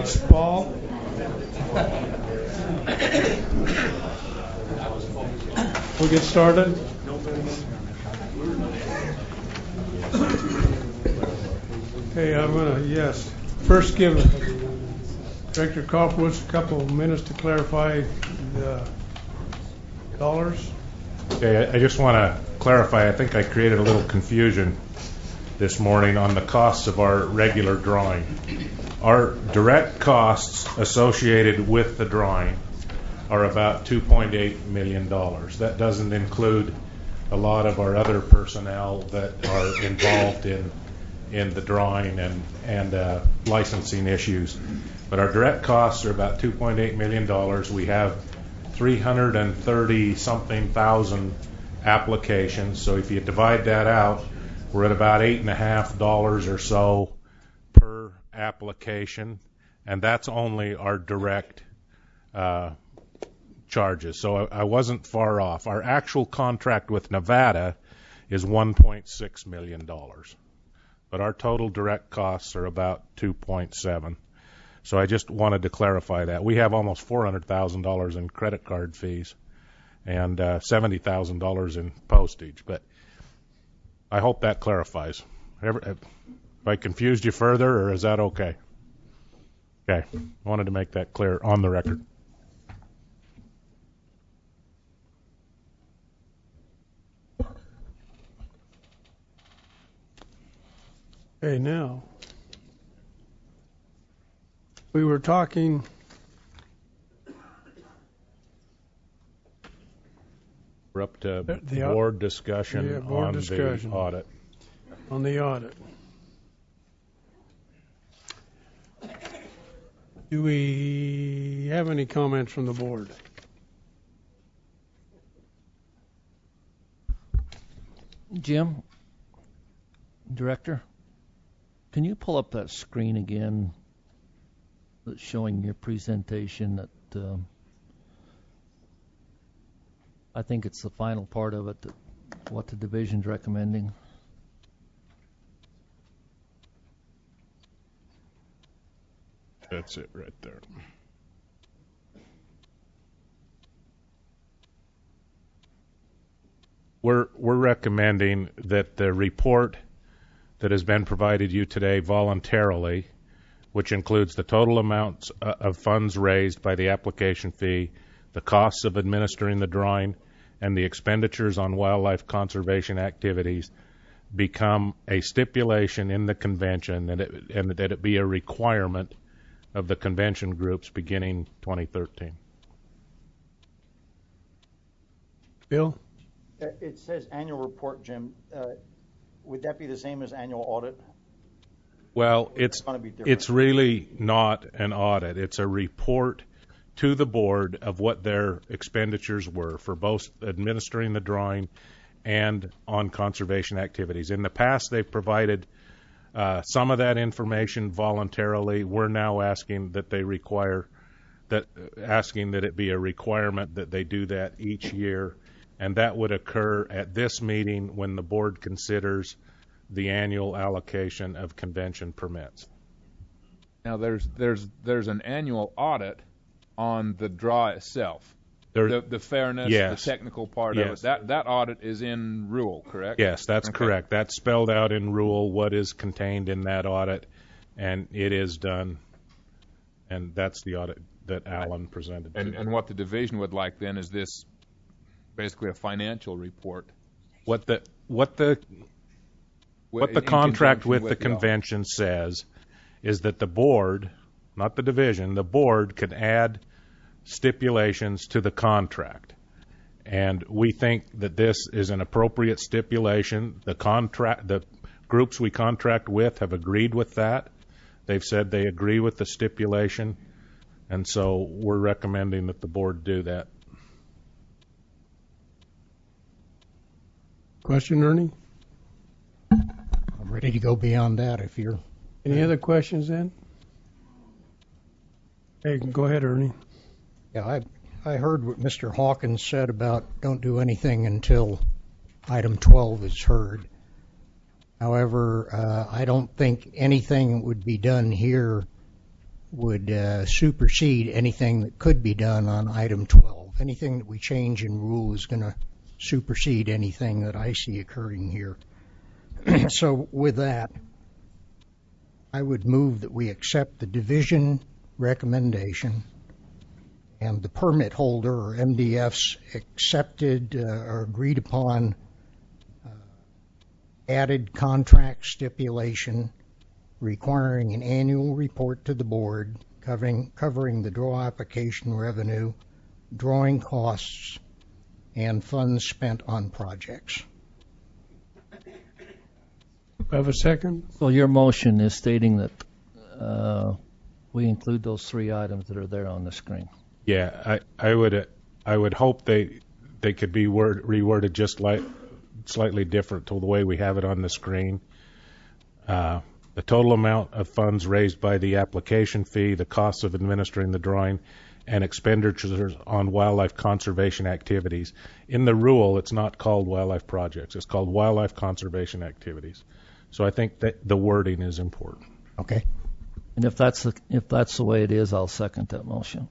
Thanks, Paul. We'll get started. Okay, I'm going to, first give Director Koffowitz a couple of minutes to clarify the dollars. Okay, I just want to clarify, I think I created a little confusion this morning on the costs of our regular drawing. Our direct costs associated with the drawing are about $2.8 million. That doesn't include a lot of our other personnel that are involved in the drawing and licensing issues. But our direct costs are about $2.8 million. We have 330 something thousand applications. So if you divide that out, we're at about $8.50 or so per application, and that's only our direct charges. So I wasn't far off. Our actual contract with Nevada is $1.6 million, but our total direct costs are about 2.7. So I just wanted to clarify that. We have almost $400,000 in credit card fees and $70,000 in postage, but I hope that clarifies. Have I confused you further, or is that okay? Okay. I wanted to make that clear on the record. Okay, now, we were talking We're up to board discussion on the audit. On the audit. Do we have any comments from the board? Jim, Director, can you pull up that screen again that's showing your presentation that I think it's the final part of it, what the division's recommending? That's it right there. We're recommending that the report that has been provided you today voluntarily, which includes the total amounts of funds raised by the application fee, the costs of administering the drawing, and the expenditures on wildlife conservation activities, become a stipulation in the convention and that it be a requirement of the convention groups beginning 2013. Bill? It says annual report, Jim. Would that be the same as annual audit? Well, it's really not an audit. It's a report to the board of what their expenditures were for both administering the drawing and on conservation activities. In the past, they've provided some of that information voluntarily. We're now asking that it be a requirement that they do that each year, and that would occur at this meeting when the board considers the annual allocation of convention permits. Now, there's an annual audit on the draw itself. The fairness, yes. The technical part yes. of it. That audit is in rule, correct? Yes, that's correct. That's spelled out in rule what is contained in that audit, and it is done. And that's the audit that Alan presented. And what the division would like then is this basically a financial report. What the contract with the convention says is that the board, not the division, the board can add stipulations to the contract. And we think that this is an appropriate stipulation. The groups we contract with have agreed with that. They've said they agree with the stipulation. And so we're recommending that the board do that. Question, Ernie? I'm ready to go beyond that if you're... Any other questions then? Hey, go ahead, Ernie. Yeah, I heard what Mr. Hawkins said about don't do anything until item 12 is heard. However, I don't think anything would be done here would supersede anything that could be done on item 12. Anything that we change in rule is going to supersede anything that I see occurring here. So with that, I would move that we accept the division recommendation and the permit holder or MDF's accepted or agreed upon added contract stipulation requiring an annual report to the board covering the draw application revenue, drawing costs, and funds spent on projects. Have a second? Well, your motion is stating that we include those 3 items that are there on the screen. Yeah, I would hope they could be reworded just slightly different to the way we have it on the screen. The total amount of funds raised by the application fee, the costs of administering the drawing, and expenditures on wildlife conservation activities. In the rule, it's not called wildlife projects. It's called wildlife conservation activities. So I think that the wording is important. Okay. And if that's the way it is, I'll second that motion.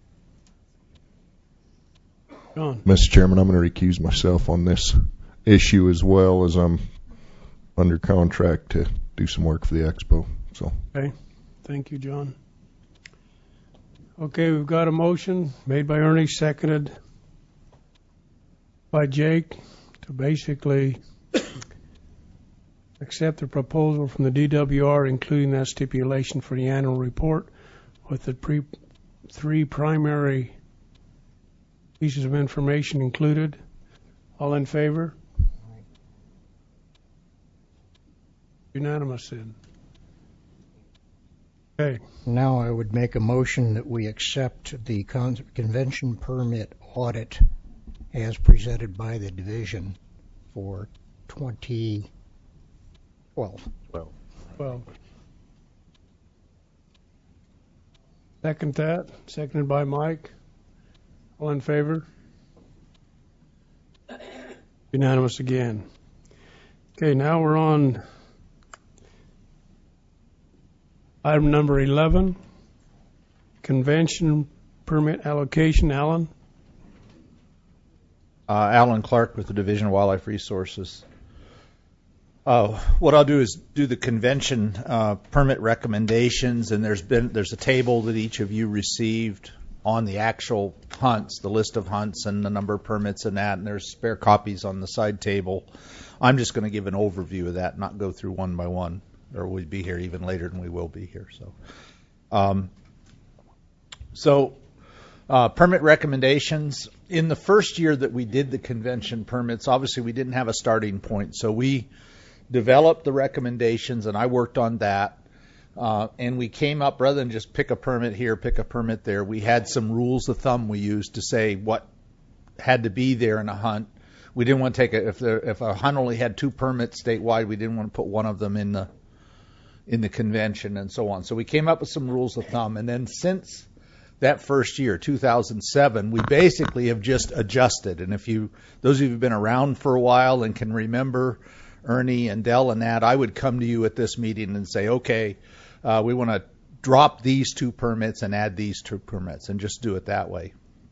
John. Mr. Chairman, I'm going to recuse myself on this issue as well, as I'm under contract to do some work for the expo. So. Okay. Thank you, John. Okay, we've got a motion made by Ernie, seconded by Jake to basically accept the proposal from the DWR, including that stipulation for the annual report with the 3 primary pieces of information included. All in favor? Unanimous then. Okay. Now I would make a motion that we accept the convention permit audit as presented by the division for 2012. 12. Second that. Seconded by Mike. All in favor? Unanimous again. Okay, now we're on item number 11, convention permit allocation. Alan? Alan Clark with the Division of Wildlife Resources. What I'll do is do the convention permit recommendations, and there's a table that each of you received on the actual hunts, the list of hunts and the number of permits and that, and there's spare copies on the side table. I'm just going to give an overview of that, not go through one by one, or we'd be here even later than we will be here. So permit recommendations. In the first year that we did the convention permits, obviously we didn't have a starting point, so we developed the recommendations, and I worked on that. And we came up, rather than just pick a permit here, pick a permit there, we had some rules of thumb we used to say what had to be there in a hunt. We didn't want to take if a hunt only had 2 permits statewide, we didn't want to put one of them in the convention and so on. So we came up with some rules of thumb, and then since that first year, 2007, we basically have just adjusted. And those of you who've been around for a while and can remember Ernie and Dell and that, I would come to you at this meeting and say, okay, we want to drop these 2 permits and add these 2 permits, and just do it that way.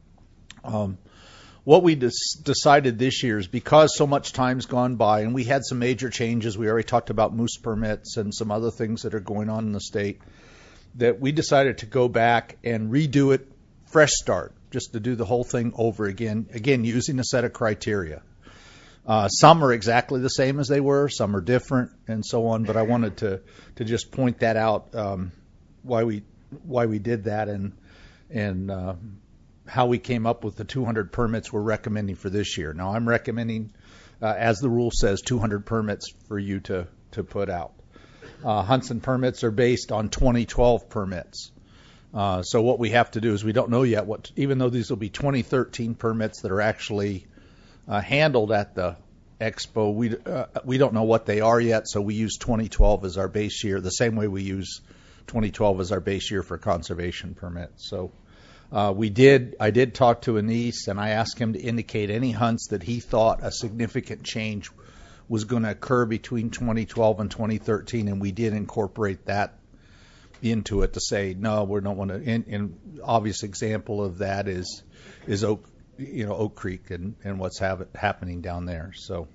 What we decided this year is, because so much time's gone by and we had some major changes, we already talked about moose permits and some other things that are going on in the state, that we decided to go back and redo it, fresh start, just to do the whole thing over again using a set of criteria. Some are exactly the same as they were, some are different, and so on. But I wanted to just point that out, why we did that, and how we came up with the 200 permits we're recommending for this year. Now I'm recommending, as the rule says, 200 permits for you to put out. Hunts and permits are based on 2012 permits. So what we have to do is, we don't know yet even though these will be 2013 permits that are actually handled at the expo, we don't know what they are yet, so we use 2012 as our base year, the same way we use 2012 as our base year for conservation permits. So I did talk to Anise, and I asked him to indicate any hunts that he thought a significant change was going to occur between 2012 and 2013, and we did incorporate that into it to say no, we don't want to. And obvious example of that is Oak Creek and what's happening down there. So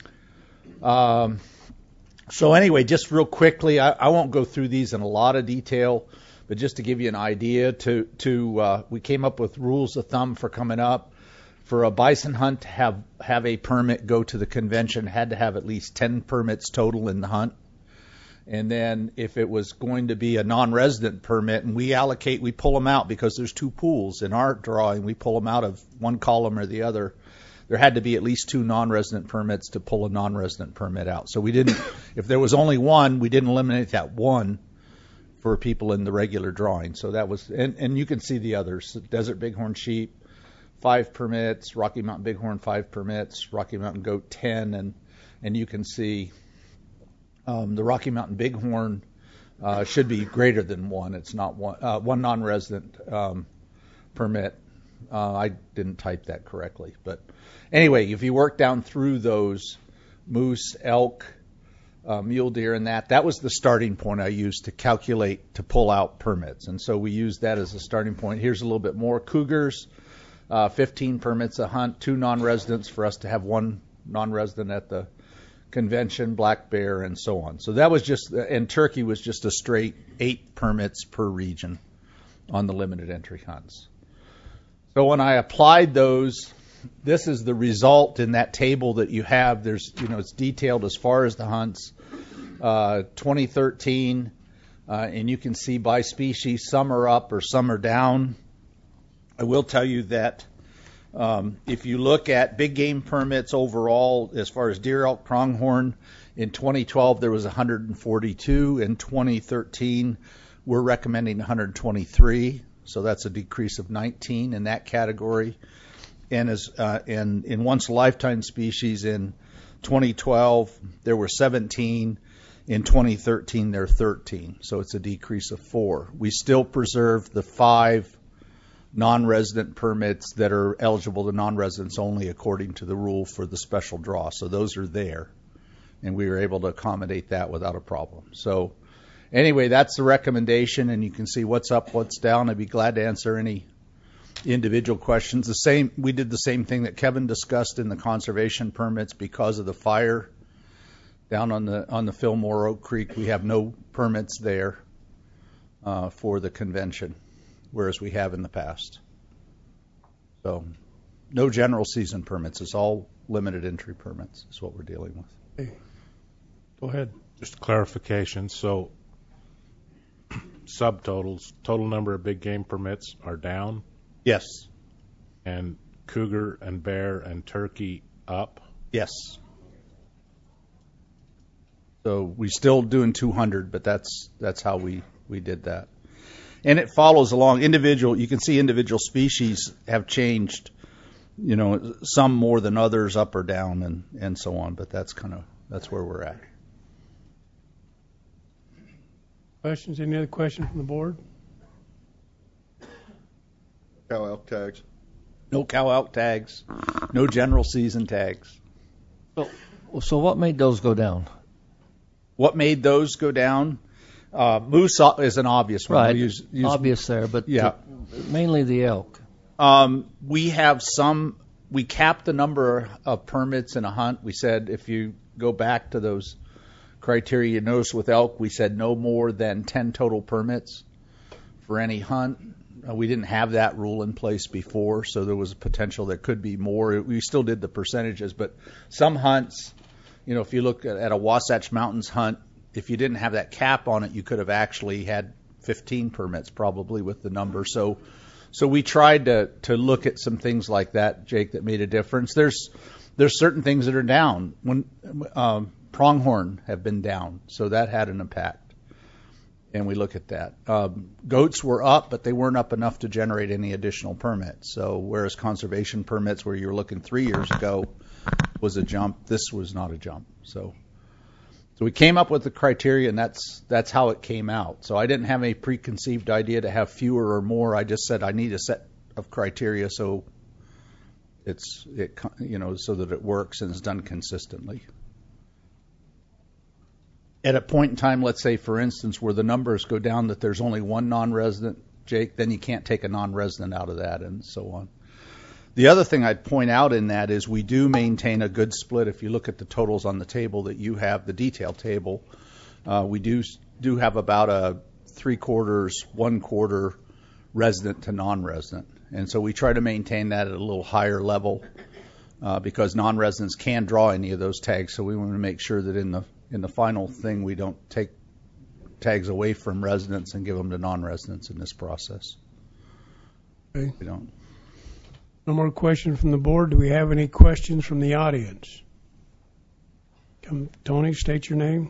anyway, just real quickly, I won't go through these in a lot of detail, but just to give you an idea, we came up with rules of thumb for coming up. For a bison hunt to have a permit go to the convention, had to have at least 10 permits total in the hunt. And then if it was going to be a non-resident permit, and we pull them out because there's 2 pools in our drawing, we pull them out of one column or the other. There had to be at least 2 non-resident permits to pull a non-resident permit out. So we didn't, if there was only one, we didn't eliminate that one for people in the regular drawing. So that was, and you can see the others. Desert Bighorn Sheep, 5 permits, Rocky Mountain Bighorn, 5 permits, Rocky Mountain Goat, 10, and you can see the Rocky Mountain Bighorn should be greater than 1. It's not 1. 1 non-resident permit. I didn't type that correctly. But anyway, if you work down through those, moose, elk, mule deer, and that was the starting point I used to calculate to pull out permits. And so we used that as a starting point. Here's a little bit more. Cougars, 15 permits a hunt, 2 non-residents for us to have 1 non-resident at the convention, black bear, and so on. So that was just, and turkey was just a straight 8 permits per region on the limited entry hunts. So when I applied those, this is the result in that table that you have. There's, it's detailed as far as the hunts. 2013, and you can see by species, some are up or some are down. I will tell you that if you look at big game permits overall, as far as deer, elk, pronghorn, in 2012 there was 142. In 2013, we're recommending 123. So that's a decrease of 19 in that category. And in once a lifetime species in 2012 there were 17. In 2013 there are 13. So it's a decrease of 4. We still preserve the 5 non-resident permits that are eligible to non-residents only according to the rule for the special draw. So those are there, and we were able to accommodate that without a problem. So anyway, that's the recommendation, and you can see what's up, what's down. I'd be glad to answer any individual questions. We did the same thing that Kevin discussed in the conservation permits. Because of the fire down on the Fillmore Oak Creek, we have no permits there for the convention, whereas we have in the past. So no general season permits. It's all limited entry permits is what we're dealing with. Okay. Go ahead. Just clarification. So subtotals, total number of big game permits are down? Yes. And cougar and bear and turkey up? Yes. So we're still doing 200, but that's how we did that. And it follows along you can see individual species have changed, some more than others, up or down and so on, but that's where we're at. Questions? Any other questions from the board? Cow elk tags. No cow elk tags. No general season tags. So what made those go down? What made those go down? Moose is an obvious one. Right, We'll obvious there, but yeah. Mainly the elk. We have we capped the number of permits in a hunt. We said if you go back to those criteria, you notice with elk, we said no more than 10 total permits for any hunt. We didn't have that rule in place before, so there was a potential there could be more. We still did the percentages, but some hunts, if you look at a Wasatch Mountains hunt, if you didn't have that cap on it, you could have actually had 15 permits probably with the number. So we tried to look at some things like that, Jake, that made a difference. There's certain things that are down. When pronghorn have been down, so that had an impact, and we look at that. Goats were up, but they weren't up enough to generate any additional permits. So whereas conservation permits, where you were looking 3 years ago, was a jump, this was not a jump. So we came up with the criteria, and that's how it came out. So I didn't have any preconceived idea to have fewer or more. I just said I need a set of criteria so so that it works and is done consistently. at a point in time, let's say, for instance, where the numbers go down that there's only one non-resident, Jake, then you can't take a non-resident out of that and so on. The other thing I'd point out in that is we do maintain a good split. If you look at the totals on the table that you have, the detail table, we do have about a 3/4, 1/4 resident to non-resident. And so we try to maintain that at a little higher level because non-residents can draw any of those tags. So we want to make sure that in the final thing we don't take tags away from residents and give them to non-residents in this process. Okay. We don't. No more questions from the board. Do we have any questions from the audience? Tony, state your name.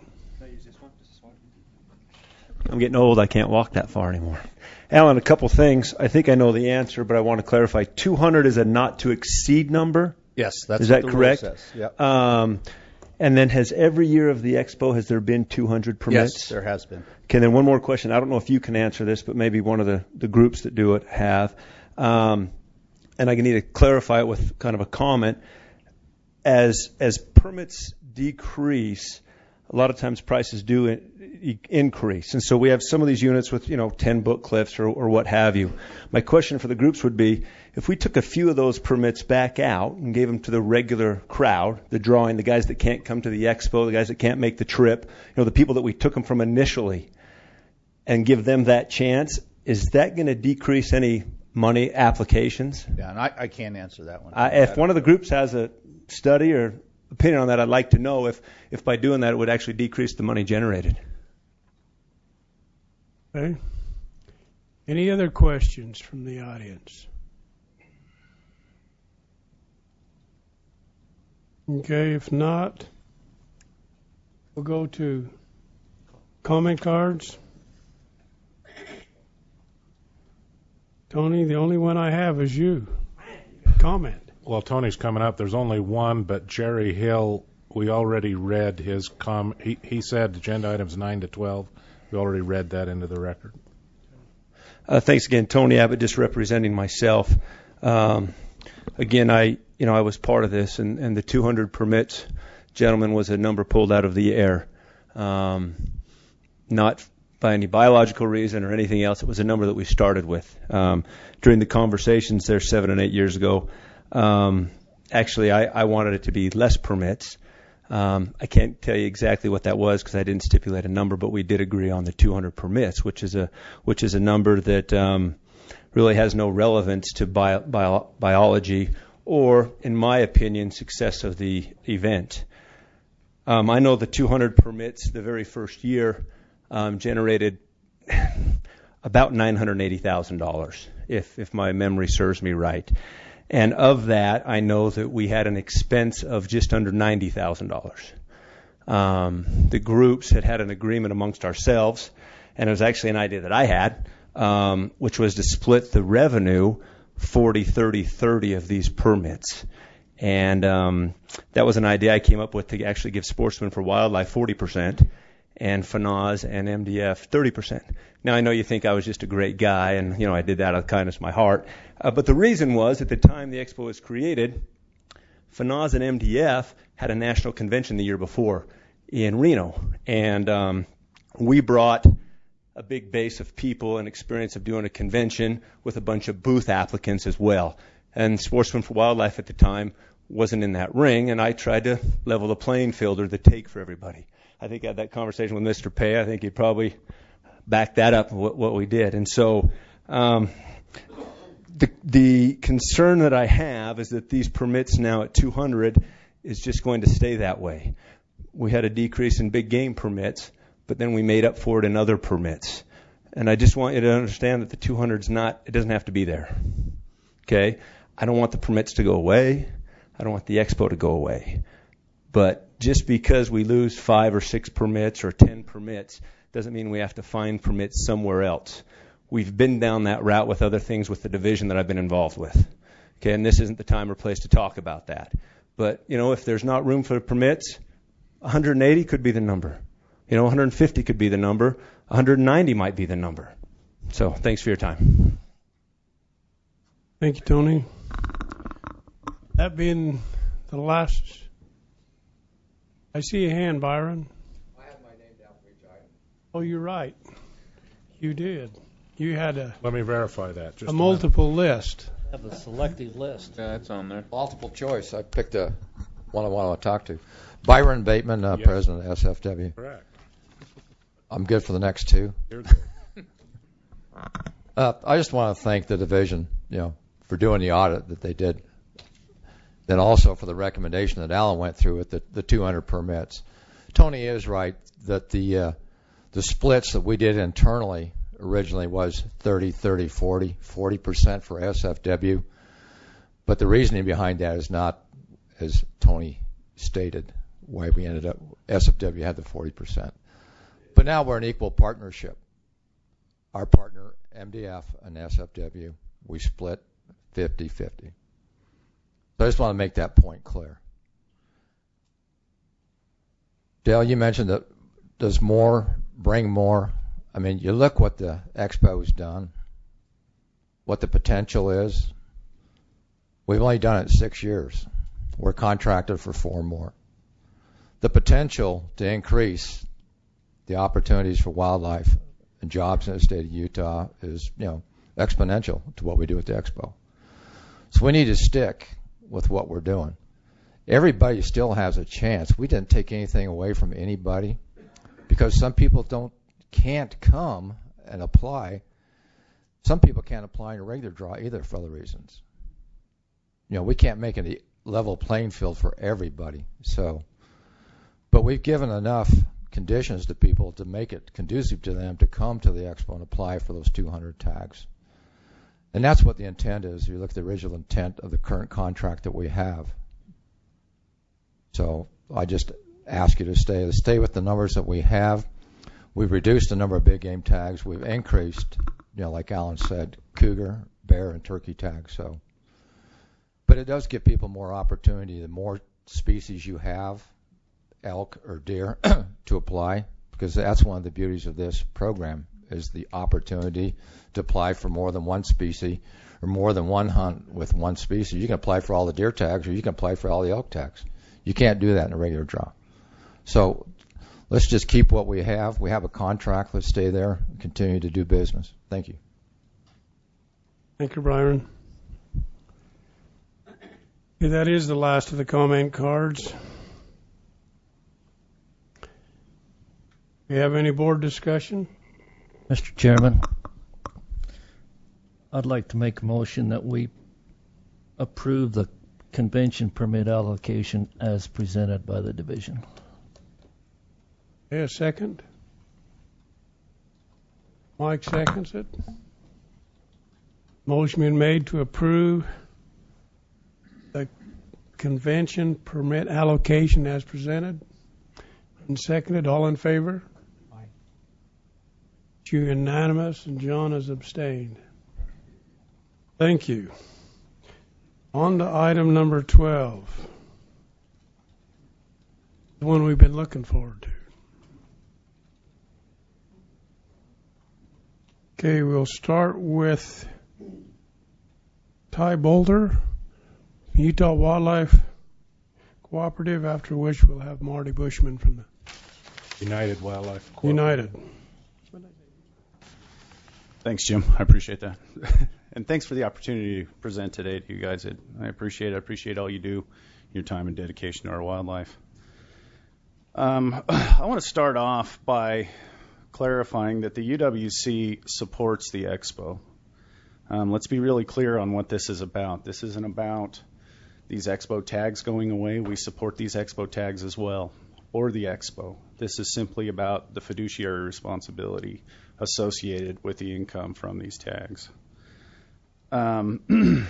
I'm getting old. I can't walk that far anymore. Alan, a couple things. I think I know the answer, but I want to clarify. 200 is a not to exceed number? Yes, that's is what that the correct? Rule says. Yep. And then has every year of the expo, has there been 200 permits? Yes, there has been. Okay, then one more question. I don't know if you can answer this, but maybe one of the groups that do it have. And I need to clarify it with kind of a comment. As permits decrease, a lot of times prices do increase. And so we have some of these units with, 10 book cliffs or what have you. My question for the groups would be, if we took a few of those permits back out and gave them to the regular crowd, the drawing, the guys that can't come to the expo, the guys that can't make the trip, the people that we took them from initially, and give them that chance, is that going to decrease any money applications? Yeah, and I can't answer that one. If one of the groups has a study or opinion on that, I'd like to know if by doing that it would actually decrease the money generated. Okay. Any other questions from the audience? Okay, if not, we'll go to comment cards. Tony, the only one I have is you. Comment. Well, Tony's coming up. There's only one, but Jerry Hill, we already read his he said agenda items 9 to 12. We already read that into the record. Thanks again, Tony Abbott, just representing myself. Again, I was part of this, and the 200 permits, gentlemen, was a number pulled out of the air. Not by any biological reason or anything else. It was a number that we started with. During the conversations there 7 and 8 years ago, actually I wanted it to be less permits. I can't tell you exactly what that was because I didn't stipulate a number, but we did agree on the 200 permits, which is a number that really has no relevance to biology or, in my opinion, success of the event. I know the 200 permits the very first year generated about $980,000, if my memory serves me right. And of that, I know that we had an expense of just under $90,000. The groups had an agreement amongst ourselves, and it was actually an idea that I had, which was to split the revenue 40, 30, 30 of these permits. And that was an idea I came up with to actually give Sportsmen for Wildlife 40%. And FNAWS and MDF 30%. Now, I know you think I was just a great guy, and, I did that out of the kindness of my heart. But the reason was, at the time the expo was created, FNAWS and MDF had a national convention the year before in Reno. And we brought a big base of people and experience of doing a convention with a bunch of booth applicants as well. And Sportsmen for Wildlife at the time wasn't in that ring, and I tried to level the playing field or the take for everybody. I think I had that conversation with Mr. Pay. I think he'd probably back that up, what we did. And so the concern that I have is that these permits now at 200 is just going to stay that way. We had a decrease in big game permits, but then we made up for it in other permits. And I just want you to understand that the 200's it doesn't have to be there. Okay? I don't want the permits to go away. I don't want the expo to go away. But just because we lose 5 or 6 permits or 10 permits doesn't mean we have to find permits somewhere else. We've been down that route with other things with the division that I've been involved with. Okay, and this isn't the time or place to talk about that. But, if there's not room for permits, 180 could be the number. 150 could be the number. 190 might be the number. So, thanks for your time. Thank you, Tony. That being the last... I see a hand, Byron. I have my name down Oh, you're right. You did. You had Let me verify that. Just a multiple list. Have a selected list. Yeah, it's on there. Multiple choice. I picked one I want to talk to. Byron Bateman, Yes. President of SFW. Correct. I'm good for the next two. You're good. I just want to thank the division, for doing the audit that they did. Then also for the recommendation that Alan went through with the 200 permits. Tony is right that the splits that we did internally originally was 30, 30, 40, 40% for SFW. But the reasoning behind that is not, as Tony stated, why we ended up, SFW had the 40%. But now we're an equal partnership. Our partner, MDF and SFW, we split 50-50. So I just want to make that point clear. Dale, you mentioned that does more bring more? I mean, you look what the Expo's done, what the potential is. We've only done it 6 years. We're contracted for 4 more. The potential to increase the opportunities for wildlife and jobs in the state of Utah is, exponential to what we do at the Expo. So we need to stick with what we're doing. Everybody still has a chance. We didn't take anything away from anybody because some people can't come and apply. Some people can't apply in a regular draw either for other reasons. We can't make a level playing field for everybody. But we've given enough conditions to people to make it conducive to them to come to the Expo and apply for those 200 tags. And that's what the intent is. If you look at the original intent of the current contract that we have. So I just ask you to stay with the numbers that we have. We've reduced the number of big game tags. We've increased, like Alan said, cougar, bear, and turkey tags. But it does give people more opportunity. The more species you have, elk or deer, to apply, because that's one of the beauties of this program is the opportunity to apply for more than one species or more than one hunt with one species. You can apply for all the deer tags or you can apply for all the elk tags. You can't do that in a regular draw. So let's just keep what we have. We have a contract. Let's stay there and continue to do business. Thank you. Thank you, Byron. Okay, that is the last of the comment cards. Do you have any board discussion? Mr. Chairman, I'd like to make a motion that we approve the convention permit allocation as presented by the division. Okay, a second. Mike seconds it. Motion been made to approve the convention permit allocation as presented. And seconded. All in favor? It's unanimous, and John has abstained. Thank you. On to item number 12. The one we've been looking forward to. Okay, we'll start with Ty Boulder, Utah Wildlife Cooperative, after which we'll have Marty Bushman from the United Wildlife Corp. United. Thanks, Jim. I appreciate that. And thanks for the opportunity to present today to you guys. I appreciate it. I appreciate all you do, your time and dedication to our wildlife. I want to start off by clarifying that the UWC supports the Expo. Let's be really clear on what this is about. This isn't about these Expo tags going away. We support these Expo tags as well, or the Expo. This is simply about the fiduciary responsibility associated with the income from these tags. On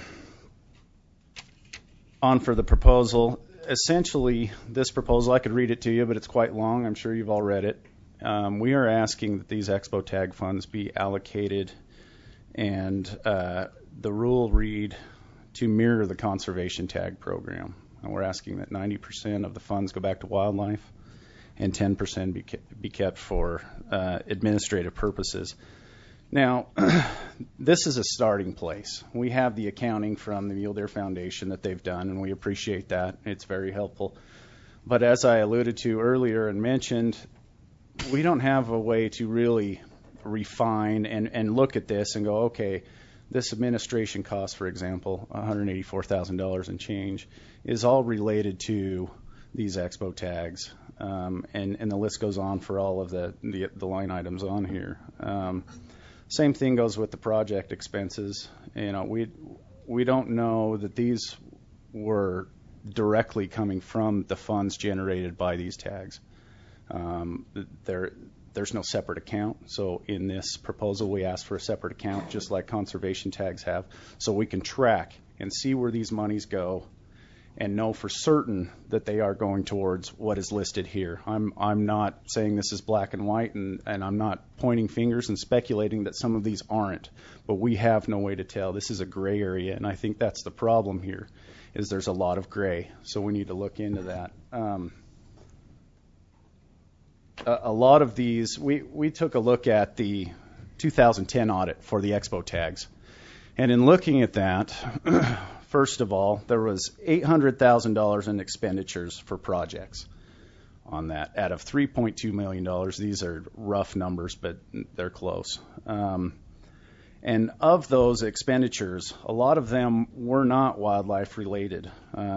for the proposal. Essentially, this proposal, I could read it to you, but it's quite long. I'm sure you've all read it. We are asking that these Expo tag funds be allocated, and the rule read to mirror the conservation tag program. And we're asking that 90% of the funds go back to wildlife and 10% be kept for administrative purposes. Now, this is a starting place. We have the accounting from the Mule Deer Foundation that they've done, and we appreciate that. It's very helpful. But as I alluded to earlier and mentioned, we don't have a way to really refine and look at this and go, okay, this administration cost, for example, $184,000 and change, is all related to these expo tags, and the list goes on for all of the line items on here. Same thing goes with the project expenses. We don't know that these were directly coming from the funds generated by these tags. There's no separate account. So in this proposal, we asked for a separate account, just like conservation tags have, so we can track and see where these monies go and know for certain that they are going towards what is listed here. I'm not saying this is black and white, and I'm not pointing fingers and speculating that some of these aren't, but we have no way to tell. This is a gray area, and I think that's the problem here, is there's a lot of gray, so we need to look into that. A lot of these, we took a look at the 2010 audit for the expo tags, and in looking at that, first of all, there was $800,000 in expenditures for projects on that out of $3.2 million. These are rough numbers, but they're close. And of those expenditures, a lot of them were not wildlife related.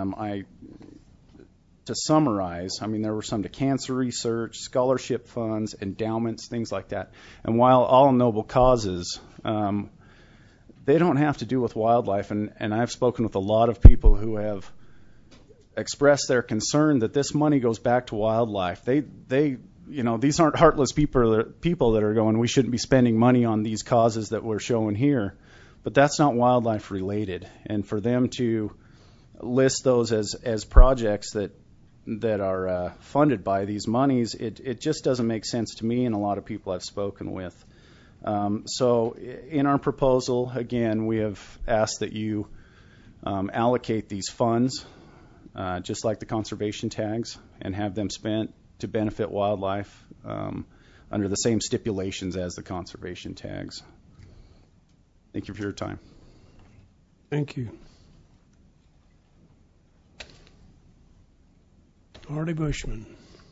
To summarize, there were some to cancer research, scholarship funds, endowments, things like that. And while all noble causes, they don't have to do with wildlife. And I've spoken with a lot of people who have expressed their concern that this money goes back to wildlife. These aren't heartless people that are going, we shouldn't be spending money on these causes that we're showing here. But that's not wildlife related. And for them to list those as projects that are funded by these monies, it just doesn't make sense to me and a lot of people I've spoken with. So in our proposal, again, we have asked that you allocate these funds, just like the conservation tags, and have them spent to benefit wildlife under the same stipulations as the conservation tags. Thank you for your time. Thank you. Artie Bushman.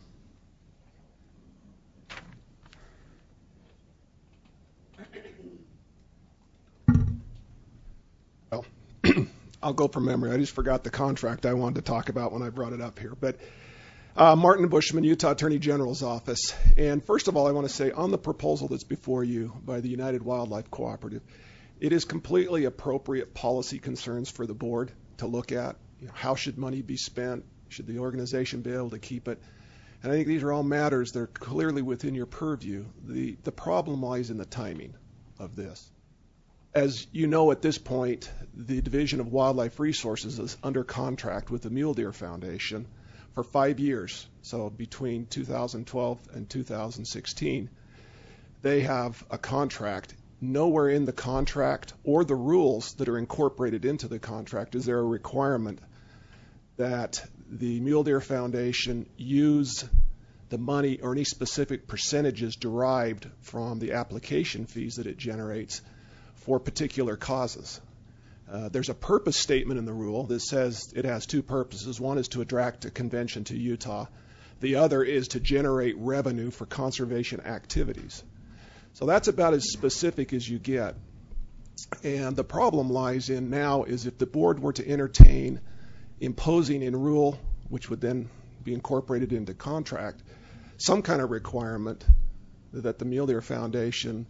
Well, I'll go from memory. I just forgot the contract I wanted to talk about when I brought it up here. But Martin Bushman, Utah Attorney General's Office. And first of all, I want to say on the proposal that's before you by the United Wildlife Cooperative, it is completely appropriate policy concerns for the board to look at. How should money be spent? Should the organization be able to keep it? And I think these are all matters that are clearly within your purview. The problem lies in the timing of this. As you know, at this point, the Division of Wildlife Resources is under contract with the Mule Deer Foundation for 5 years. So between 2012 and 2016, they have a contract. Nowhere in the contract or the rules that are incorporated into the contract is there a requirement that the Mule Deer Foundation use the money or any specific percentages derived from the application fees that it generates for particular causes. There's a purpose statement in the rule that says it has two purposes. One is to attract a convention to Utah. The other is to generate revenue for conservation activities. So that's about as specific as you get. And the problem lies in now is if the board were to entertain imposing in rule, which would then be incorporated into contract, some kind of requirement that the Mule Deer Foundation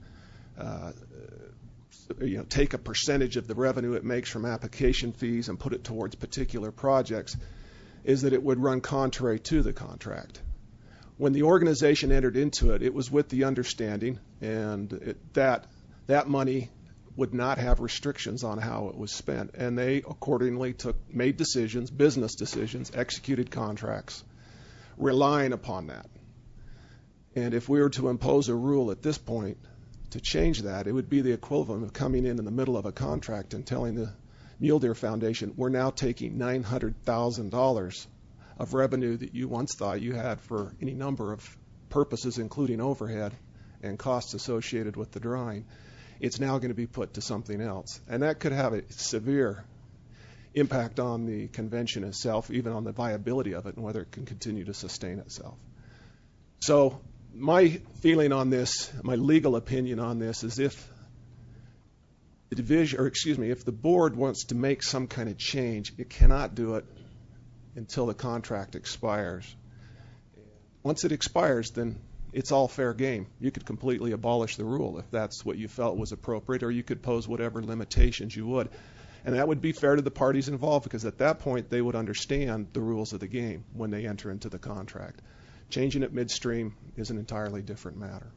take a percentage of the revenue it makes from application fees and put it towards particular projects, is that it would run contrary to the contract. When the organization entered into it, it was with the understanding that money would not have restrictions on how it was spent, and they accordingly made decisions, business decisions, executed contracts, relying upon that. And if we were to impose a rule at this point to change that, it would be the equivalent of coming in the middle of a contract and telling the Mule Deer Foundation, we're now taking $900,000 of revenue that you once thought you had for any number of purposes, including overhead and costs associated with the drawing. It's now going to be put to something else. And that could have a severe impact on the convention itself, even on the viability of it and whether it can continue to sustain itself. So my feeling on this, my legal opinion on this, is if the division, or excuse me, if the board wants to make some kind of change, it cannot do it until the contract expires. Once it expires, then it's all fair game. You could completely abolish the rule if that's what you felt was appropriate, or you could pose whatever limitations you would. And that would be fair to the parties involved, because at that point they would understand the rules of the game when they enter into the contract. Changing it midstream is an entirely different matter.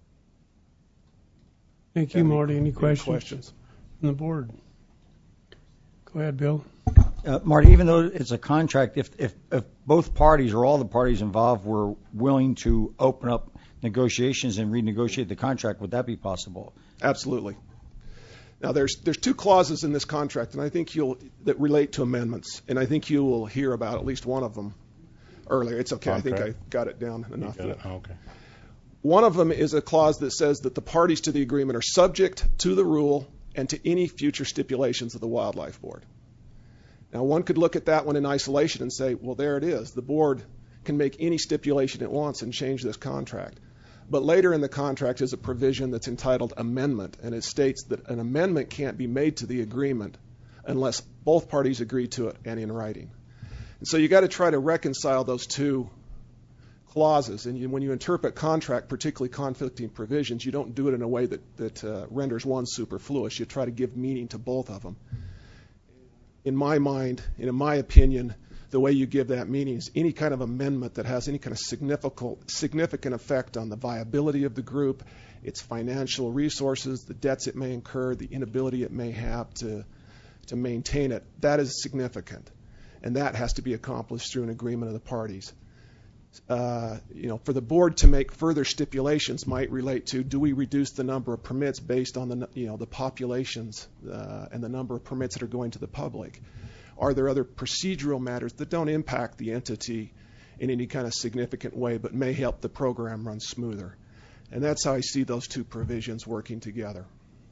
Thank you, Marty. Any questions from the board? Go ahead, Bill. Marty, even though it's a contract, if both parties or all the parties involved were willing to open up negotiations and renegotiate the contract, would that be possible? Absolutely. Now, there's two clauses in this contract, and I think that relate to amendments, and I think you will hear about at least one of them earlier. It's okay. Contract. I think I got it down enough. You got it? Oh, okay. One of them is a clause that says that the parties to the agreement are subject to the rule and to any future stipulations of the Wildlife Board. Now, one could look at that one in isolation and say, well, there it is. The board can make any stipulation it wants and change this contract. But later in the contract is a provision that's entitled amendment, and it states that an amendment can't be made to the agreement unless both parties agree to it and in writing. And so you got to try to reconcile those two clauses. And when you interpret contract, particularly conflicting provisions, you don't do it in a way that renders one superfluous. You try to give meaning to both of them. In my mind, and in my opinion, the way you give that meaning is any kind of amendment that has any kind of significant effect on the viability of the group, its financial resources, the debts it may incur, the inability it may have to maintain it, that is significant. And that has to be accomplished through an agreement of the parties. For the board to make further stipulations might relate to, do we reduce the number of permits based on the populations and the number of permits that are going to the public? Are there other procedural matters that don't impact the entity in any kind of significant way but may help the program run smoother? And that's how I see those two provisions working together.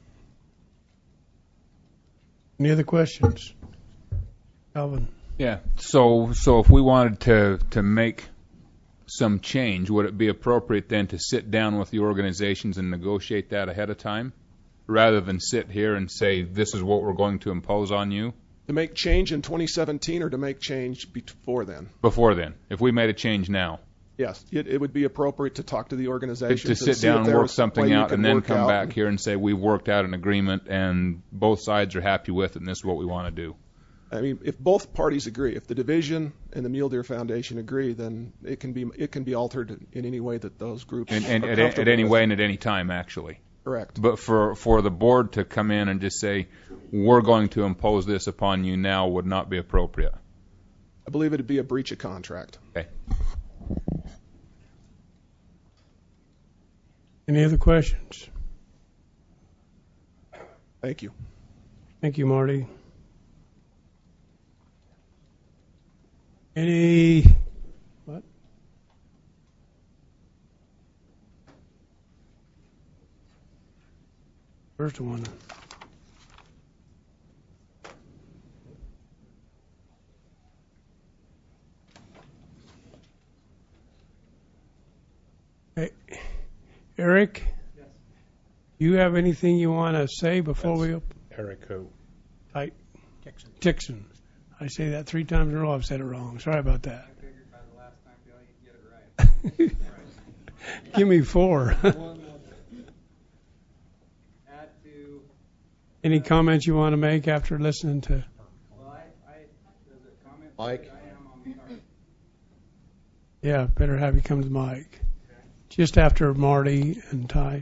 Any other questions? Alvin? Yeah. So if we wanted to make some change, would it be appropriate then to sit down with the organizations and negotiate that ahead of time, rather than sit here and say, this is what we're going to impose on you? To make change in 2017 or to make change before then? Before then. If we made a change now. Yes, it would be appropriate to talk to the organizations. To sit down and work something out and then come back here and say, we've worked out an agreement and both sides are happy with it and this is what we want to do. I mean, if both parties agree, if the division and the Mule Deer Foundation agree, then it can be altered in any way that those groups and at any way and at any time, actually. Correct. But for the board to come in and just say, we're going to impose this upon you now would not be appropriate. I believe it would be a breach of contract. Okay. Any other questions? Thank you. Thank you, Marty. What? First one. Hey, Eric? Yes. You have anything you want to say before we open? Eric who? Tixon. I say that 3 times in a row. I've said it wrong. Sorry about that. I figured by the last time, Bill, you'd get it right. Give me 4. Add to. Any comments you want to make after listening to? Well, does it comment? Mike. I am on the card. Yeah, better have you come to the mic. Okay. Just after Marty and Ty.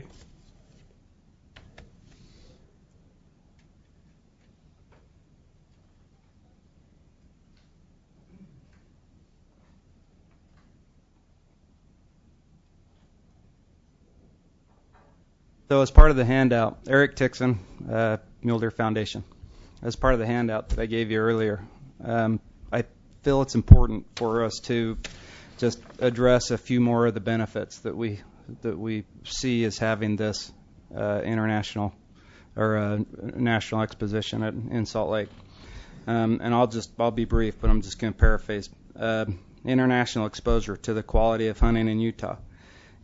So as part of the handout, Eric Tixon, Mule Deer Foundation, as part of the handout that I gave you earlier, I feel it's important for us to just address a few more of the benefits that we see as having this international or national exposition in Salt Lake. And I'll be brief, but I'm just going to paraphrase. International exposure to the quality of hunting in Utah.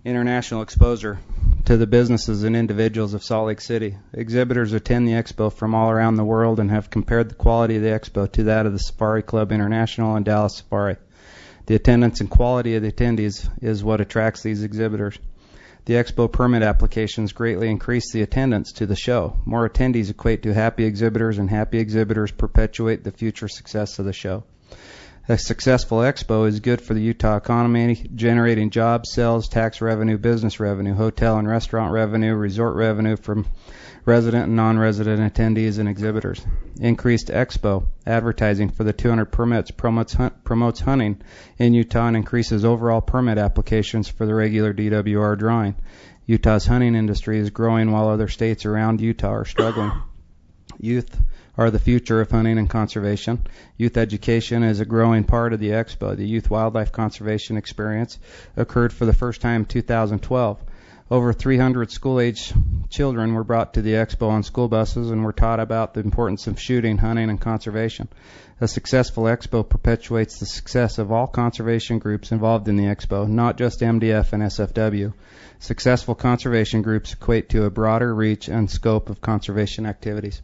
international exposure to the businesses and individuals of Salt Lake City. Exhibitors attend the expo from all around the world and have compared the quality of the expo to that of the Safari Club International and Dallas Safari. The attendance and quality of the attendees is what attracts these exhibitors. The expo permit applications greatly increase the attendance to the show. More attendees equate to happy exhibitors, and happy exhibitors perpetuate the future success of the show. A successful expo is good for the Utah economy, generating jobs, sales, tax revenue, business revenue, hotel and restaurant revenue, resort revenue from resident and non-resident attendees and exhibitors. Increased expo advertising for the 200 permits promotes hunting in Utah and increases overall permit applications for the regular DWR drawing. Utah's hunting industry is growing while other states around Utah are struggling. Youth are the future of hunting and conservation. Youth education is a growing part of the expo. The Youth Wildlife Conservation Experience occurred for the first time in 2012. Over 300 school-age children were brought to the expo on school buses and were taught about the importance of shooting, hunting, and conservation. A successful expo perpetuates the success of all conservation groups involved in the expo, not just MDF and SFW. Successful conservation groups equate to a broader reach and scope of conservation activities.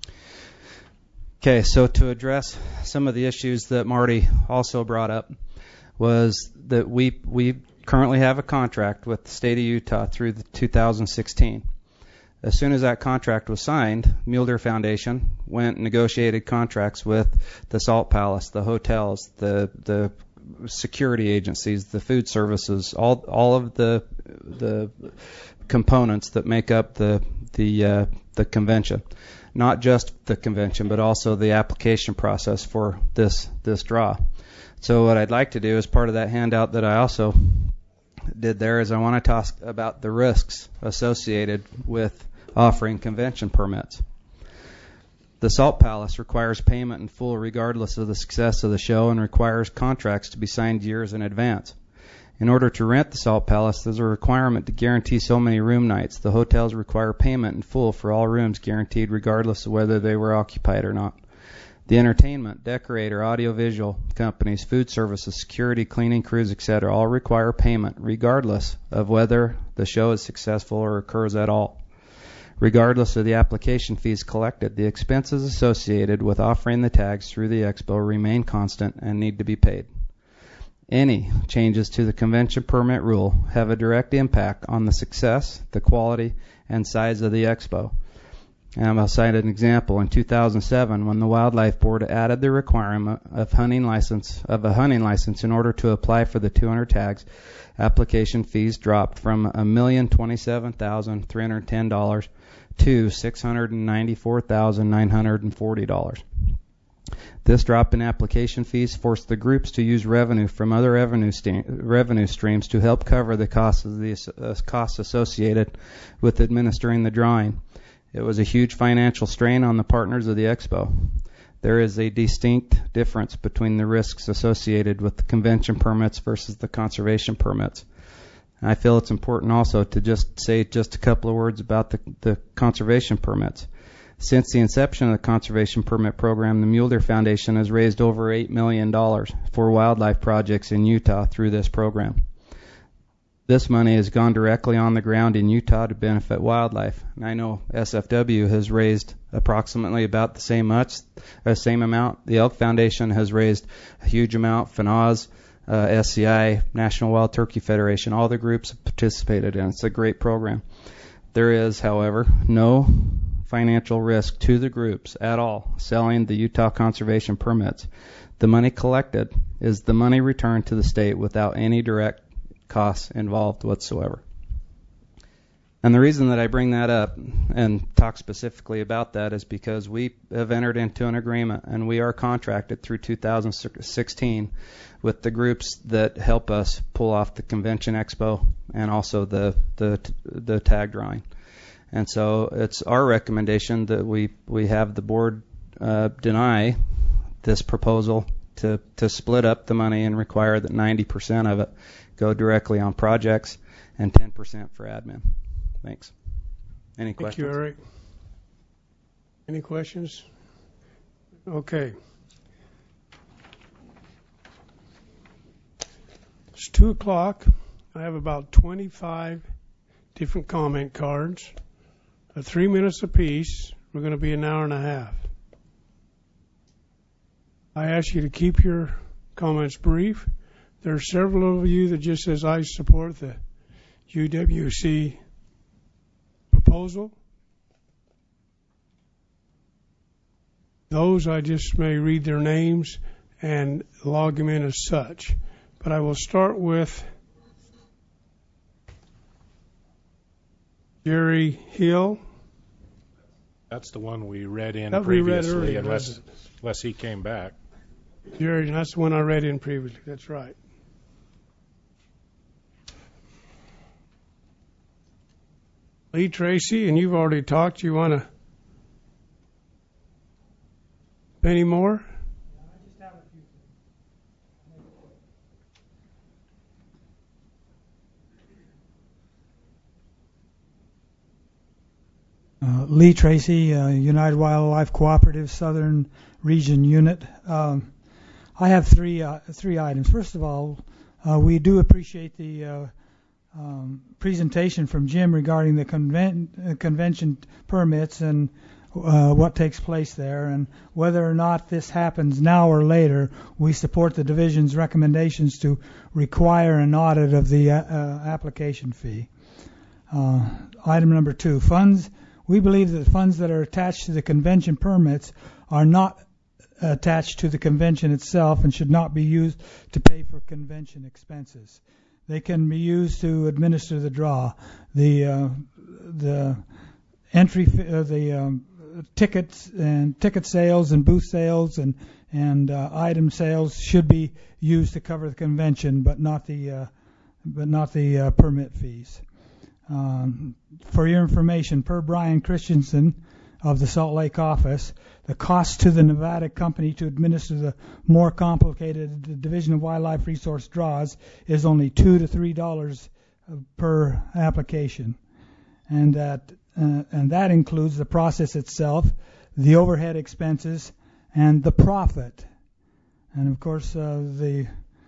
Okay, so to address some of the issues that Marty also brought up was that we currently have a contract with the state of Utah through 2016. As soon as that contract was signed, Mulder Foundation went and negotiated contracts with the Salt Palace, the hotels, the security agencies, the food services, all of the components that make up the convention. Not just the convention, but also the application process for this draw. So what I'd like to do as part of that handout that I also did there is I want to talk about the risks associated with offering convention permits. The Salt Palace requires payment in full regardless of the success of the show and requires contracts to be signed years in advance. In order to rent the Salt Palace, there's a requirement to guarantee so many room nights. The hotels require payment in full for all rooms guaranteed regardless of whether they were occupied or not. The entertainment, decorator, audiovisual companies, food services, security, cleaning crews, etc. all require payment regardless of whether the show is successful or occurs at all. Regardless of the application fees collected, the expenses associated with offering the tags through the expo remain constant and need to be paid. Any changes to the convention permit rule have a direct impact on the success, the quality, and size of the expo. And I'll cite an example. In 2007, when the Wildlife Board added the requirement of a hunting license in order to apply for the 200 tags, application fees dropped from $1,027,310 to $694,940. This drop in application fees forced the groups to use revenue from other revenue streams to help cover the costs associated with administering the drawing. It was a huge financial strain on the partners of the expo. There is a distinct difference between the risks associated with the convention permits versus the conservation permits. I feel it's important also to just say a couple of words about the conservation permits. Since the inception of the conservation permit program, the Mulder Foundation has raised over $8 million for wildlife projects in Utah through this program. This money has gone directly on the ground in Utah to benefit wildlife. And I know SFW has raised approximately about the same amount. The Elk Foundation has raised a huge amount. FNAWS, SCI, National Wild Turkey Federation, all the groups have participated in it. It's a great program. There is, however, no financial risk to the groups at all selling the Utah conservation permits. The money collected is the money returned to the state without any direct costs involved whatsoever. And the reason that I bring that up and talk specifically about that is because we have entered into an agreement and we are contracted through 2016 with the groups that help us pull off the convention expo and also the tag drawing. And so it's our recommendation that we have the board deny this proposal to split up the money and require that 90% of it go directly on projects and 10% for admin. Thanks. Any questions? Thank you, Eric. Any questions? Okay. It's 2:00. I have about 25 different comment cards, 3 minutes apiece. We're going to be an hour and a half. I ask you to keep your comments brief. There are several of you that just says, I support the UWC proposal. Those I just may read their names and log them in as such. But I will start with Jerry Hill. That's the one we read in that previously, we read earlier, unless he came back. Jerry, that's the one I read in previously. That's right. Lee Tracy, and you've already talked. You want to? Any more? Lee Tracy, United Wildlife Cooperative Southern Region Unit. I have three items. First of all, we do appreciate the presentation from Jim regarding the convention permits and what takes place there, and whether or not this happens now or later, we support the division's recommendations to require an audit of the application fee. Item number 2, funds. We believe that funds that are attached to the convention permits are not attached to the convention itself and should not be used to pay for convention expenses. They can be used to administer the draw. The entry, the tickets and ticket sales and booth sales and item sales should be used to cover the convention, but not the permit fees. For your information, per Brian Christensen of the Salt Lake office, the cost to the Nevada company to administer the more complicated Division of Wildlife Resource draws is only $2 to $3 per application, and that includes the process itself, the overhead expenses, and the profit, and of course the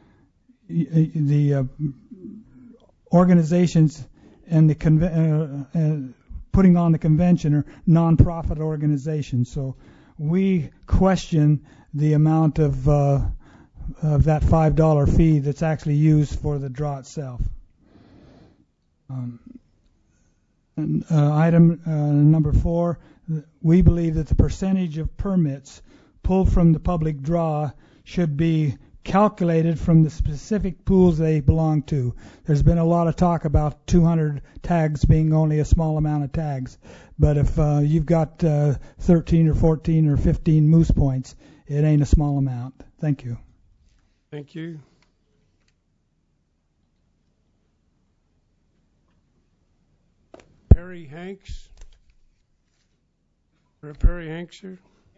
organizations and the putting on the convention are non-profit organizations. So we question the amount of that $5 fee that's actually used for the draw itself. Item number 4, we believe that the percentage of permits pulled from the public draw should be calculated from the specific pools they belong to. There's been a lot of talk about 200 tags being only a small amount of tags, but if you've got 13 or 14 or 15 moose points, it ain't a small amount. Thank you. Thank you. Perry Hanks. Perry Hanks here.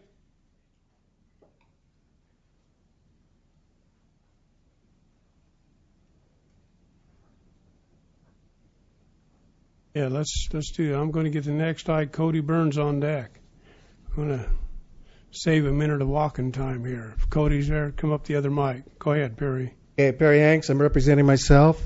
Yeah, let's do that. I'm going to get the next eye, Cody Burns, on deck. I'm going to save a minute of walking time here. If Cody's there, come up the other mic. Go ahead, Perry. Okay, Perry Hanks. I'm representing myself.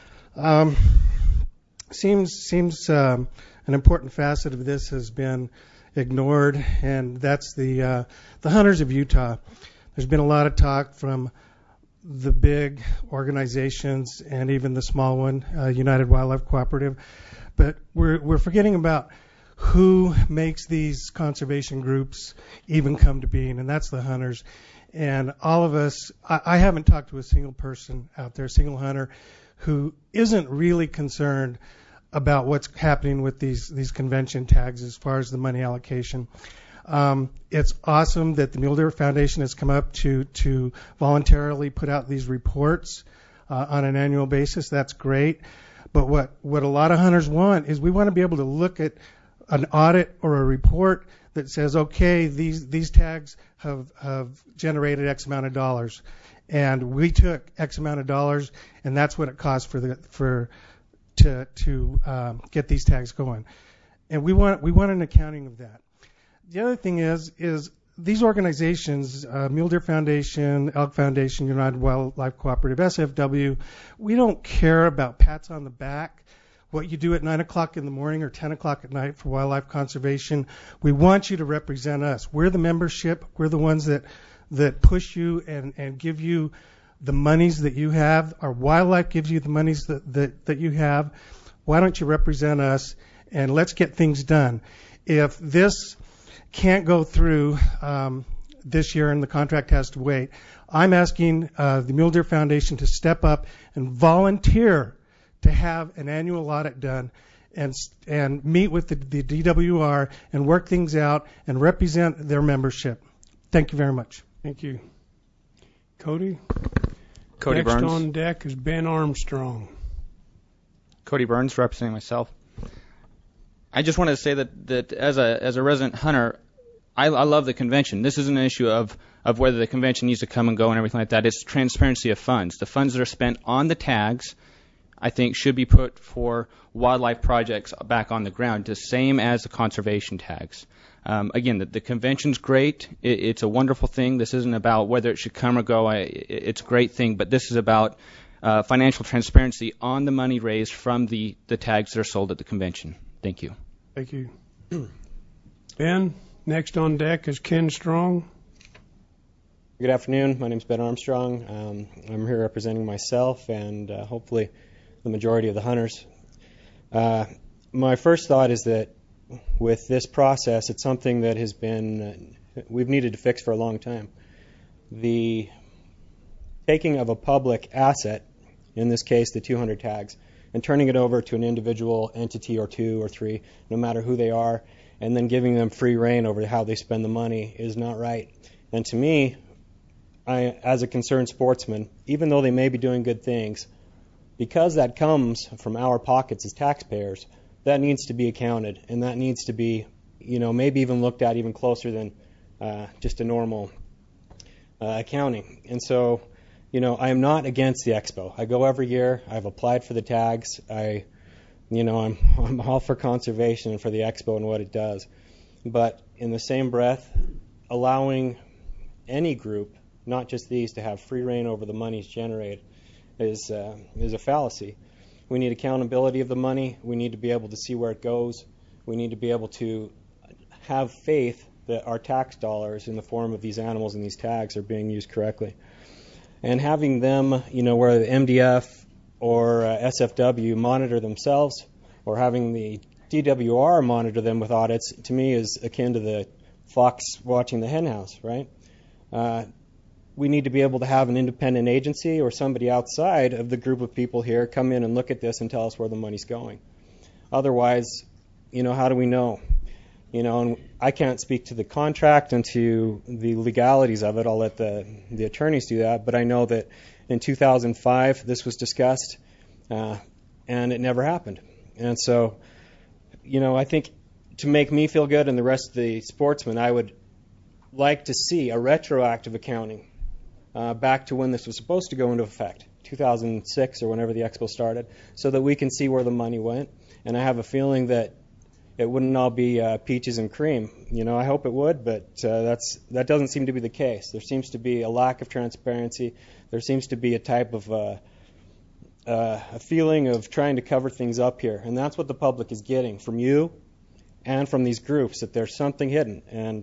Seems an important facet of this has been ignored, and that's the Hunters of Utah. There's been a lot of talk from the big organizations and even the small one, United Wildlife Cooperative, but we're forgetting about who makes these conservation groups even come to being, and that's the hunters. And all of us, I haven't talked to a single person out there, a single hunter, who isn't really concerned about what's happening with these convention tags as far as the money allocation. It's awesome that the Mule Deer Foundation has come up to voluntarily put out these reports on an annual basis. That's great. But what a lot of hunters want is we want to be able to look at an audit or a report that says, okay, these tags have generated X amount of dollars, and we took X amount of dollars, and that's what it costs to get these tags going. And we want an accounting of that. The other thing is these organizations, Mule Deer Foundation, Elk Foundation, United Wildlife Cooperative, SFW, we don't care about pats on the back, what you do at 9 o'clock in the morning or 10 o'clock at night for wildlife conservation. We want you to represent us. We're the membership. We're the ones that push you and give you the monies that you have. Our wildlife gives you the monies that you have. Why don't you represent us, and let's get things done. If this can't go through this year and the contract has to wait, I'm asking the Mule Deer Foundation to step up and volunteer to have an annual audit done and meet with the DWR and work things out and represent their membership. Thank you very much. Thank you. Cody? Cody Next Burns. on deck is Ben Armstrong. Cody Burns, representing myself. I just wanted to say that as a resident hunter, I love the convention. This isn't an issue of whether the convention needs to come and go and everything like that. It's transparency of funds. The funds that are spent on the tags, I think, should be put for wildlife projects back on the ground, the same as the conservation tags. Again, the convention's great. It's a wonderful thing. This isn't about whether it should come or go. It's a great thing, but this is about financial transparency on the money raised from the tags that are sold at the convention. Thank you. Thank you. Ben, next on deck is Ken Strong. Good afternoon. My name is Ben Armstrong. I'm here representing myself and hopefully the majority of the hunters. My first thought is that with this process, it's something that has been, we've needed to fix for a long time. The taking of a public asset, in this case the 200 tags, and turning it over to an individual entity or two or three, no matter who they are, and then giving them free rein over how they spend the money is not right. And to me, as a concerned sportsman, even though they may be doing good things, because that comes from our pockets as taxpayers, that needs to be accounted, and that needs to be, maybe even looked at even closer than just a normal accounting. And so, I am not against the expo. I go every year. I've applied for the tags. I'm all for conservation and for the expo and what it does. But in the same breath, allowing any group, not just these, to have free rein over the monies generated is a fallacy. We need accountability of the money. We need to be able to see where it goes. We need to be able to have faith that our tax dollars in the form of these animals and these tags are being used correctly. And having them, where the MDF or SFW monitor themselves, or having the DWR monitor them with audits, to me is akin to the fox watching the hen house, right? We need to be able to have an independent agency or somebody outside of the group of people here come in and look at this and tell us where the money's going. Otherwise, how do we know? And I can't speak to the contract and to the legalities of it. I'll let the attorneys do that. But I know that in 2005 this was discussed, and it never happened. And so, I think to make me feel good and the rest of the sportsmen, I would like to see a retroactive accounting back to when this was supposed to go into effect, 2006 or whenever the expo started, so that we can see where the money went. And I have a feeling that it wouldn't all be peaches and cream. I hope it would, but that doesn't seem to be the case. There seems to be a lack of transparency. There seems to be a type of a feeling of trying to cover things up here, and that's what the public is getting from you and from these groups, that there's something hidden. And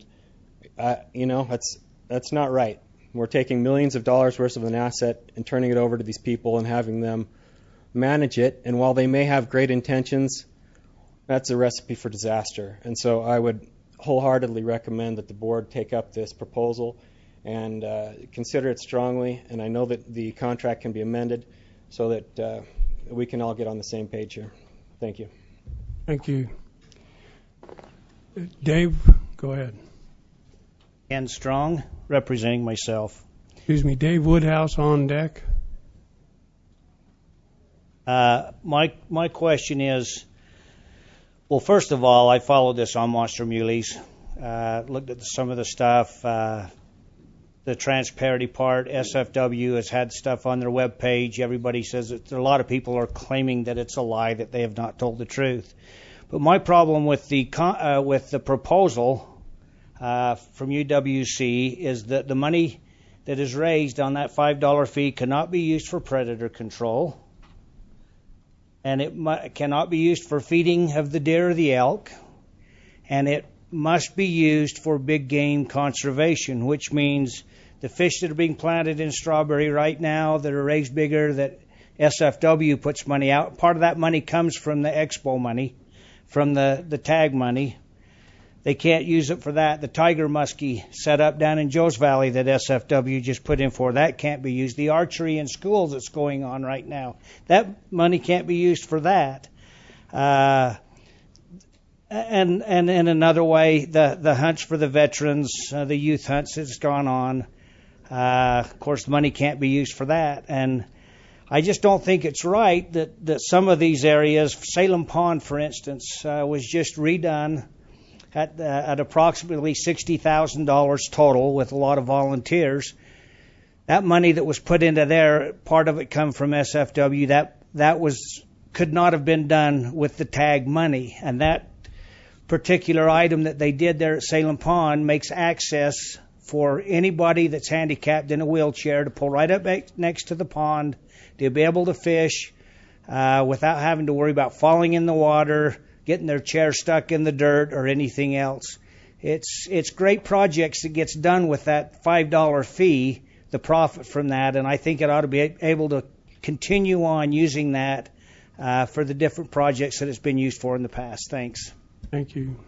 that's not right. We're taking millions of dollars worth of an asset and turning it over to these people and having them manage it. And while they may have great intentions, that's a recipe for disaster. And so I would wholeheartedly recommend that the board take up this proposal and consider it strongly. And I know that the contract can be amended so that we can all get on the same page here. Thank you. Thank you. Dave, go ahead. Ken Strong, representing myself. Excuse me, Dave Woodhouse on deck. My question is, well, first of all, I followed this on Monster Muleys, looked at some of the stuff, the transparency part. SFW has had stuff on their webpage. Everybody says that a lot of people are claiming that it's a lie, that they have not told the truth. But my problem with the proposal, from UWC is that the money that is raised on that $5 fee cannot be used for predator control, and it cannot be used for feeding of the deer or the elk, and it must be used for big game conservation, which means the fish that are being planted in Strawberry right now that are raised bigger, that SFW puts money out. Part of that money comes from the expo money, from the tag money. They can't use it for that. The tiger muskie set up down in Joe's Valley that SFW just put in for, that can't be used. The archery in schools that's going on right now, that money can't be used for that. And in another way, the hunts for the veterans, the youth hunts that's gone on, of course, the money can't be used for that. And I just don't think it's right that some of these areas, Salem Pond, for instance, was just redone at approximately $60,000 total with a lot of volunteers. That money that was put into there, part of it come from SFW. That could not have been done with the tag money. And that particular item that they did there at Salem Pond makes access for anybody that's handicapped in a wheelchair to pull right up next to the pond, to be able to fish without having to worry about falling in the water, getting their chair stuck in the dirt, or anything else. It's great projects that gets done with that $5 fee, the profit from that, and I think it ought to be able to continue on using that for the different projects that it's been used for in the past. Thanks. Thank you.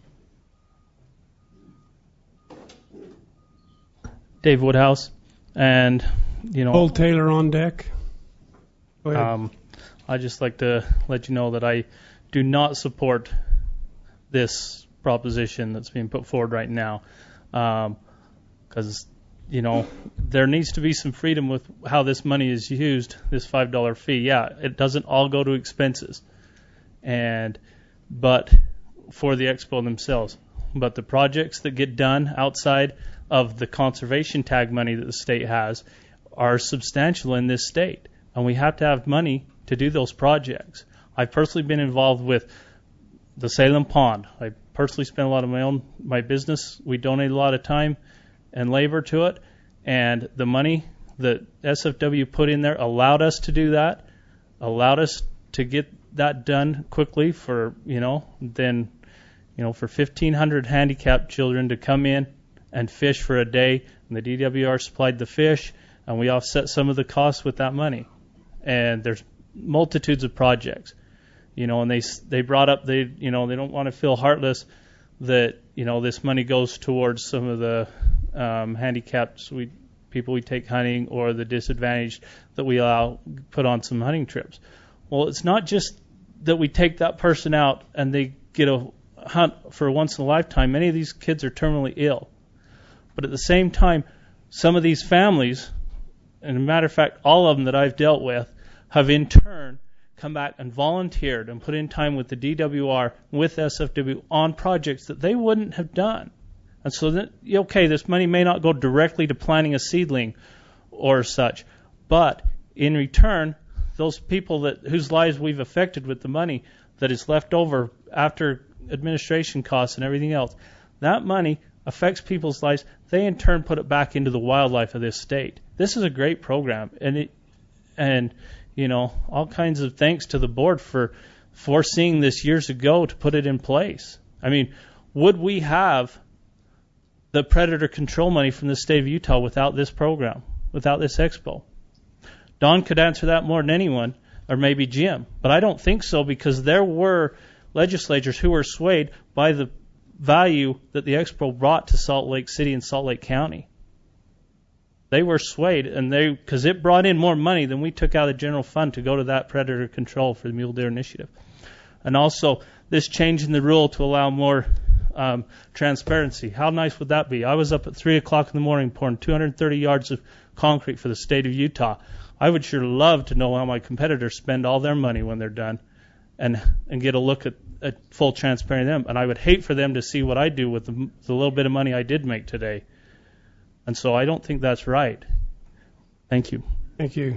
Dave Woodhouse, and Old Taylor on deck. Go ahead. I'd just like to let you know that I do not support this proposition that's being put forward right now, because there needs to be some freedom with how this money is used. This $5 fee, yeah, it doesn't all go to expenses, but for the expo themselves. But the projects that get done outside of the conservation tag money that the state has are substantial in this state, and we have to have money to do those projects. I've personally been involved with the Salem Pond. I personally spent a lot of my business. We donate a lot of time and labor to it, and the money that SFW put in there allowed us to do that, allowed us to get that done quickly for, for 1,500 handicapped children to come in and fish for a day, and the DWR supplied the fish, and we offset some of the costs with that money. And there's multitudes of projects, and they brought up they don't want to feel heartless that this money goes towards some of the handicapped people we take hunting, or the disadvantaged that we put on some hunting trips. Well, it's not just that we take that person out and they get a hunt for once in a lifetime. Many of these kids are terminally ill. But at the same time, some of these families, and as a matter of fact, all of them that I've dealt with, have in turn come back and volunteered and put in time with the DWR, with SFW, on projects that they wouldn't have done. And so, this money may not go directly to planting a seedling or such, but in return, those people whose lives we've affected with the money that is left over after administration costs and everything else, that money affects people's lives. They in turn put it back into the wildlife of this state. This is a great program, and all kinds of thanks to the board for foreseeing this years ago to put it in place. I mean, would we have the predator control money from the state of Utah without this program, without this expo? Don could answer that more than anyone, or maybe Jim, but I don't think so, because there were legislators who were swayed by the value that the expo brought to Salt Lake City and Salt Lake County. They were swayed, and because it brought in more money than we took out of the general fund to go to that predator control for the Mule Deer Initiative. And also, this change in the rule to allow more transparency. How nice would that be? I was up at 3 o'clock in the morning pouring 230 yards of concrete for the state of Utah. I would sure love to know how my competitors spend all their money when they're done, and get a look at full transparency of them. And I would hate for them to see what I do with the little bit of money I did make today. And so I don't think that's right. Thank you. Thank you.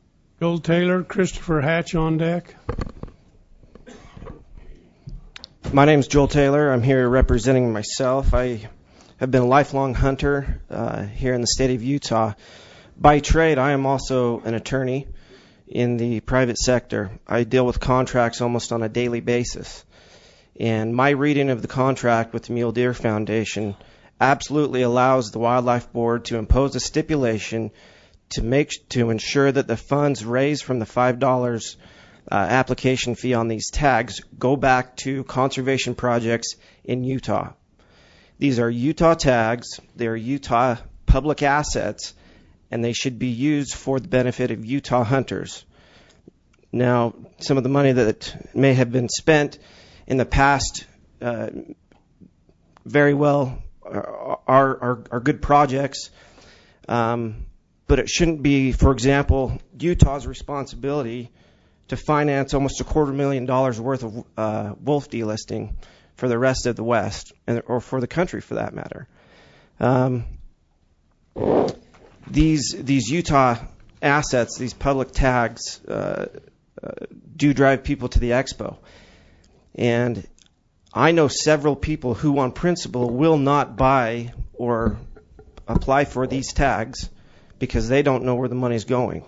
Old Taylor, Christopher Hatch on deck. My name is Joel Taylor. I'm here representing myself. I have been a lifelong hunter here in the state of Utah. By trade, I am also an attorney in the private sector. I deal with contracts almost on a daily basis. And my reading of the contract with the Mule Deer Foundation absolutely allows the Wildlife Board to impose a stipulation to ensure that the funds raised from the $5 application fee on these tags go back to conservation projects in Utah. These are Utah tags. They are Utah public assets, and they should be used for the benefit of Utah hunters. Now, some of the money that may have been spent in the past very well are good projects, but it shouldn't be, for example, Utah's responsibility to finance almost $250,000 worth of wolf delisting for the rest of the West, or for the country for that matter. These Utah assets, these public tags, do drive people to the expo. And I know several people who, on principle, will not buy or apply for these tags because they don't know where the money's going.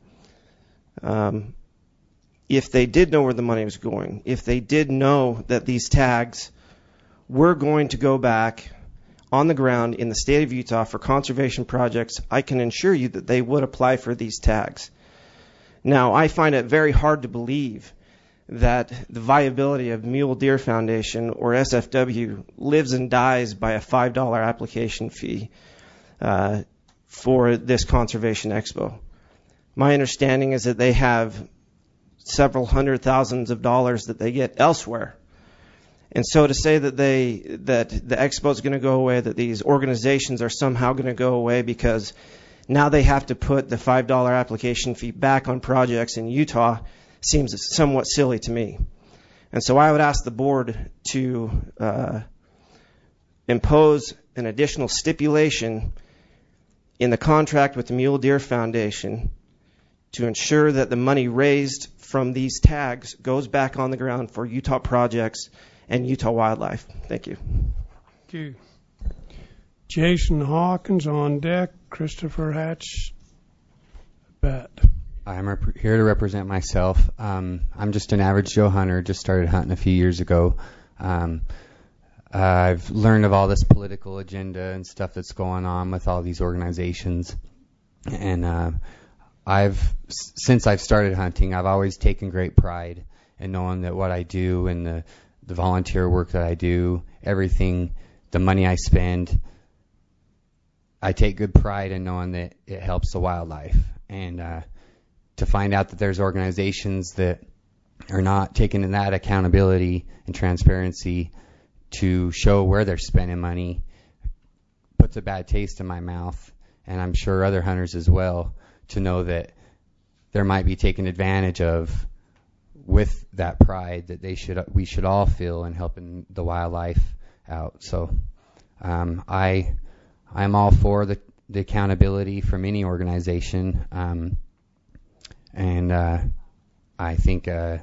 If they did know where the money was going, if they did know that these tags were going to go back on the ground in the state of Utah for conservation projects, I can assure you that they would apply for these tags. Now, I find it very hard to believe that the viability of Mule Deer Foundation or SFW lives and dies by a $5 application fee for this conservation expo. My understanding is that they have several hundred thousands of dollars that they get elsewhere. And so to say that the expo is going to go away, that these organizations are somehow going to go away because now they have to put the $5 application fee back on projects in Utah seems somewhat silly to me. And so I would ask the board to impose an additional stipulation in the contract with the Mule Deer Foundation to ensure that the money raised from these tags goes back on the ground for Utah projects and Utah wildlife. Thank you. Thank you. Jason Hawkins on deck. Christopher Hatch. Bet. I'm here to represent myself. I'm just an average Joe hunter. Just started hunting a few years ago. I've learned of all this political agenda and stuff that's going on with all these organizations. And since I've started hunting, I've always taken great pride in knowing that what I do and the volunteer work that I do, everything, the money I spend, I take good pride in knowing that it helps the wildlife. And to find out that there's organizations that are not taking that accountability and transparency to show where they're spending money puts a bad taste in my mouth, and I'm sure other hunters as well, to know that there might be taken advantage of with that pride that we should all feel in helping the wildlife out. So I'm all for the accountability from any organization, and I think that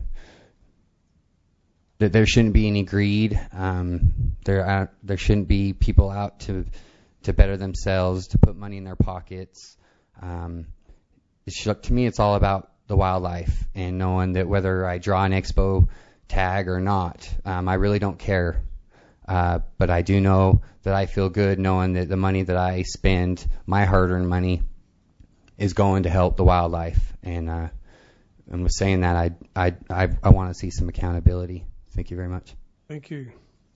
there shouldn't be any greed. There shouldn't be people out to better themselves, to put money in their pockets. To me, it's all about the wildlife and knowing that whether I draw an expo tag or not, I really don't care. But I do know that I feel good knowing that the money that I spend, my hard-earned money, is going to help the wildlife. And with saying that, I want to see some accountability. Thank you very much. Thank you.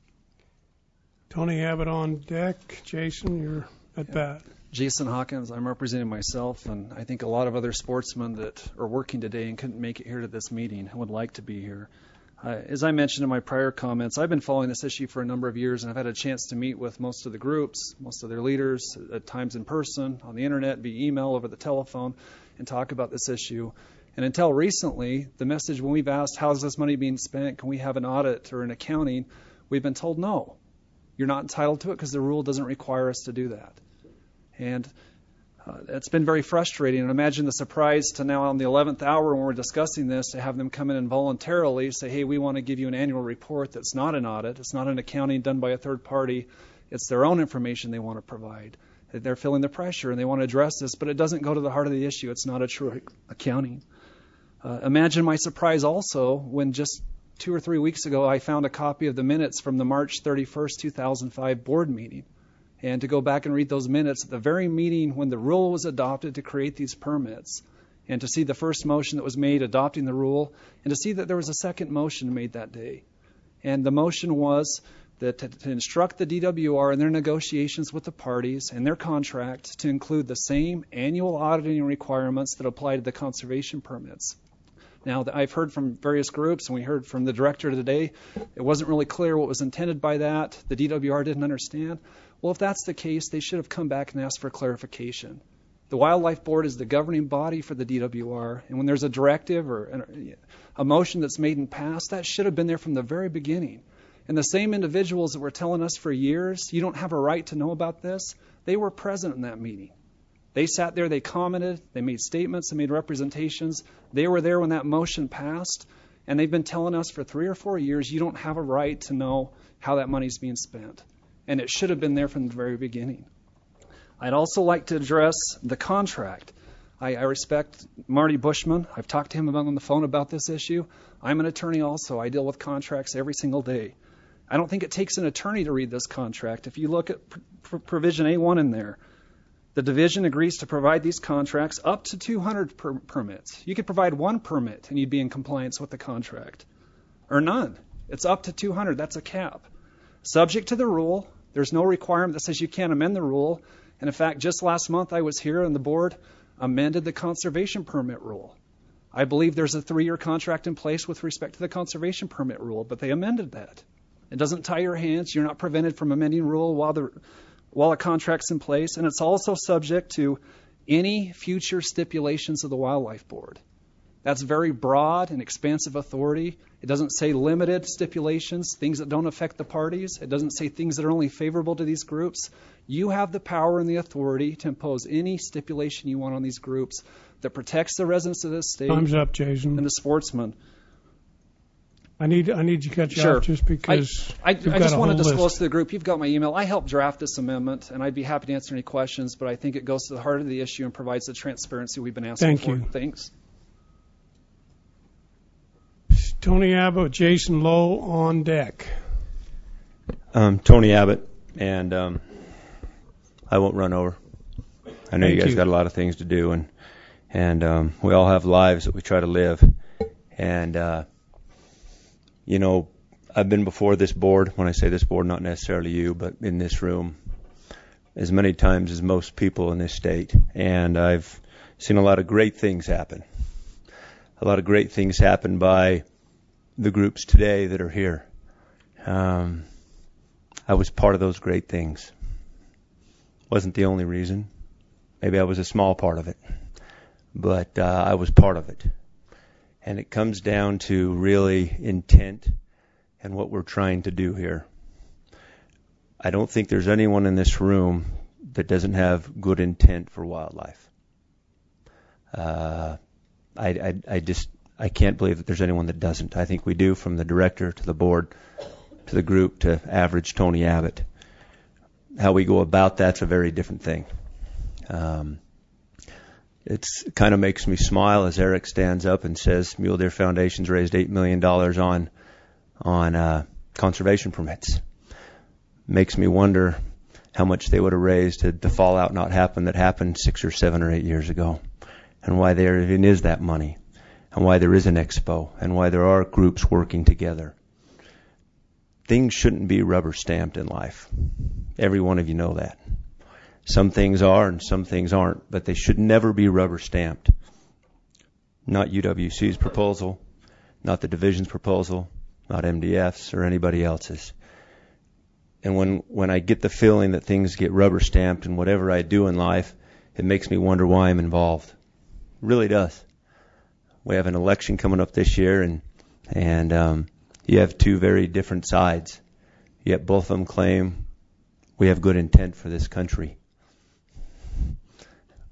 Tony Abbott on deck. Jason, you're at bat. Jason Hawkins. I'm representing myself, and I think a lot of other sportsmen that are working today and couldn't make it here to this meeting would like to be here. As I mentioned in my prior comments, I've been following this issue for a number of years, and I've had a chance to meet with most of the groups, most of their leaders, at times in person, on the internet, via email, over the telephone, and talk about this issue. And until recently, the message when we've asked, how's this money being spent, can we have an audit or an accounting, we've been told no. You're not entitled to it because the rule doesn't require us to do that. And It's been very frustrating. And imagine the surprise to now on the 11th hour when we're discussing this to have them come in and voluntarily say, hey, we want to give you an annual report that's not an audit. It's not an accounting done by a third party. It's their own information they want to provide. They're feeling the pressure and they want to address this, but it doesn't go to the heart of the issue. It's not a true accounting. Imagine my surprise also when just 2 or 3 weeks ago I found a copy of the minutes from the March 31st, 2005 board meeting. And to go back and read those minutes at the very meeting when the rule was adopted to create these permits, and to see the first motion that was made adopting the rule, and to see that there was a second motion made that day. And the motion was that to instruct the DWR in their negotiations with the parties and their contract to include the same annual auditing requirements that apply to the conservation permits. Now, I've heard from various groups, and we heard from the director today, it wasn't really clear what was intended by that. The DWR didn't understand. Well, if that's the case, they should have come back and asked for clarification. The Wildlife Board is the governing body for the DWR, and when there's a directive or a motion that's made and passed, that should have been there from the very beginning. And the same individuals that were telling us for years, you don't have a right to know about this, they were present in that meeting. They sat there, they commented, they made statements, they made representations. They were there when that motion passed, and they've been telling us for 3 or 4 years, you don't have a right to know how that money's being spent. And it should have been there from the very beginning. I'd also like to address the contract. I respect Marty Bushman. I've talked to him on the phone about this issue. I'm an attorney also. I deal with contracts every single day. I don't think it takes an attorney to read this contract. If you look at provision A1 in there, the division agrees to provide these contracts up to 200 permits. You could provide 1 permit and you'd be in compliance with the contract. Or none. It's up to 200. That's a cap. Subject to the rule. There's no requirement that says you can't amend the rule. And in fact, just last month I was here and the board amended the conservation permit rule. I believe there's a 3-year contract in place with respect to the conservation permit rule, but they amended that. It doesn't tie your hands. You're not prevented from amending rule while a contract's in place. And it's also subject to any future stipulations of the Wildlife Board. That's very broad and expansive authority. It doesn't say limited stipulations, things that don't affect the parties. It doesn't say things that are only favorable to these groups. You have the power and the authority to impose any stipulation you want on these groups that protects the residents of this state. Time's up, Jason. And the sportsmen. I need to cut you Sure. off just because I you've got just a want to whole disclose list. to the group, you've got my email. I helped draft this amendment, and I'd be happy to answer any questions, but I think it goes to the heart of the issue and provides the transparency we've been asking Thank for. you. Thanks. Tony Abbott, Jason Lowe on deck. Tony Abbott, and I won't run over. I know Thank you guys you. got a lot of things to do, and we all have lives that we try to live. And I've been before this board. When I say this board, not necessarily you, but in this room, as many times as most people in this state. And I've seen a lot of great things happen. A lot of great things happen by the groups today that are here. I was part of those great things. Wasn't the only reason. Maybe I was a small part of it. But I was part of it. And it comes down to really intent and what we're trying to do here. I don't think there's anyone in this room that doesn't have good intent for wildlife. I can't believe that there's anyone that doesn't. I think we do, from the director to the board to the group to average Tony Abbott. How we go about that's a very different thing. It kind of makes me smile as Eric stands up and says Mule Deer Foundation's raised $8 million on conservation permits. Makes me wonder how much they would have raised had the fallout not happened that happened 6 or 7 or 8 years ago, and why there even is that money, and why there is an expo, and why there are groups working together. Things shouldn't be rubber stamped in life. Every one of you know that. Some things are and some things aren't, but they should never be rubber stamped. Not UWC's proposal, not the division's proposal, not MDF's or anybody else's. And when I get the feeling that things get rubber stamped in whatever I do in life, it makes me wonder why I'm involved. It really does. We have an election coming up this year, and you have 2 very different sides, yet both of them claim we have good intent for this country.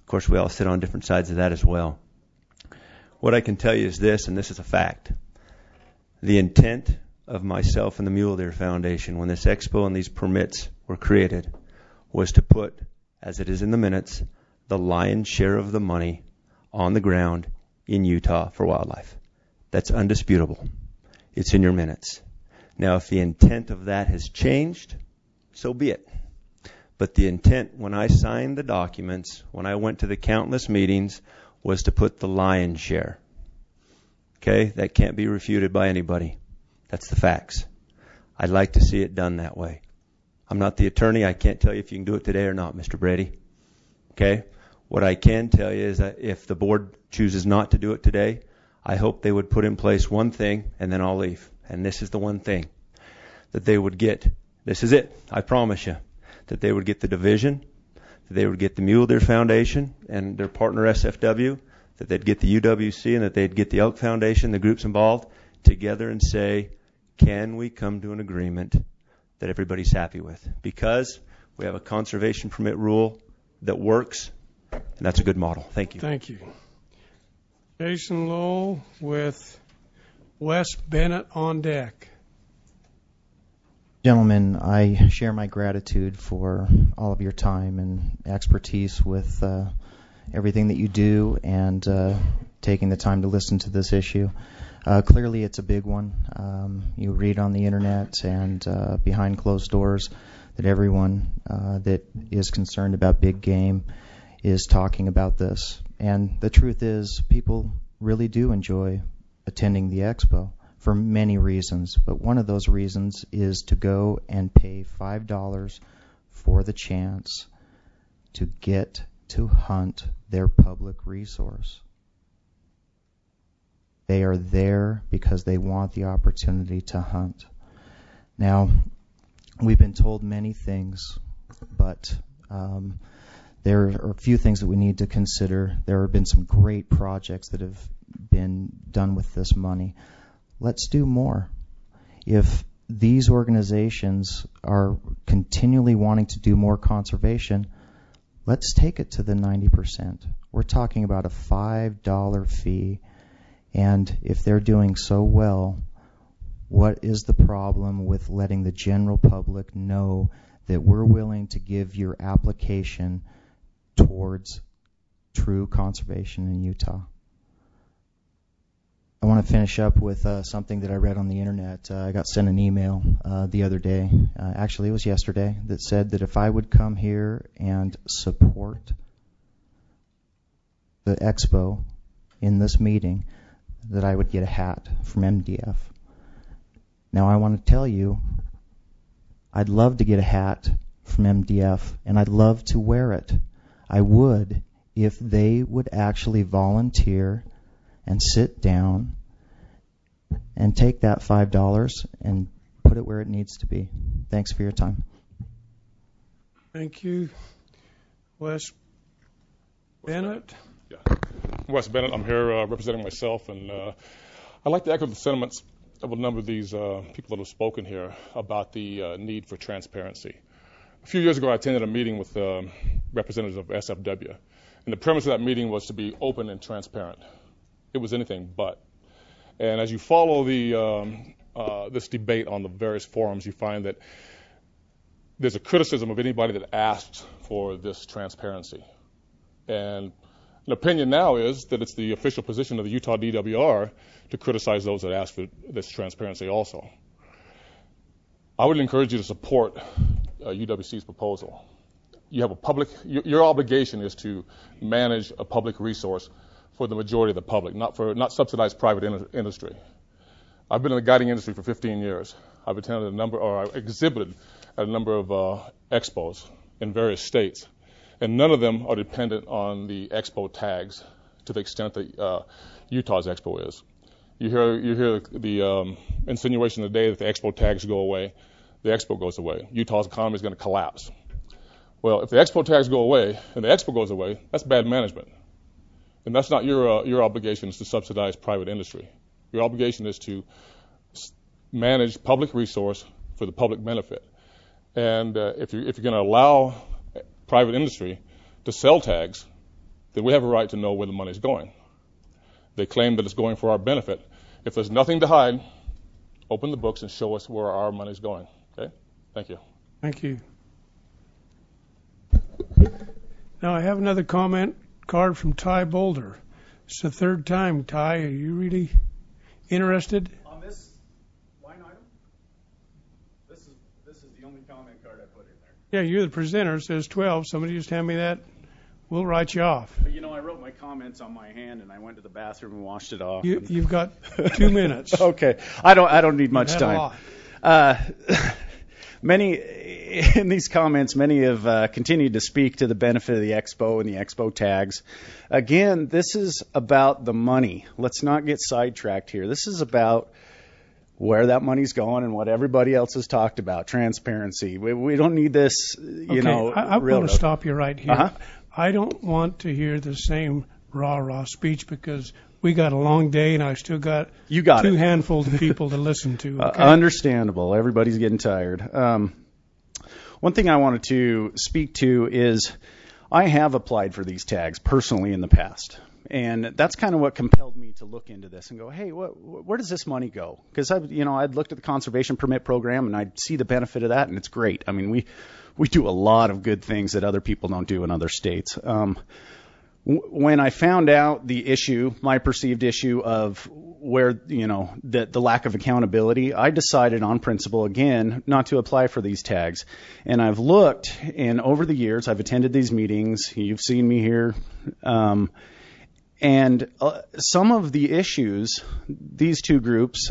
course, we all sit on different sides of that as well. What I can tell you is this, and this is a fact. The intent of myself and the Mule Deer Foundation when this expo and these permits were created was to put, as it is in the minutes, the lion's share of the money on the ground in Utah for wildlife. That's undisputable. It's in your minutes. Now, if the intent of that has changed, so be it. But the intent when I signed the documents, when I went to the countless meetings, was to put the lion's share. Okay? That can't be refuted by anybody. That's the facts. I'd like to see it done that way. I'm not the attorney. I can't tell you if you can do it today or not, Mr. Brady. Okay? What I can tell you is that if the board chooses not to do it today, I hope they would put in place one thing, and then I'll leave. And this is the one thing that they would get. This is it. I promise you. That they would get the division, that they would get the Mule Deer Foundation and their partner SFW, that they'd get the UWC, and that they'd get the Elk Foundation, the groups involved, together and say, can we come to an agreement that everybody's happy with? Because we have a conservation permit rule that works, and that's a good model. Thank you. Thank you. Jason Lowell with Wes Bennett on deck. Gentlemen, I share my gratitude for all of your time and expertise with everything that you do and taking the time to listen to this issue. Clearly, it's a big one. You read on the internet and behind closed doors that everyone that is concerned about big game is talking about this. And the truth is, people really do enjoy attending the expo for many reasons, but one of those reasons is to go and pay $5 for the chance to get to hunt their public resource. They are there because they want the opportunity to hunt. Now, we've been told many things, but there are a few things that we need to consider. There have been some great projects that have been done with this money. Let's do more. If these organizations are continually wanting to do more conservation, let's take it to the 90%. We're talking about a $5 fee, and if they're doing so well, what is the problem with letting the general public know that we're willing to give your application towards true conservation in Utah? I want to finish up with something that I read on the internet. I got sent an email the other day, actually it was yesterday, that said that if I would come here and support the expo in this meeting, that I would get a hat from MDF. Now I want to tell you, I'd love to get a hat from MDF, and I'd love to wear it. I would if they would actually volunteer and sit down and take that $5 and put it where it needs to be. Thanks for your time. Thank you. Wes Bennett. Yeah. Wes Bennett. I'm here representing myself, and I'd like to echo the sentiments of a number of these people that have spoken here about the need for transparency. A few years ago, I attended a meeting with representatives of SFW, and the premise of that meeting was to be open and transparent. It was anything but. And as you follow this debate on the various forums, you find that there's a criticism of anybody that asks for this transparency. And an opinion now is that it's the official position of the Utah DWR to criticize those that ask for this transparency also. I would encourage you to support UWC's proposal. You have your obligation is to manage a public resource for the majority of the public, not subsidize private industry. I've been in the guiding industry for 15 years. I've exhibited at a number of expos in various states, and none of them are dependent on the expo tags to the extent that Utah's expo is. You hear the insinuation today that the expo tags go away, the expo goes away. Utah's economy is going to collapse. Well, if the expo tags go away and the expo goes away, that's bad management. And that's not your obligation is to subsidize private industry. Your obligation is to manage public resource for the public benefit. And if you're going to allow private industry to sell tags then we have a right to know where the money's going. They claim that it's going for our benefit. If there's nothing to hide, open the books and show us where our money's going. Okay? Thank you. Thank you. Now I have another comment card from Ty Boulder. It's the third time, Ty. Are you really interested? On this line item? This is the only comment card I put in there. Yeah, you're the presenter. It says 12. Somebody just hand me that. We'll write you off. But, I wrote my comments on my hand, and I went to the bathroom and washed it off. You've got 2 minutes. Okay. I don't need much time. In these comments, many have continued to speak to the benefit of the Expo and the Expo tags. Again, this is about the money. Let's not get sidetracked here. This is about where that money's going and what everybody else has talked about, transparency. We don't need this, I want to stop you right here. Uh-huh. I don't want to hear the same rah-rah speech because we got a long day and I still got two handfuls of people to listen to. Okay? Understandable. Everybody's getting tired. One thing I wanted to speak to is I have applied for these tags personally in the past. And that's kind of what compelled me to look into this and go, hey, where does this money go? Because I'd looked at the conservation permit program and I'd see the benefit of that, and it's great. I mean, we do a lot of good things that other people don't do in other states. When I found out the issue, my perceived issue of where, the lack of accountability, I decided on principle, again, not to apply for these tags. And I've looked, and over the years, I've attended these meetings. You've seen me here. And some of the issues, these two groups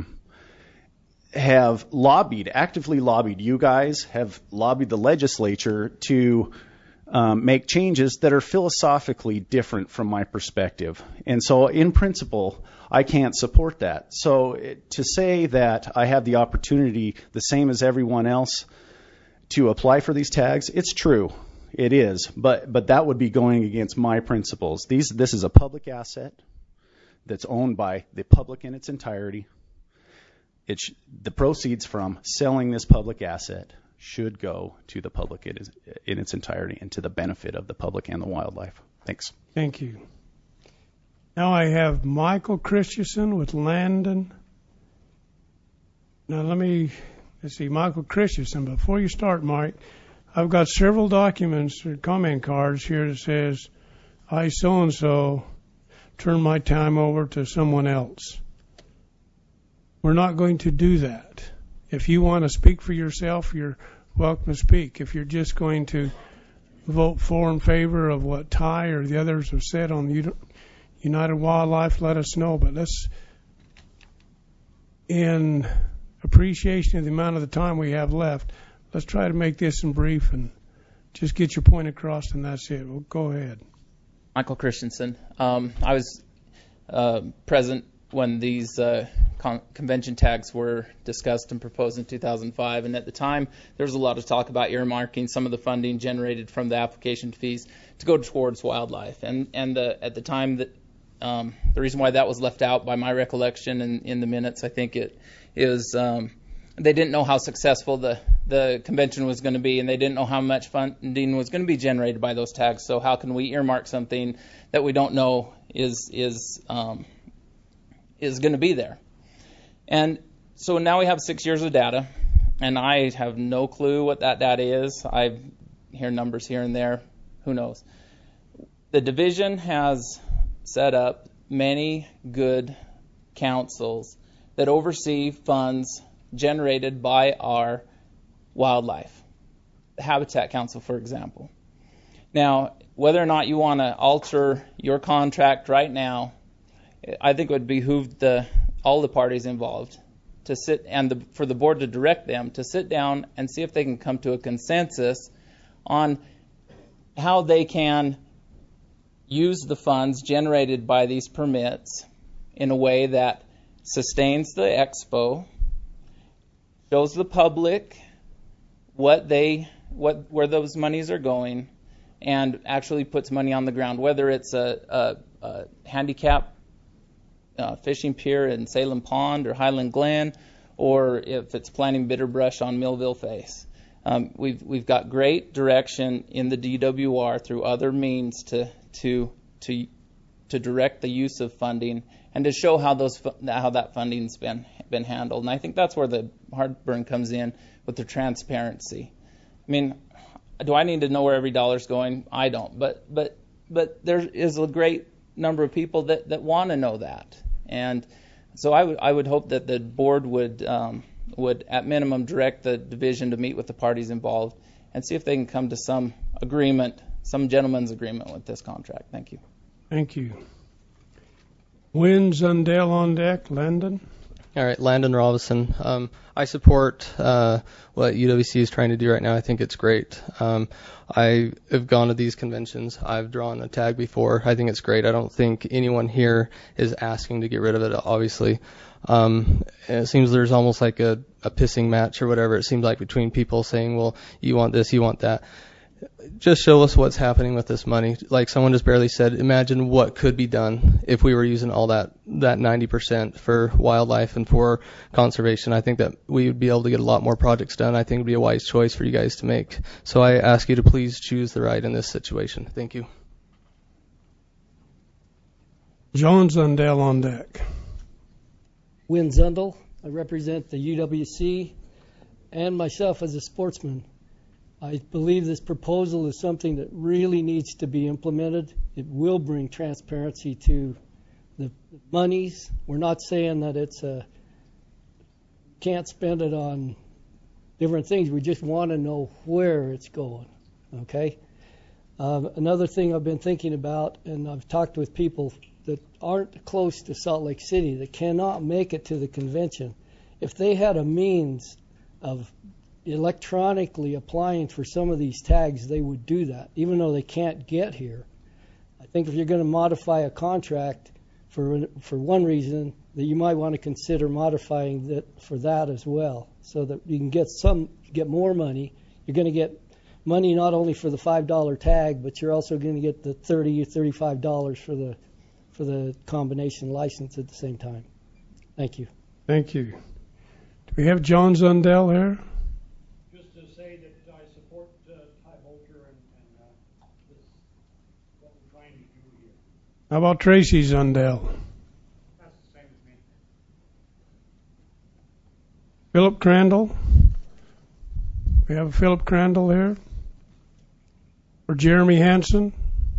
have actively lobbied. You guys have lobbied the legislature to make changes that are philosophically different from my perspective. And so in principle, I can't support that. So to say that I have the opportunity, the same as everyone else, to apply for these tags, it's true. It is, but that would be going against my principles. This is a public asset that's owned by the public in its entirety. The proceeds from selling this public asset should go to the public in its entirety and to the benefit of the public and the wildlife. Thanks. Thank you. Now I have Michael Christensen with Landon. Now let's see, Michael Christensen. Before you start, Mike, I've got several documents or comment cards here that says, I so-and-so turn my time over to someone else. We're not going to do that. If you want to speak for yourself, you're welcome to speak. If you're just going to vote for in favor of what Ty or the others have said on United Wildlife, let us know. But in appreciation of the amount of the time we have left, let's try to make this in brief and just get your point across, and that's it. Well, go ahead. Michael Christensen. I was present when these convention tags were discussed and proposed in 2005, and at the time there was a lot of talk about earmarking some of the funding generated from the application fees to go towards wildlife. And at the time that the reason why that was left out, by my recollection and in the minutes, I think it is they didn't know how successful the convention was going to be, and they didn't know how much funding was going to be generated by those tags. So how can we earmark something that we don't know is going to be there? And so now we have 6 years of data, and I have no clue what that data is. I hear numbers here and there. Who knows? The division has set up many good councils that oversee funds generated by our wildlife. The Habitat Council, for example. Now, whether or not you want to alter your contract right now, I think it would behoove all the parties involved to sit, and for the board to direct them to sit down and see if they can come to a consensus on how they can use the funds generated by these permits in a way that sustains the expo, shows the public where those monies are going, and actually puts money on the ground, whether it's a handicap fishing pier in Salem Pond or Highland Glen, or if it's planting bitter brush on Millville Face. We've got great direction in the DWR through other means to to direct the use of funding and to show how that funding's been handled. And I think that's where the heartburn comes in with the transparency. I mean, do I need to know where every dollar's going? I don't. But there is a great number of people that want to know that. And so I would hope that the board would at minimum direct the division to meet with the parties involved and see if they can come to some agreement, some gentleman's agreement with this contract. Thank you. Thank you. Wynn Zundell on deck. Landon? All right, Landon Robinson. I support what UWC is trying to do right now. I think it's great. I have gone to these conventions. I've drawn a tag before. I think it's great. I don't think anyone here is asking to get rid of it, obviously. And it seems there's almost like a pissing match or whatever. It seems like between people saying, well, you want this, you want that. Just show us what's happening with this money. Like someone just barely said, imagine what could be done if we were using all that 90% for wildlife and for conservation. I think that we would be able to get a lot more projects done. I think it would be a wise choice for you guys to make. So I ask you to please choose the right in this situation. Thank you. John Zundell on deck. Wynn Zundel. I represent the UWC and myself as a sportsman. I believe this proposal is something that really needs to be implemented. It will bring transparency to the monies. We're not saying that it's can't spend it on different things. We just want to know where it's going. Okay. Another thing I've been thinking about, and I've talked with people that aren't close to Salt Lake City that cannot make it to the convention. If they had a means of electronically applying for some of these tags, they would do that, even though they can't get here. I think if you're going to modify a contract for one reason, that you might want to consider modifying that for that as well, so that you can get more money. You're going to get money not only for the $5 tag, but you're also going to get the $30 or $35 for the combination license at the same time. Thank you. Thank you. Do we have John Zundell here? Just to say that I support Ty Bolter and this, what we're trying to do here. How about Tracy Zundell? That's the same as me. Philip Crandall? We have a Philip Crandall here? Or Jeremy Hansen?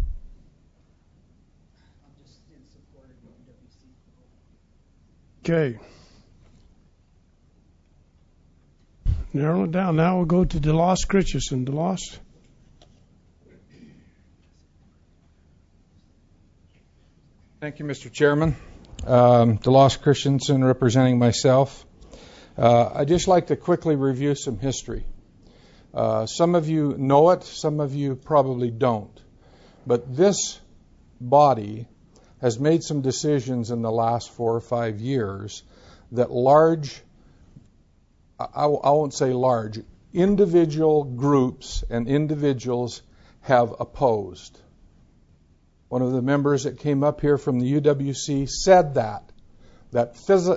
Okay. Narrow it down. Now we'll go to DeLoss Christensen. DeLoss? Thank you, Mr. Chairman. DeLoss Christensen representing myself. I'd just like to quickly review some history. Some of you know it, some of you probably don't. But this body has made some decisions in the last 4 or 5 years that I won't say large, individual groups and individuals have opposed. One of the members that came up here from the UWC said that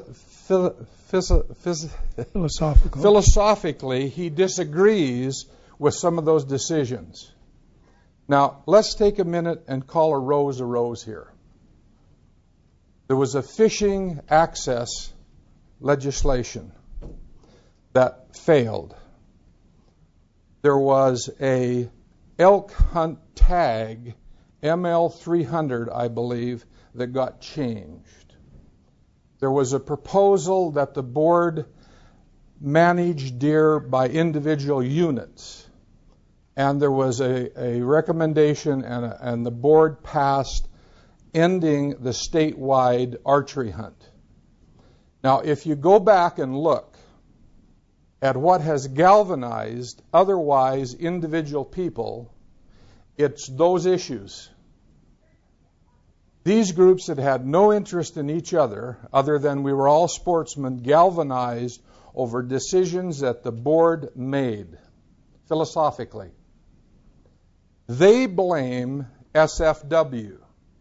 philosophically he disagrees with some of those decisions. Now, let's take a minute and call a rose here. There was a fishing access legislation that failed. There was a elk hunt tag, ML300, I believe, that got changed. There was a proposal that the board manage deer by individual units. And there was a recommendation and the board passed ending the statewide archery hunt. Now, if you go back and look at what has galvanized otherwise individual people, it's those issues. These groups that had no interest in each other than we were all sportsmen, galvanized over decisions that the board made philosophically. They blame SFW.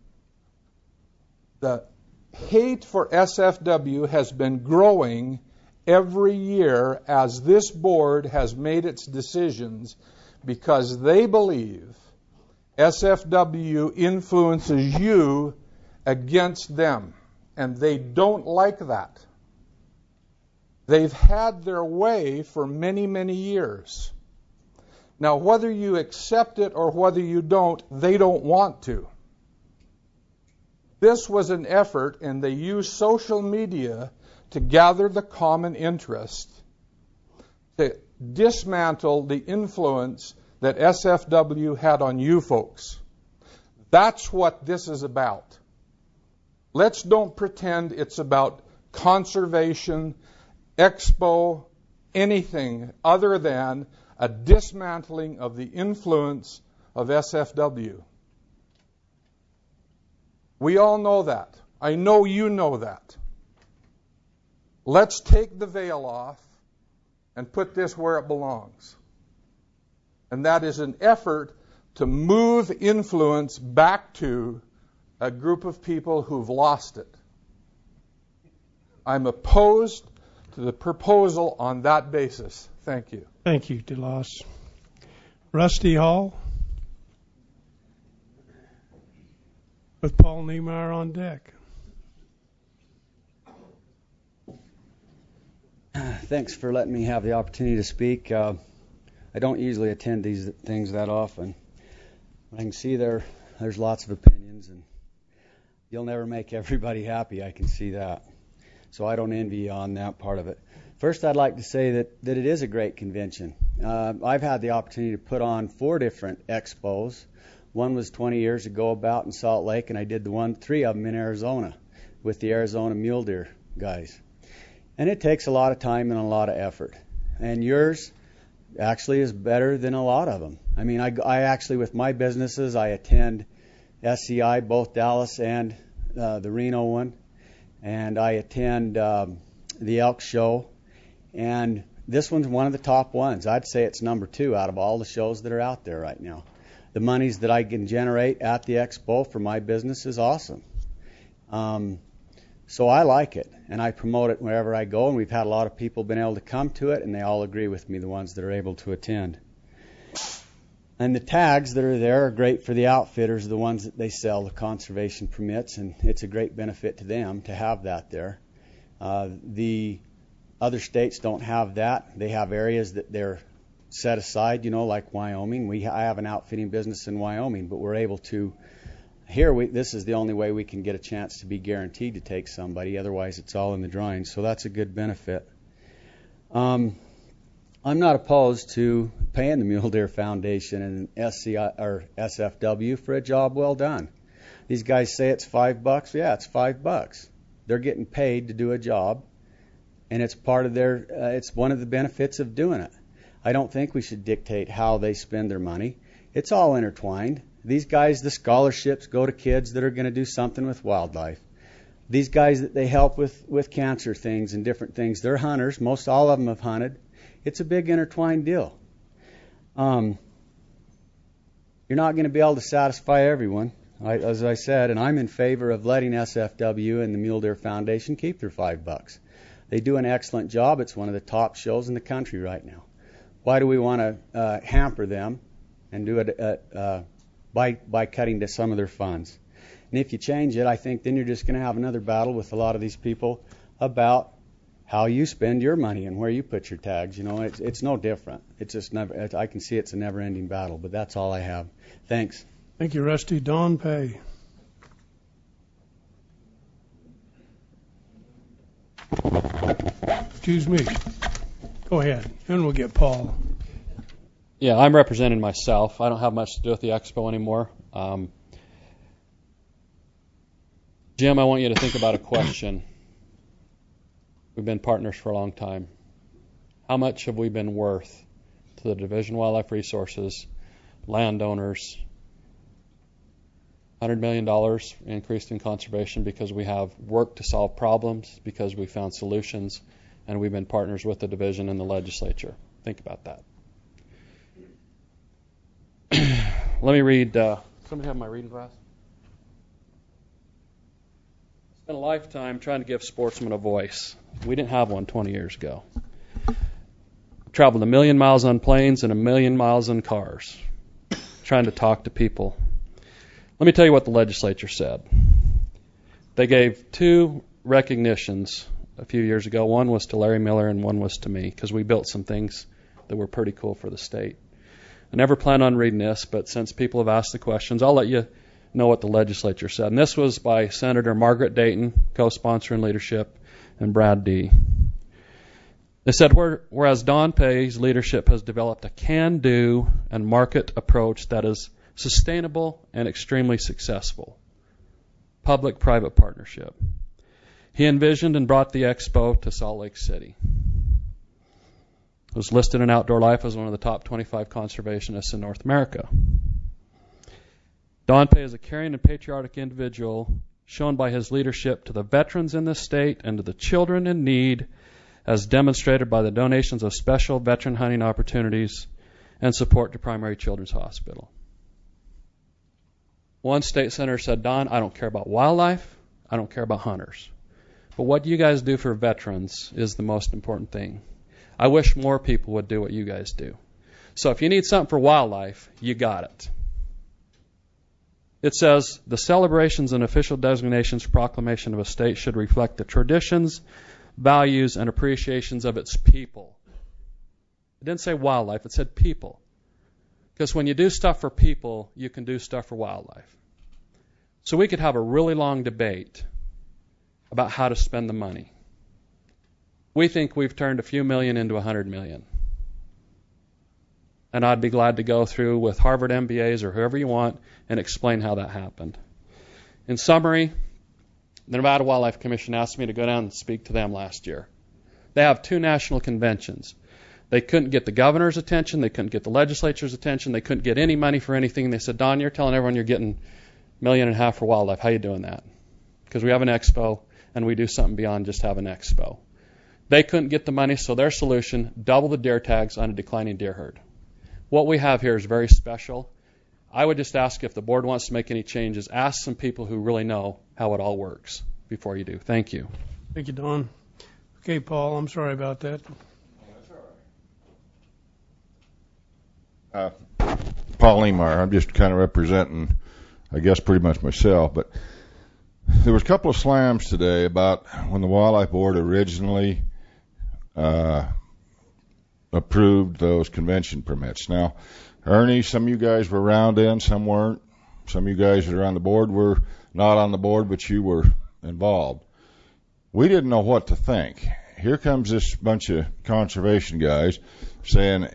The hate for SFW has been growing every year as this board has made its decisions because they believe SFW influences you against them, and they don't like that. They've had their way for many, many years. Now, whether you accept it or whether you don't, they don't want to. This was an effort, and they used social media to gather the common interest, to dismantle the influence that SFW had on you folks. That's what this is about. Let's don't pretend it's about conservation, expo, anything other than a dismantling of the influence of SFW. We all know that. I know you know that. Let's take the veil off and put this where it belongs. And that is an effort to move influence back to a group of people who've lost it. I'm opposed to the proposal on that basis. Thank you. Thank you, DeLoss. Rusty Hall with Paul Niemeyer on deck. Thanks for letting me have the opportunity to speak. I don't usually attend these things that often. I can see there's lots of opinions, and you'll never make everybody happy. I can see that. So I don't envy you on that part of it. First, I'd like to say that it is a great convention. I've had the opportunity to put on 4 different expos. One was 20 years ago about in Salt Lake, and I did 3 of them in Arizona with the Arizona Mule Deer guys. And it takes a lot of time and a lot of effort. And yours actually is better than a lot of them. I mean, I actually, with my businesses, I attend SCI, both Dallas and the Reno one. And I attend the Elk Show. And this one's one of the top ones. I'd say it's number 2 out of all the shows that are out there right now. The monies that I can generate at the expo for my business is awesome. So I like it, and I promote it wherever I go, and we've had a lot of people been able to come to it, and they all agree with me, the ones that are able to attend. And the tags that are there are great for the outfitters, the ones that they sell the conservation permits, and it's a great benefit to them to have that there. The other states don't have that. They have areas that they're set aside, like Wyoming. I have an outfitting business in Wyoming, but we're able to. Here, this is the only way we can get a chance to be guaranteed to take somebody. Otherwise, it's all in the drawing. So that's a good benefit. I'm not opposed to paying the Mule Deer Foundation and SCI or SFW for a job well done. These guys say it's $5. Yeah, it's $5. They're getting paid to do a job, and it's part of their. It's one of the benefits of doing it. I don't think we should dictate how they spend their money. It's all intertwined. These guys, the scholarships go to kids that are going to do something with wildlife. These guys that they help with cancer things and different things, they're hunters. Most all of them have hunted. It's a big intertwined deal. You're not going to be able to satisfy everyone, as I said, and I'm in favor of letting SFW and the Mule Deer Foundation keep their $5. They do an excellent job. It's one of the top shows in the country right now. Why do we want to hamper them and do it by cutting to some of their funds? And if you change it, I think then you're just going to have another battle with a lot of these people about how you spend your money and where you put your tags. It's no different. It's just never. I can see it's a never-ending battle. But that's all I have. Thanks. Thank you, Rusty. Don Pay. Excuse me. Go ahead, and we'll get Paul. Yeah, I'm representing myself. I don't have much to do with the expo anymore. Jim, I want you to think about a question. We've been partners for a long time. How much have we been worth to the Division of Wildlife Resources, landowners? $100 million increased in conservation because we have worked to solve problems, because we found solutions, and we've been partners with the division and the legislature. Think about that. Let me read. Somebody have my reading glass? I spent a lifetime trying to give sportsmen a voice. We didn't have one 20 years ago. Traveled 1 million miles on planes and 1 million miles on cars. trying to talk to people. Let me tell you what the legislature said. They gave 2 recognitions a few years ago. One was to Larry Miller and one was to me, because we built some things that were pretty cool for the state. I never planned on reading this, but since people have asked the questions, I'll let you know what the legislature said. And this was by Senator Margaret Dayton, co-sponsor in leadership, and Brad Dee. They said, whereas Don Pay's leadership has developed a can-do and market approach that is sustainable and extremely successful. Public-private partnership. He envisioned and brought the expo to Salt Lake City. It was listed in Outdoor Life as one of the top 25 conservationists in North America. Don Pay is a caring and patriotic individual shown by his leadership to the veterans in this state and to the children in need, as demonstrated by the donations of special veteran hunting opportunities and support to Primary Children's Hospital. One state senator said, Don, I don't care about wildlife, I don't care about hunters. But what you guys do for veterans is the most important thing. I wish more people would do what you guys do. So if you need something for wildlife, you got it. It says, the celebrations and official designations proclamation of a state should reflect the traditions, values, and appreciations of its people. It didn't say wildlife, it said people. Because when you do stuff for people, you can do stuff for wildlife. So we could have a really long debate about how to spend the money. We think we've turned a few million into 100 million. And I'd be glad to go through with Harvard MBAs or whoever you want and explain how that happened. In summary, the Nevada Wildlife Commission asked me to go down and speak to them last year. They have 2 national conventions. They couldn't get the governor's attention. They couldn't get the legislature's attention. They couldn't get any money for anything. They said, Don, you're telling everyone you're getting $1.5 million for wildlife. How are you doing that? Because we have an expo and we do something beyond just have an expo. They couldn't get the money, so their solution, double the deer tags on a declining deer herd. What we have here is very special. I would just ask if the board wants to make any changes, ask some people who really know how it all works before you do. Thank you. Thank you, Don. Okay, Paul, I'm sorry about that. Paul Lemar. I'm just kind of representing, I guess, pretty much myself. But there was a couple of slams today about when the Wildlife Board originally approved those convention permits. Now, Ernie, some of you guys were around then, some weren't. Some of you guys that are on the board were not on the board, but you were involved. We didn't know what to think. Here comes this bunch of conservation guys saying,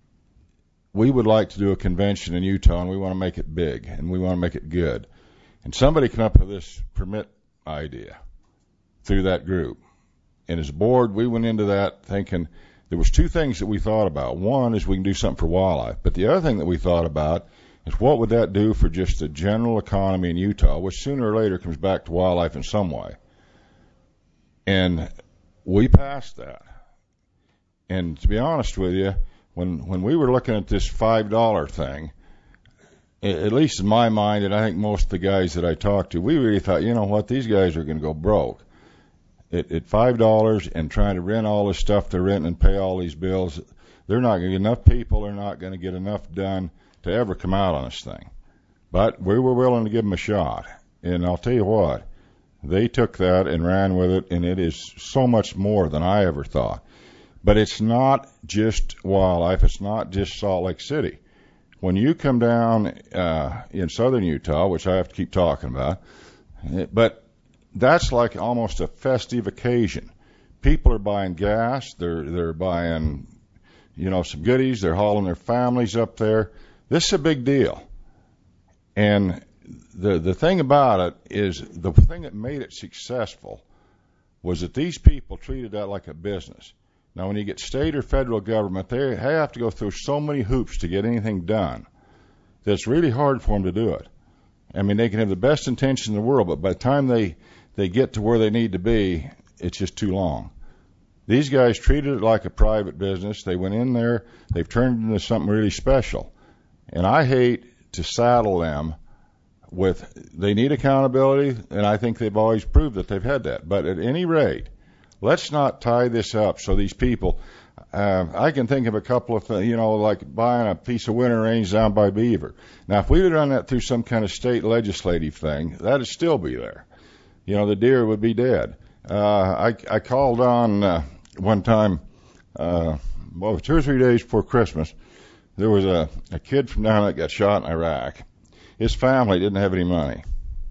we would like to do a convention in Utah, and we want to make it big, and we want to make it good. And somebody came up with this permit idea through that group. And as a board, we went into that thinking there was 2 things that we thought about. One is we can do something for wildlife. But the other thing that we thought about is what would that do for just the general economy in Utah, which sooner or later comes back to wildlife in some way. And we passed that. And to be honest with you, when we were looking at this $5 thing, at least in my mind, and I think most of the guys that I talked to, we really thought, you know what, these guys are going to go broke. At $5 and trying to rent all this stuff they're renting and pay all these bills, they're not going to get enough people, they're not going to get enough done to ever come out on this thing. But we were willing to give them a shot. And I'll tell you what, they took that and ran with it, and it is so much more than I ever thought. But it's not just wildlife, it's not just Salt Lake City. When you come down in southern Utah, which I have to keep talking about, but that's like almost a festive occasion. People are buying gas, they're buying, some goodies, they're hauling their families up there. This is a big deal. And the thing about it is the thing that made it successful was that these people treated that like a business. Now, when you get state or federal government, they have to go through so many hoops to get anything done that it's really hard for them to do it. I mean, they can have the best intentions in the world, but by the time they get to where they need to be, it's just too long. These guys treated it like a private business. They went in there. They've turned it into something really special. And I hate to saddle them with, they need accountability, and I think they've always proved that they've had that. But at any rate, let's not tie this up so these people, I can think of a couple of things, like buying a piece of winter range down by Beaver. Now, if we would run that through some kind of state legislative thing, that'd still be there. The deer would be dead. I called on one time, 2 or 3 days before Christmas. There was a kid from down that got shot in Iraq. His family didn't have any money.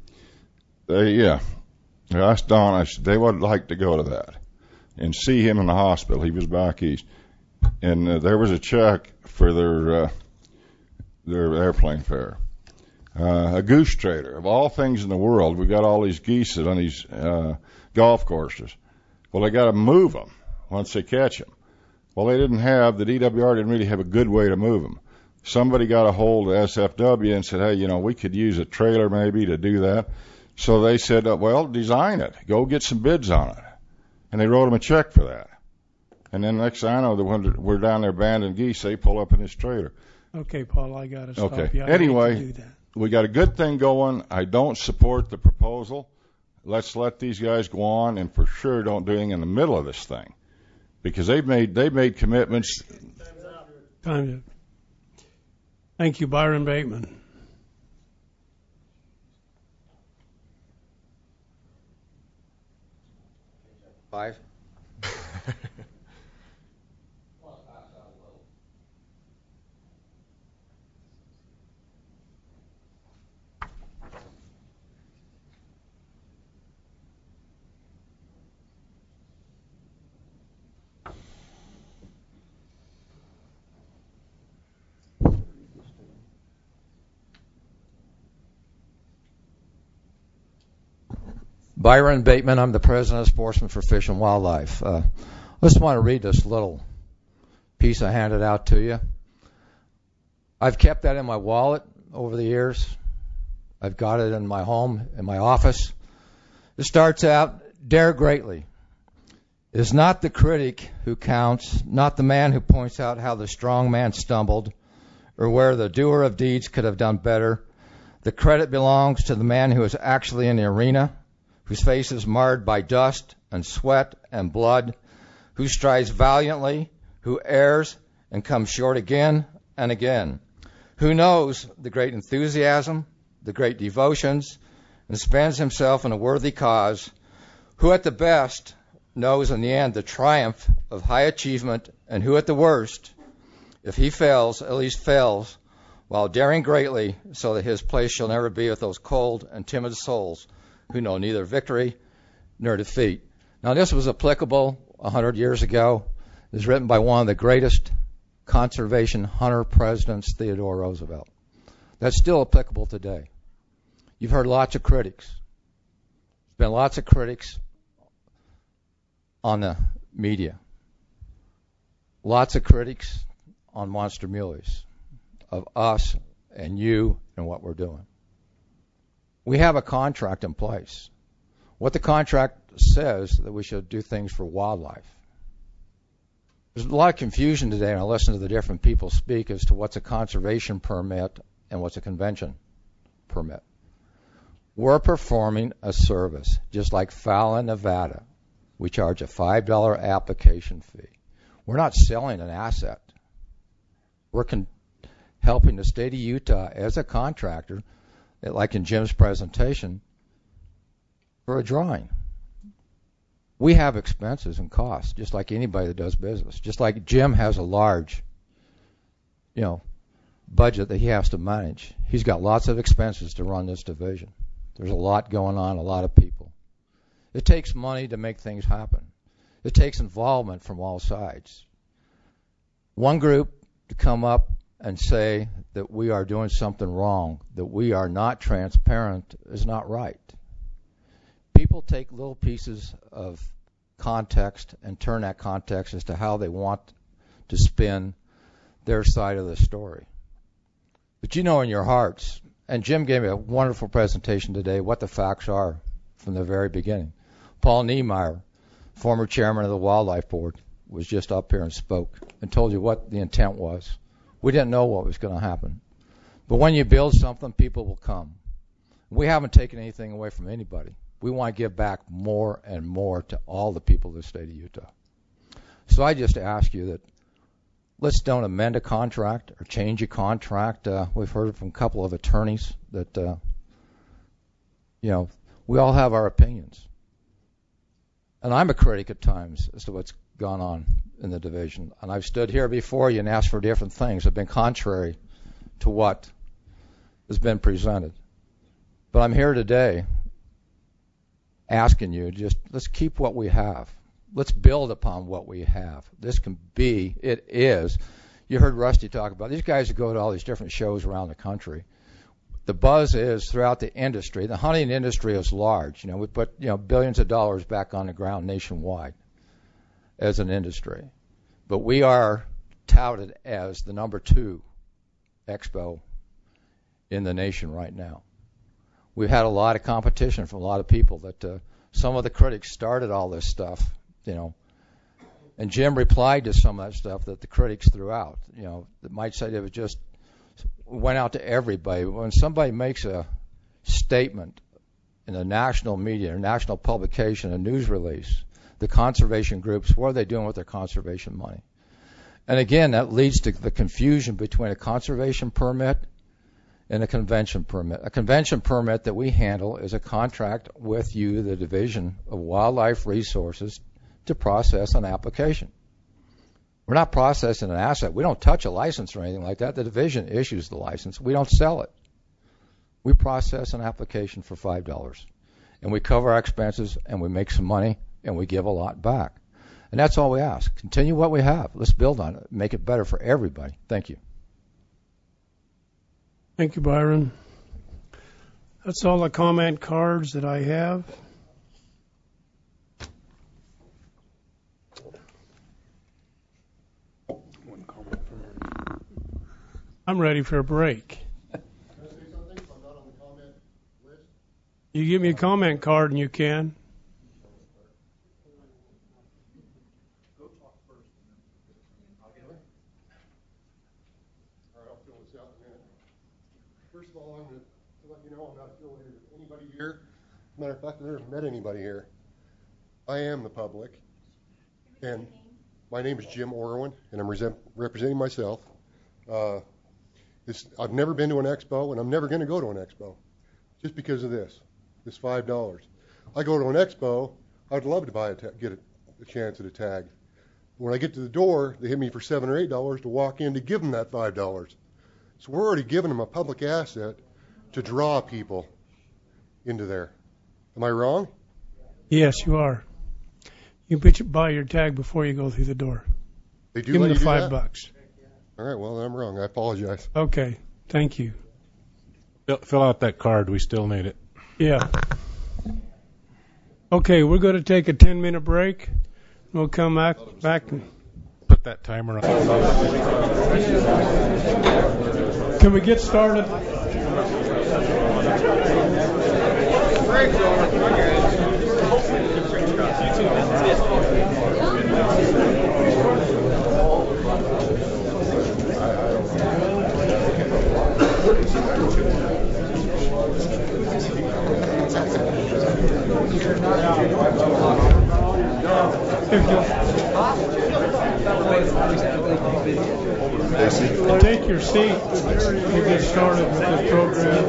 I asked Don, I said, they would like to go to that and see him in the hospital. He was back east. And there was a check for their airplane fare. A goose trader. Of all things in the world, we got all these geese on these golf courses. Well, they got to move them once they catch them. Well, the DWR didn't really have a good way to move them. Somebody got a hold of SFW and said, hey, we could use a trailer maybe to do that. So they said, well, design it. Go get some bids on it. And they wrote him a check for that. And then next thing I know, we're down there banding geese. They pull up in his trailer. Okay, Paul, I got to stop you. Okay. Anyway, we got a good thing going. I don't support the proposal. Let's let these guys go on, and for sure don't do anything in the middle of this thing, because they've made commitments. Time to. Thank you, Byron Bateman. Five. Byron Bateman, I'm the president of Sportsmen for Fish and Wildlife. I just want to read this little piece I handed out to you. I've kept that in my wallet over the years. I've got it in my home, in my office. It starts out, dare greatly. It is not the critic who counts, not the man who points out how the strong man stumbled, or where the doer of deeds could have done better. The credit belongs to the man who is actually in the arena, whose face is marred by dust and sweat and blood, who strives valiantly, who errs and comes short again and again, who knows the great enthusiasm, the great devotions, and spends himself in a worthy cause, who at the best knows in the end the triumph of high achievement, and who at the worst, if he fails, at least fails while daring greatly, so that his place shall never be with those cold and timid souls who know neither victory nor defeat. Now, this was applicable 100 years ago. It was written by one of the greatest conservation hunter presidents, Theodore Roosevelt. That's still applicable today. You've heard lots of critics. There's been lots of critics on the media. Lots of critics on Monster Muleys of us and you and what we're doing. We have a contract in place. What the contract says that we should do things for wildlife. There's a lot of confusion today, and I listen to the different people speak as to what's a conservation permit and what's a convention permit. We're performing a service, just like Fallon, Nevada. We charge a $5 application fee. We're not selling an asset. We're helping the state of Utah as a contractor, like in Jim's presentation, for a drawing. We have expenses and costs, just like anybody that does business. Just like Jim has a large, budget that he has to manage. He's got lots of expenses to run this division. There's a lot going on, a lot of people. It takes money to make things happen. It takes involvement from all sides. One group to come up and say that we are doing something wrong, that we are not transparent, is not right. People take little pieces of context and turn that context as to how they want to spin their side of the story. But you know in your hearts, and Jim gave me a wonderful presentation today, what the facts are from the very beginning. Paul Niemeyer, former chairman of the Wildlife Board, was just up here and spoke and told you what the intent was. We didn't know what was going to happen. But when you build something, people will come. We haven't taken anything away from anybody. We want to give back more and more to all the people of the state of Utah. So I just ask you that let's don't amend a contract or change a contract. We've heard from a couple of attorneys that, we all have our opinions. And I'm a critic at times as to what's gone on in the division. And I've stood here before you and asked for different things that have been contrary to what has been presented. But I'm here today asking you, just let's keep what we have. Let's build upon what we have. This can be, it is. You heard Rusty talk about these guys who go to all these different shows around the country. The buzz is throughout the industry. The hunting industry is large. We put billions of dollars back on the ground nationwide as an industry. But we are touted as the number 2 expo in the nation right now. We've had a lot of competition from a lot of people that some of the critics started all this stuff, and Jim replied to some of that stuff that the critics threw out, that might say it was just went out to everybody. When somebody makes a statement in a national media or national publication, a news release, the conservation groups, what are they doing with their conservation money? And again, that leads to the confusion between a conservation permit and a convention permit. A convention permit that we handle is a contract with you, the Division of Wildlife Resources, to process an application. We're not processing an asset. We don't touch a license or anything like that. The division issues the license. We don't sell it. We process an application for $5, and we cover our expenses, and we make some money, and we give a lot back. And that's all we ask. Continue what we have. Let's build on it. Make it better for everybody. Thank you. Thank you, Byron. That's all the comment cards that I have. I'm ready for a break. Can I say something if I'm not on the comment list? You give me a comment card and you can. Go talk first. I'll get it. All right, I'll fill this out in a minute. First of all, I'm going to let you know I'm not affiliated with anybody here. Matter of fact, I've never met anybody here. I am the public. And my name is Jim Orwin, and I'm representing myself. I've never been to an expo, and I'm never going to go to an expo just because of this $5. I go to an expo, I'd love to get a chance at a tag. When I get to the door, they hit me for $7 or $8 to walk in to give them that $5. So we're already giving them a public asset to draw people into there. Am I wrong? Yes, you are. You buy your tag before you go through the door. They do give them the $5. $5. All right, well, I'm wrong. I apologize. Okay, thank you. Fill out that card. We still need it. Yeah. Okay, we're going to take a 10-minute break. We'll come back and put that timer on. Can we get started? Take your seat. We'll get started with this program.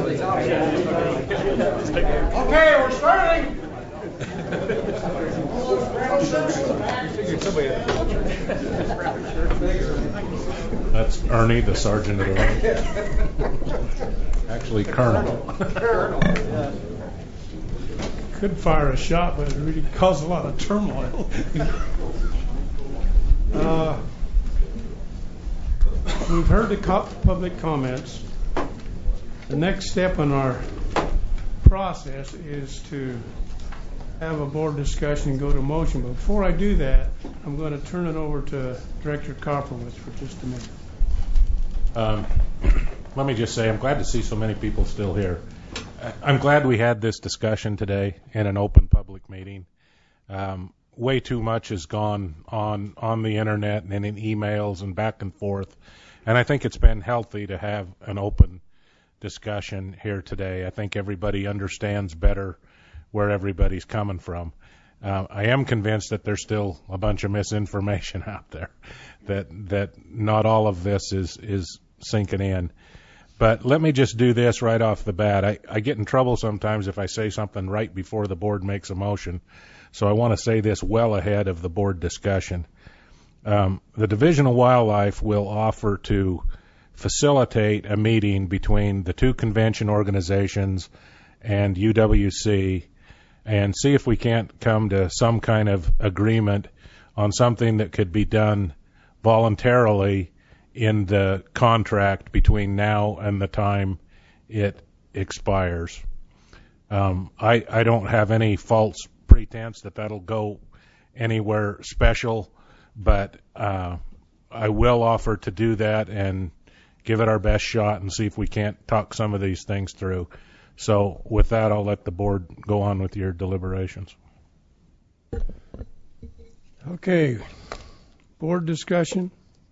Okay, we're starting. That's Ernie, the sergeant at arms. Actually, Colonel. Could fire a shot, but it really caused a lot of turmoil. We've heard the public comments. The next step in our process is to have a board discussion and go to motion. But before I do that, I'm going to turn it over to Director Kopperwitz for just a minute. Let me just say I'm glad to see so many people still here. I'm glad we had this discussion today in an open public meeting. Way too much has gone on the internet and in emails and back and forth. And I think it's been healthy to have an open discussion here today. I think everybody understands better where everybody's coming from. I am convinced that there's still a bunch of misinformation out there, that not all of this is sinking in. But let me just do this right off the bat. I get in trouble sometimes if I say something right before the board makes a motion, so I want to say this well ahead of the board discussion. The Division of Wildlife will offer to facilitate a meeting between the two convention organizations and UWC and see if we can't come to some kind of agreement on something that could be done voluntarily in the contract between now and the time it expires. I don't have any false pretense that that'll go anywhere special, but I will offer to do that and give it our best shot and see if we can't talk some of these things through. So with that, I'll let the board go on with your deliberations. Okay, board discussion.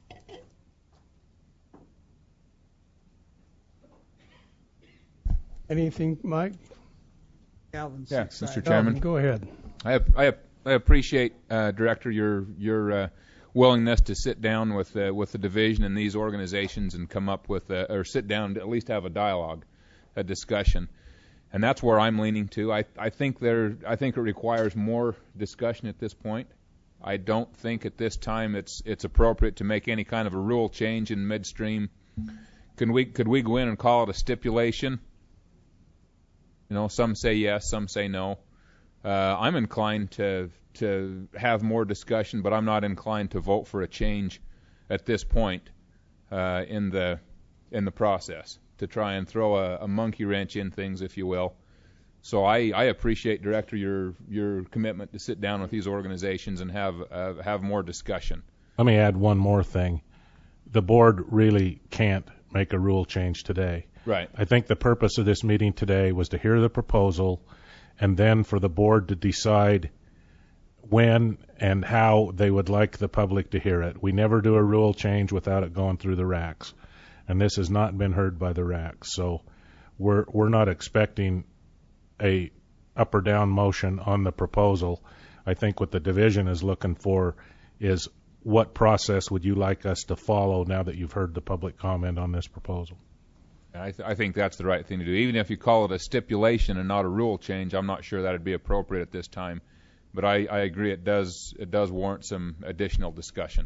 Anything, Mike? Calvin's Mr. Chairman. Go ahead. I appreciate, Director, your willingness to sit down with the division and these organizations and come up with or sit down to at least have a dialogue, a discussion, and that's where I'm leaning to. I think it requires more discussion at this point. I don't think at this time it's appropriate to make any kind of a rule change in midstream. Could we go in and call it a stipulation? You know, some say yes, some say no. I'm inclined to have more discussion, but I'm not inclined to vote for a change at this point in the process, to try and throw a monkey wrench in things, if you will. So I appreciate, Director, your commitment to sit down with these organizations and have more discussion. Let me add one more thing. The board really can't make a rule change today. Right. I think the purpose of this meeting today was to hear the proposal and then for the board to decide when and how they would like the public to hear it. We never do a rule change without it going through the RACs, and this has not been heard by the RACs. So we're not expecting a up or down motion on the proposal. I think what the division is looking for is what process would you like us to follow now that you've heard the public comment on this proposal. I think that's the right thing to do. Even if you call it a stipulation and not a rule change, I'm not sure that would be appropriate at this time. But I agree it does warrant some additional discussion.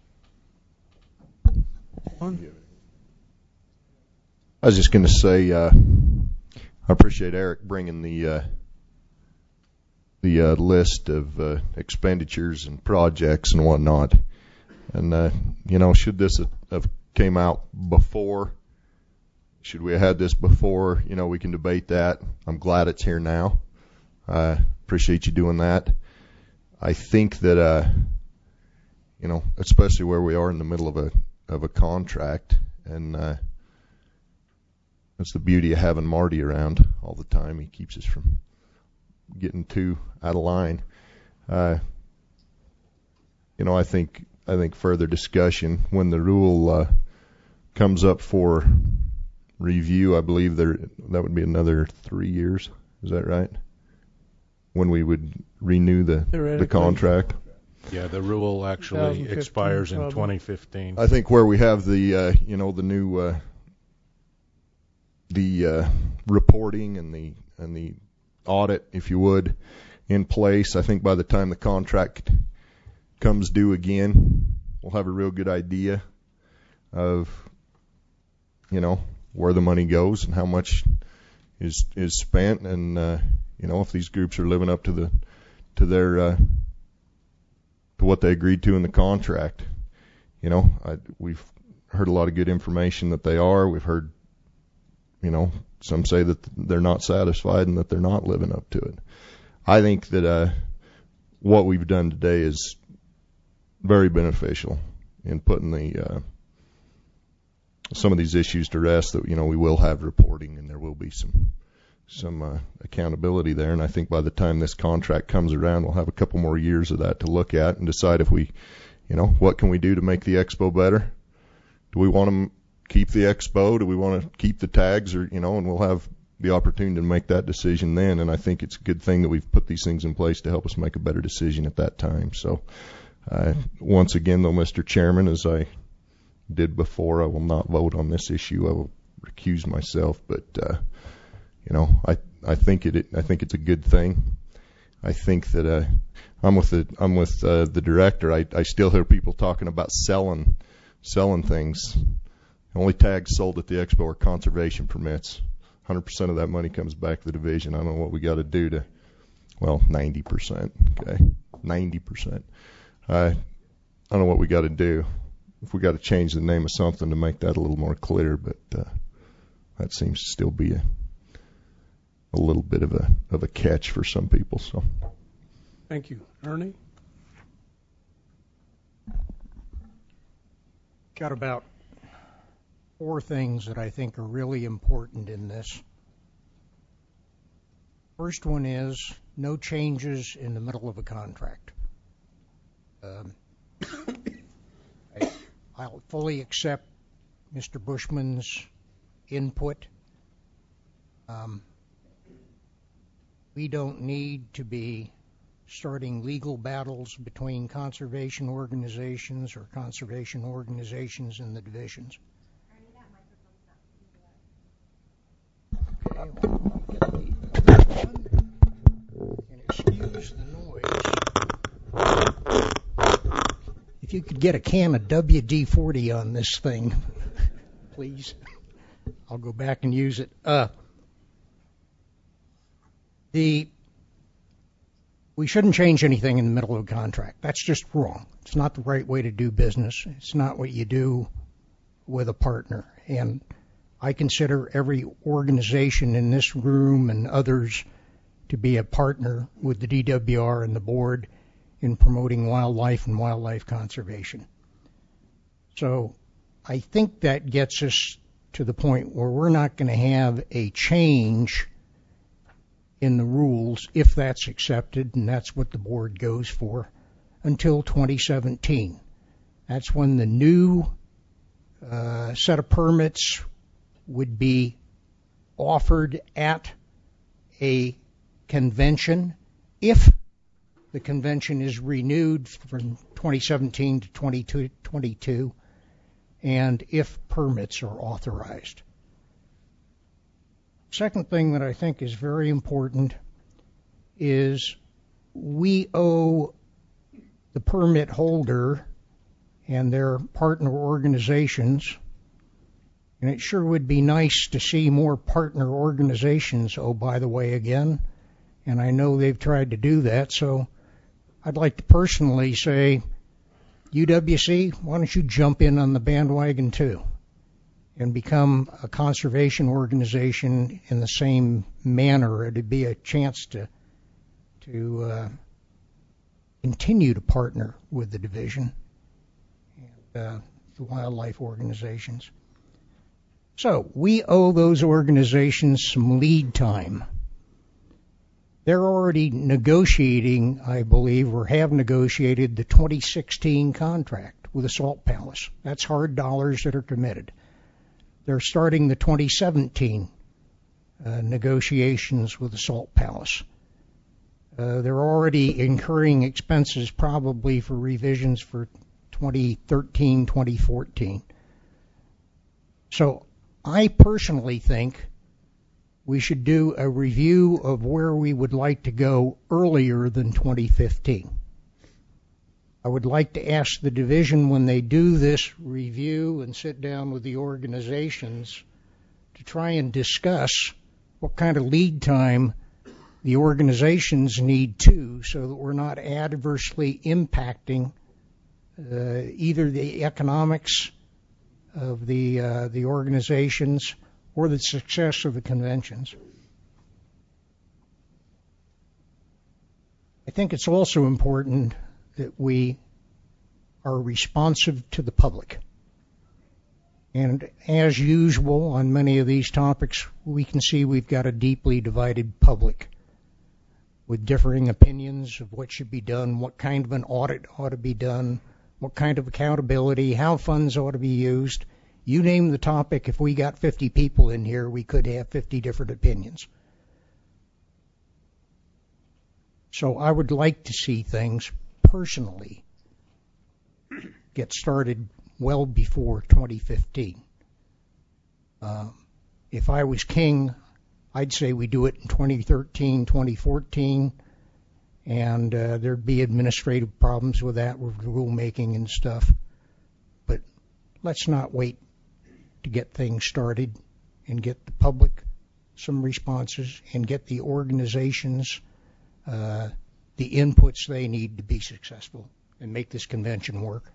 I was just going to say I appreciate Eric bringing the list of expenditures and projects and whatnot. And should this have came out before? Should we have had this before? We can debate that. I'm glad it's here now. I appreciate you doing that. I think that, especially where we are in the middle of a contract, and that's the beauty of having Marty around all the time. He keeps us from getting too out of line. I think further discussion when the rule comes up for review. I believe that would be another 3 years. Is that right? When we would renew the contract. Yeah, the rule actually expires in 2015. I think where we have the new reporting and the audit, if you would, in place, I think by the time the contract comes due again, we'll have a real good idea of where the money goes and how much is spent, and if these groups are living up to their to what they agreed to in the contract. We've heard a lot of good information that they are. We've heard some say that they're not satisfied and that they're not living up to it. I think that what we've done today is very beneficial in putting some of these issues to rest. That we will have reporting and there will be some accountability there. And I think by the time this contract comes around, we'll have a couple more years of that to look at and decide if we, what can we do to make the expo better? Do we want to keep the expo? Do we want to keep the tags? Or and we'll have the opportunity to make that decision then, and I think it's a good thing that we've put these things in place to help us make a better decision at that time. So once again, though, Mr. Chairman, as I did before, I will not vote on this issue. I will recuse myself, but I think it's a good thing. I think that I'm with the director. I still hear people talking about selling things. The only tags sold at the expo are conservation permits. 100% of that money comes back to the division. I don't know what we got to do to, 90%. Okay, 90%. I don't know what we got to do. If we got to change the name of something to make that a little more clear, but that seems to still be a little bit of a catch for some people. So, thank you, Ernie. Got about 4 things that I think are really important in this. First one is no changes in the middle of a contract. I'll fully accept Mr. Bushman's input. We don't need to be starting legal battles between conservation organizations or conservation organizations in the divisions. Okay, and excuse the noise. If you could get a can of WD-40 on this thing, please. I'll go back and use it. We shouldn't change anything in the middle of a contract. That's just wrong. It's not the right way to do business. It's not what you do with a partner. And I consider every organization in this room and others to be a partner with the DWR and the board in promoting wildlife and wildlife conservation. So I think that gets us to the point where we're not going to have a change in the rules, if that's accepted, and that's what the board goes for, until 2017. That's when the new set of permits would be offered at a convention, if the convention is renewed from 2017 to 2022, and if permits are authorized. Second thing that I think is very important is we owe the permit holder and their partner organizations, and it sure would be nice to see more partner organizations, oh, by the way, again, and I know they've tried to do that, so I'd like to personally say, UWC, why don't you jump in on the bandwagon too and become a conservation organization in the same manner? It'd be a chance to continue to partner with the division and the wildlife organizations. So we owe those organizations some lead time. They're already negotiating, I believe, or have negotiated the 2016 contract with the Salt Palace. That's hard dollars that are committed. They're starting the 2017 negotiations with the Salt Palace. They're already incurring expenses probably for revisions for 2013, 2014. So I personally think we should do a review of where we would like to go earlier than 2015. I would like to ask the division, when they do this review and sit down with the organizations, to try and discuss what kind of lead time the organizations need too, so that we're not adversely impacting either the economics of the organizations or the success of the conventions. I think it's also important that we are responsive to the public. And as usual on many of these topics, we can see we've got a deeply divided public with differing opinions of what should be done, what kind of an audit ought to be done, what kind of accountability, how funds ought to be used. You name the topic, if we got 50 people in here, we could have 50 different opinions. So I would like to see things personally get started well before 2015. If I was king, I'd say we do it in 2013, 2014, and there'd be administrative problems with that, with rulemaking and stuff. But let's not wait to get things started and get the public some responses and get the organizations the inputs they need to be successful and make this convention work.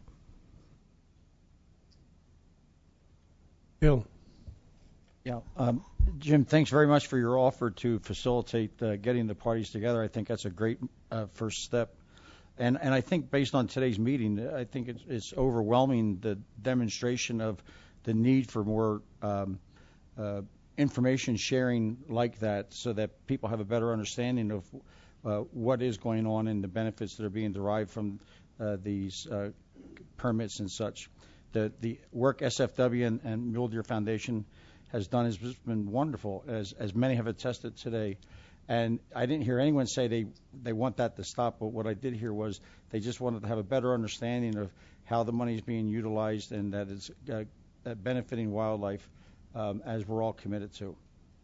Bill. Yeah, Jim, thanks very much for your offer to facilitate getting the parties together. I think that's a great first step. And I think based on today's meeting, I think it's overwhelming, the demonstration of the need for more information sharing like that, so that people have a better understanding of what is going on and the benefits that are being derived from these permits and such. The work SFW and Mule Deer Foundation has done has been wonderful, as many have attested today. And I didn't hear anyone say they want that to stop, but what I did hear was they just wanted to have a better understanding of how the money is being utilized and that it's benefiting wildlife, as we're all committed to.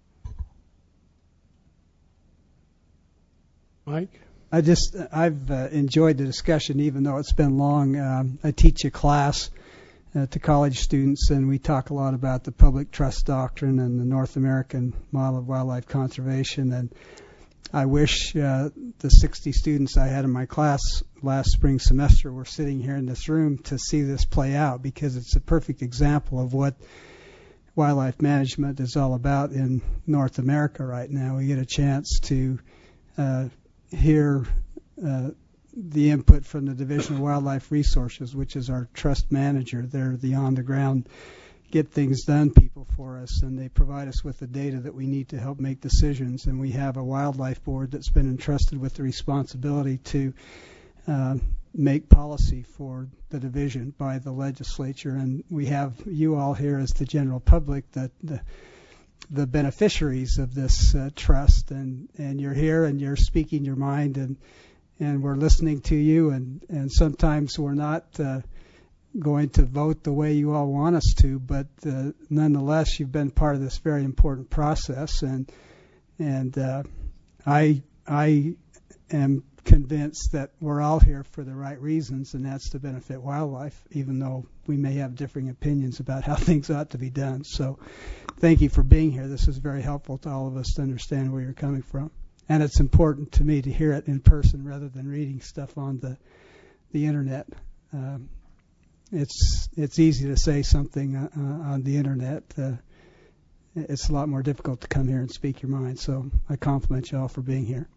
Mike? I've enjoyed the discussion, even though it's been long. I teach a class to college students, and we talk a lot about the public trust doctrine and the North American model of wildlife conservation. And I wish the 60 students I had in my class last spring semester were sitting here in this room to see this play out, because it's a perfect example of what wildlife management is all about in North America right now. We get a chance to hear the input from the Division of Wildlife Resources, which is our trust manager. They're the on-the-ground, get things done people for us, and they provide us with the data that we need to help make decisions. And we have a wildlife board that's been entrusted with the responsibility to make policy for the division by the legislature. And we have you all here as the general public, that the beneficiaries of this trust, and you're here and you're speaking your mind, and we're listening to you, and sometimes we're not going to vote the way you all want us to, but nonetheless you've been part of this very important process, and I am convinced that we're all here for the right reasons, and that's to benefit wildlife, even though we may have differing opinions about how things ought to be done. So thank you for being here. This is very helpful to all of us to understand where you're coming from. And it's important to me to hear it in person rather than reading stuff on the internet. It's easy to say something on the internet. It's a lot more difficult to come here and speak your mind. So I compliment you all for being here.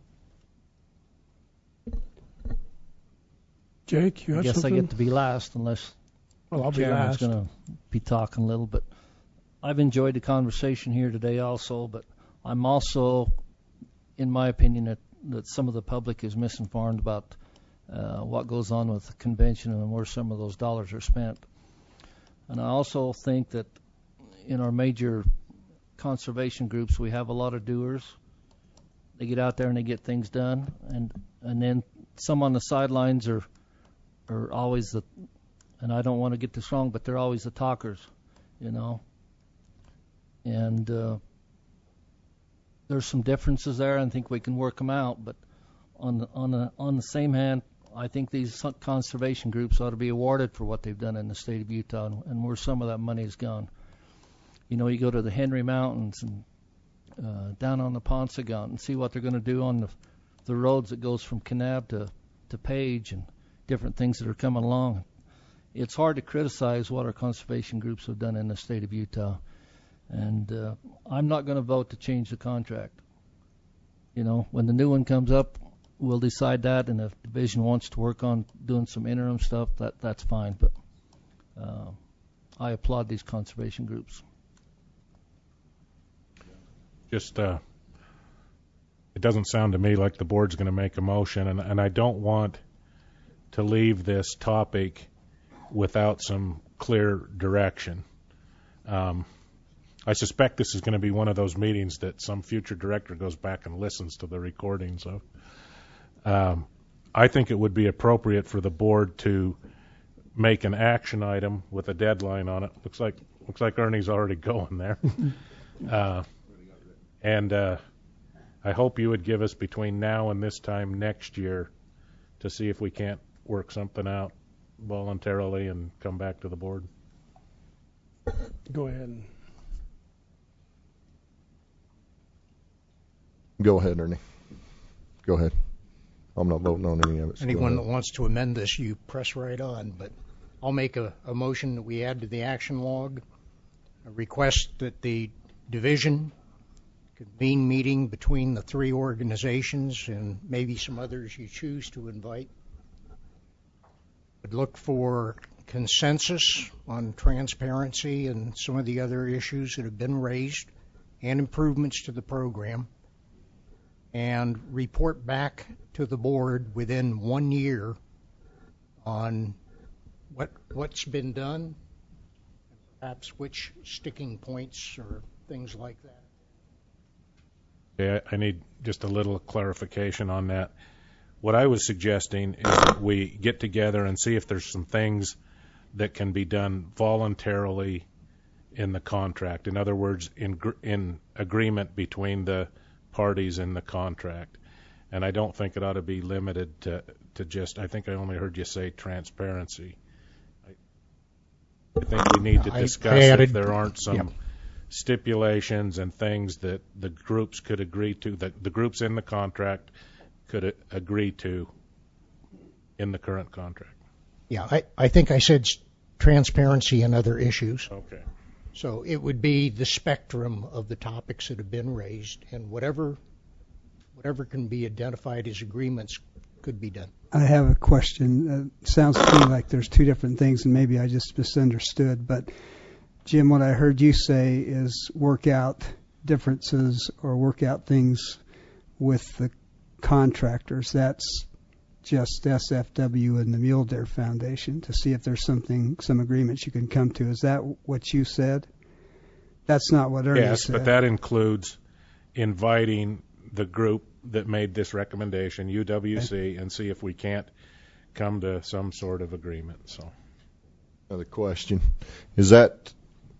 Jake, you have I guess something? I get to be last, unless I'll the be chairman's last. going to be talking a little. But I've enjoyed the conversation here today also. But I'm also, in my opinion, that some of the public is misinformed about what goes on with the convention and where some of those dollars are spent. And I also think that in our major conservation groups, we have a lot of doers. They get out there and they get things done, and then some on the sidelines are always the, and I don't want to get this wrong, but they're always the talkers, you know. And there's some differences there, and I think we can work them out. But on the same hand, I think these conservation groups ought to be awarded for what they've done in the state of Utah and where some of that money has gone. You know, you go to the Henry Mountains and down on the Paunsaugunt and see what they're going to do on the roads that goes from Kanab to Page and different things that are coming along. It's hard to criticize what our conservation groups have done in the state of Utah. And I'm not going to vote to change the contract. You know, when the new one comes up, we'll decide that, and if the division wants to work on doing some interim stuff, that's fine. But I applaud these conservation groups. Just, it doesn't sound to me like the board's going to make a motion, and I don't want to leave this topic without some clear direction. I suspect this is going to be one of those meetings that some future director goes back and listens to the recordings of. I think it would be appropriate for the board to make an action item with a deadline on it. Looks like Ernie's already going there. And I hope you would give us between now and this time next year to see if we can't work something out voluntarily and come back to the board. Go ahead. Go ahead, Ernie. Go ahead. I'm not voting on any of it. So anyone that wants to amend this, you press right on. But I'll make a motion that we add to the action log a request that the division convene meeting between the three organizations and maybe some others you choose to invite. Would look for consensus on transparency and some of the other issues that have been raised and improvements to the program, and report back to the board within 1 year on what's been done, perhaps which sticking points or things like that. Okay, I need just a little clarification on that. What I was suggesting is that we get together and see if there's some things that can be done voluntarily in the contract. In other words, in agreement between the parties in the contract. And I don't think it ought to be limited to just, I think I only heard you say transparency. I think we need to discuss if there aren't some stipulations and things that the groups could agree to, that the groups in the contract could agree to in the current contract. Yeah, I think I said transparency and other issues. Okay. So it would be the spectrum of the topics that have been raised, and whatever can be identified as agreements could be done. I have a question. Sounds to me like there's two different things, and maybe I just misunderstood. But, Jim, what I heard you say is work out differences or work out things with the contractors. That's just SFW and the Mule Deer Foundation to see if there's some agreements you can come to. Is that what you said? That's not what Ernie said. Yes, but that includes inviting the group that made this recommendation, UWC, and see if we can't come to some sort of agreement. So, another question is that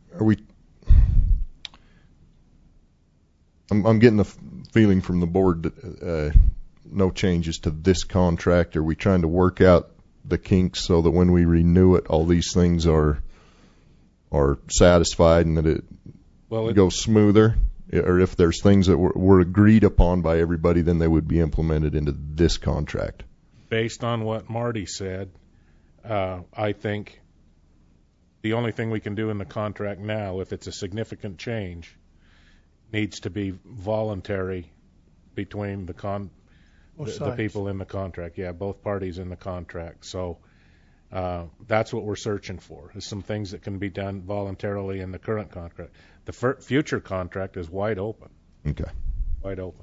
I'm getting the feeling from the board that no changes to this contract. Are we trying to work out the kinks so that when we renew it, all these things are satisfied and that it goes smoother? Or if there's things that were agreed upon by everybody, then they would be implemented into this contract? Based on what Marty said, I think the only thing we can do in the contract now, if it's a significant change, needs to be voluntary between the people in the contract. Yeah, both parties in the contract. So that's what we're searching for, is some things that can be done voluntarily in the current contract. The future contract is wide open. Okay. Wide open.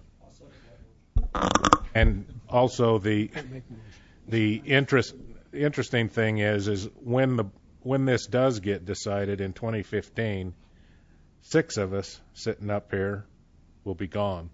And also the interesting thing is when this does get decided in 2015, 6 of us sitting up here will be gone.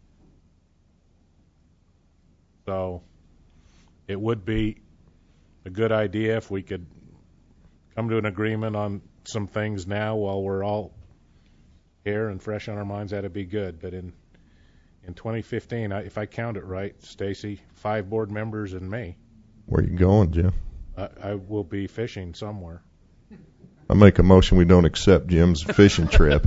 So it would be a good idea if we could come to an agreement on some things now while we're all here and fresh on our minds. That'd be good. But in 2015, if I count it right, Stacy, 5 board members and me. Where are you going, Jim? I will be fishing somewhere. I make a motion we don't accept Jim's fishing trip.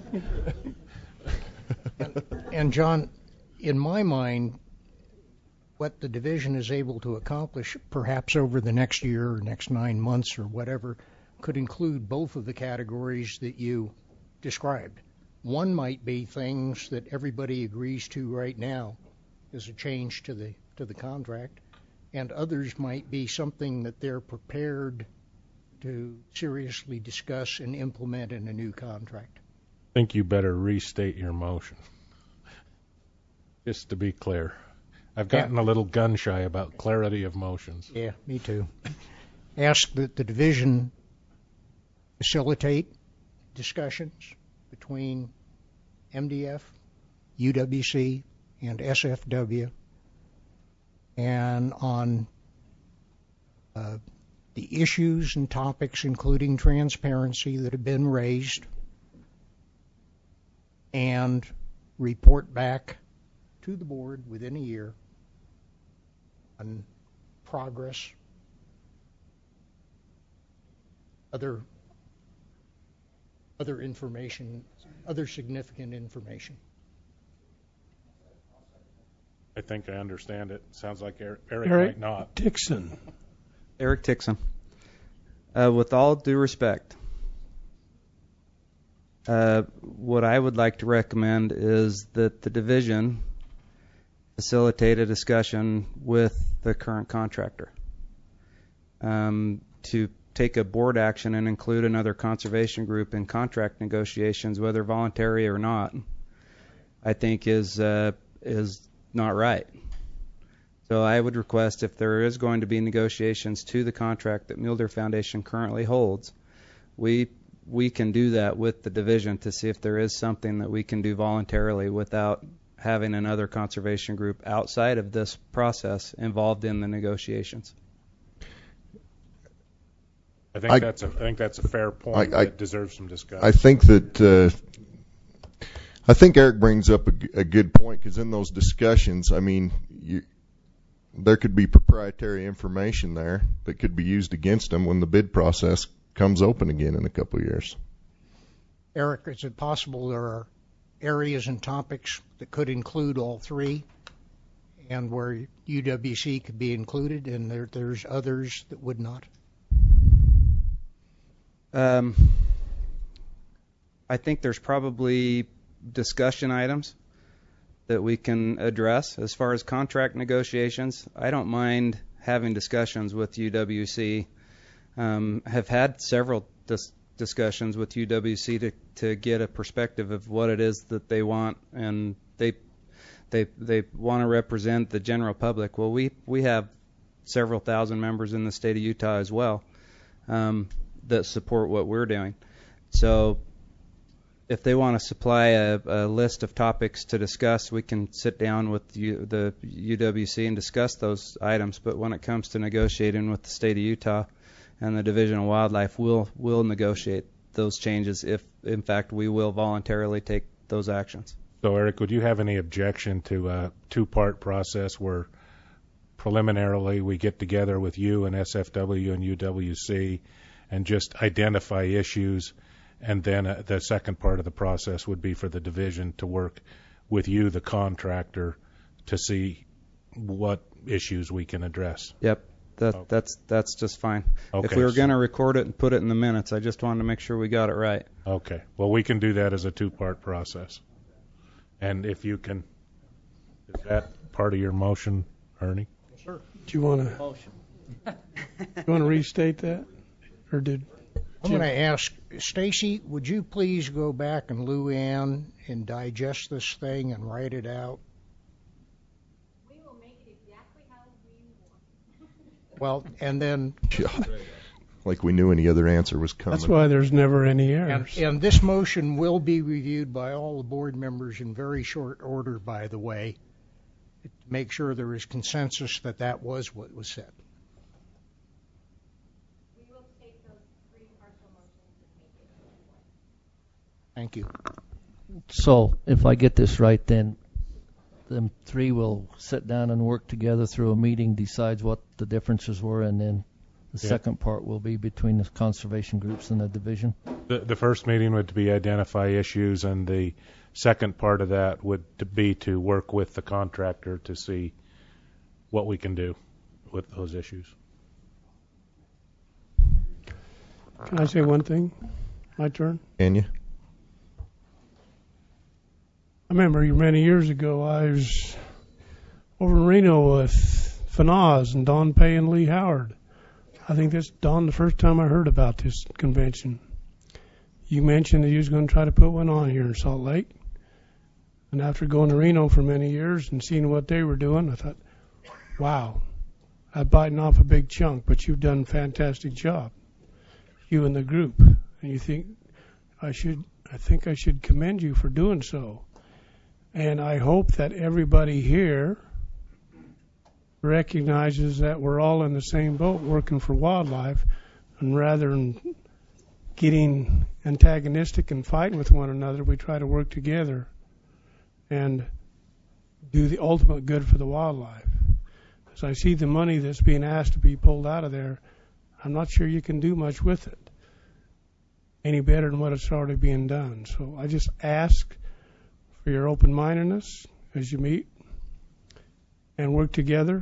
And John, in my mind, what the division is able to accomplish, perhaps over the next year or next 9 months or whatever, could include both of the categories that you described. One might be things that everybody agrees to right now as a change to the contract, and others might be something that they're prepared to seriously discuss and implement in a new contract. I think you better restate your motion. Just to be clear. I've gotten a little gun shy about clarity of motions. Yeah, me too. Ask that the division facilitate discussions between MDF, UWC, and SFW, and on the issues and topics, including transparency, that have been raised, and report back to the board within a year on progress, other information, other significant information. I think I understand it. Sounds like Eric Eric might not. Dixon. Eric Dixon. With all due respect, what I would like to recommend is that the division facilitate a discussion with the current contractor to take a board action and include another conservation group in contract negotiations, whether voluntary or not, I think is not right. So I would request, if there is going to be negotiations to the contract that Mulder Foundation currently holds, we can do that with the division to see if there is something that we can do voluntarily without having another conservation group outside of this process involved in the negotiations. I think that's a fair point that deserves some discussion. I think that I think Eric brings up a good point, because in those discussions, I mean, there could be proprietary information there that could be used against them when the bid process comes open again in a couple of years. Eric, is it possible there are areas and topics that could include all three, and where UWC could be included, and there's others that would not? I think there's probably discussion items that we can address. As far as contract negotiations, I don't mind having discussions with UWC. Have had several discussions with UWC to get a perspective of what it is that they want, and they want to represent the general public. Well, we have several thousand members in the state of Utah as well that support what we're doing. So if they want to supply a list of topics to discuss, we can sit down with the UWC and discuss those items. But when it comes to negotiating with the state of Utah and the Division of Wildlife, we'll negotiate those changes if, in fact, we will voluntarily take those actions. So, Eric, would you have any objection to a two-part process where preliminarily we get together with you and SFW and UWC and just identify issues, and then the second part of the process would be for the division to work with you, the contractor, to see what issues we can address? Yep, that's just fine. Okay, if we were going to record it and put it in the minutes, I just wanted to make sure we got it right. Okay, well, we can do that as a two-part process. And if you can, is that part of your motion, Ernie? Yes, sir. Do you want to restate that? Or did I'm going to ask Stacy, would you please go back and Lou Ann and digest this thing and write it out? We will make it exactly how we want. Well, and then like we knew any other answer was coming. That's why there's never any errors. And this motion will be reviewed by all the board members in very short order, by the way, to make sure there is consensus that that was what was said. Thank you. So, if I get this right, then them three will sit down and work together through a meeting, decides what the differences were, and then the second part will be between the conservation groups and the division. The first meeting would be identify issues, and the second part of that would be to work with the contractor to see what we can do with those issues. Can I say one thing? My turn? Can you? I remember many years ago, I was over in Reno with Fanaz and Don Pay and Lee Howard. I think that's, Don, the first time I heard about this convention. You mentioned that you was going to try to put one on here in Salt Lake. And after going to Reno for many years and seeing what they were doing, I thought, wow, I'm biting off a big chunk, but you've done a fantastic job, you and the group. And you think, I think I should commend you for doing so. And I hope that everybody here recognizes that we're all in the same boat working for wildlife, and rather than getting antagonistic and fighting with one another, we try to work together and do the ultimate good for the wildlife. As I see the money that's being asked to be pulled out of there, I'm not sure you can do much with it any better than what it's already being done. So I just ask for your open-mindedness as you meet and work together,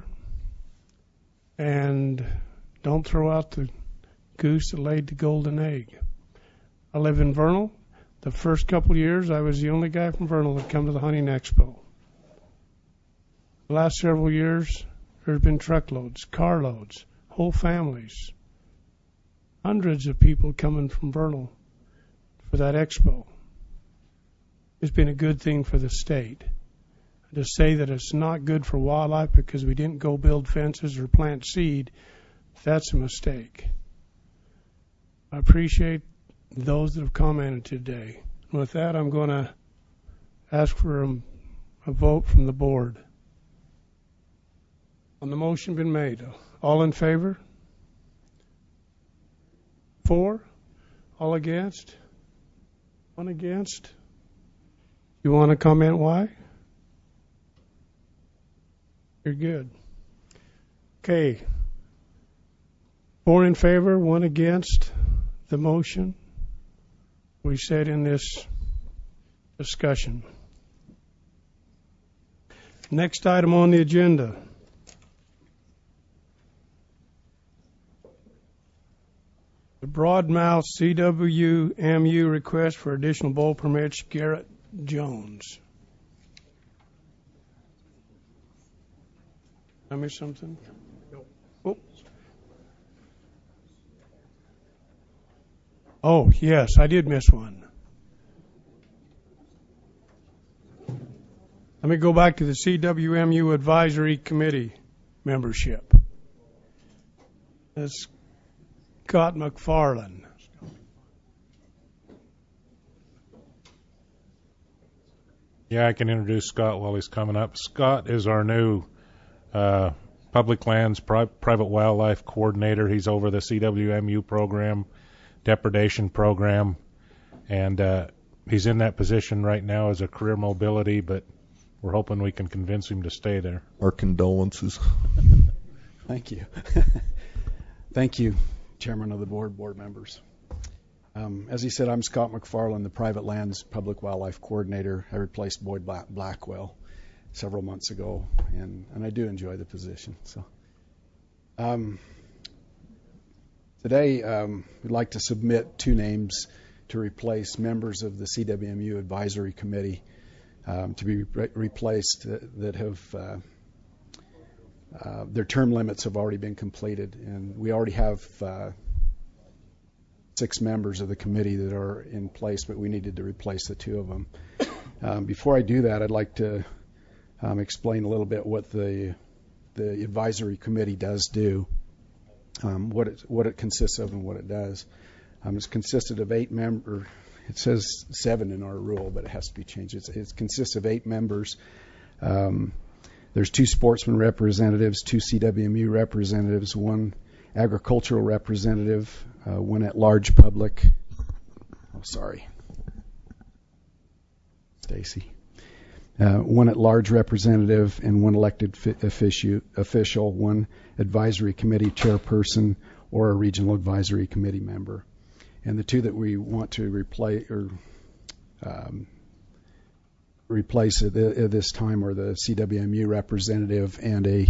and don't throw out the goose that laid the golden egg. I live in Vernal. The first couple of years, I was the only guy from Vernal that come to the hunting expo. The last several years, there's been truckloads, carloads, whole families, hundreds of people coming from Vernal for that expo. It's been a good thing for the state. To say that it's not good for wildlife because we didn't go build fences or plant seed, that's a mistake. I appreciate those that have commented today. With that, I'm going to ask for a vote from the board. On the motion been made, all in favor? 4? All against? 1 against? You want to comment why? You're good. Okay. 4 in favor, 1 against the motion we said in this discussion. Next item on the agenda. The Broadmouth CWMU request for additional bow permits, Garrett Jones. I missed something? Oh, yes, I did miss one. Let me go back to the CWMU Advisory Committee membership. That's Scott McFarland. Yeah, I can introduce Scott while he's coming up. Scott is our new public lands private wildlife coordinator. He's over the CWMU program, depredation program, and he's in that position right now as a career mobility, but we're hoping we can convince him to stay there. Our condolences. Thank you. Thank you, Chairman of the board members. As he said, I'm Scott McFarland, the Private Lands Public Wildlife Coordinator. I replaced Boyd Blackwell several months ago, and I do enjoy the position. So today we'd like to submit 2 names to replace members of the CWMU Advisory Committee to be replaced that have their term limits have already been completed, and we already have 6 members of the committee that are in place, but we needed to replace the 2 of them. Before I do that, I'd like to explain a little bit what the advisory committee does do, what it consists of and what it does. It's consisted of 8 members. It says 7 in our rule, but it has to be changed. It consists of 8 members. There's 2 sportsman representatives, 2 CWMU representatives, 1 agricultural representative, 1 at-large public. Oh, sorry, Stacy. 1 at-large representative and 1 elected official, 1 advisory committee chairperson or a regional advisory committee member. And the 2 that we want to replace at this time are the CWMU representative and a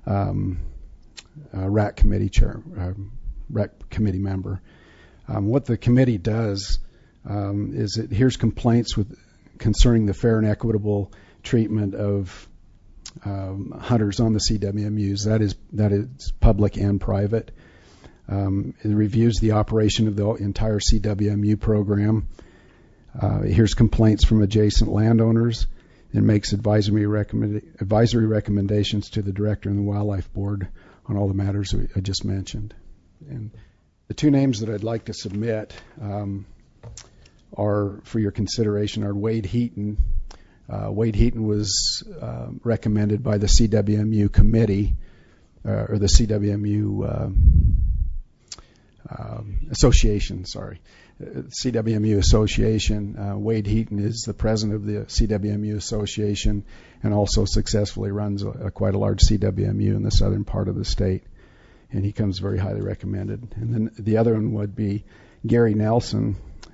RAC committee chair, RAC committee member. What the committee does is it hears complaints concerning the fair and equitable treatment of hunters on the CWMUs. That is public and private. It reviews the operation of the entire CWMU program. It hears complaints from adjacent landowners and makes advisory recommendations to the director and the wildlife board on all the matters I just mentioned. And the 2 names that I'd like to submit, are for your consideration are Wade Heaton. Wade Heaton was recommended by the CWMU committee, or the CWMU association, sorry. CWMU Association. Wade Heaton is the president of the CWMU Association and also successfully runs quite a large CWMU in the southern part of the state. And he comes very highly recommended. And then the other one would be Gary Nelson.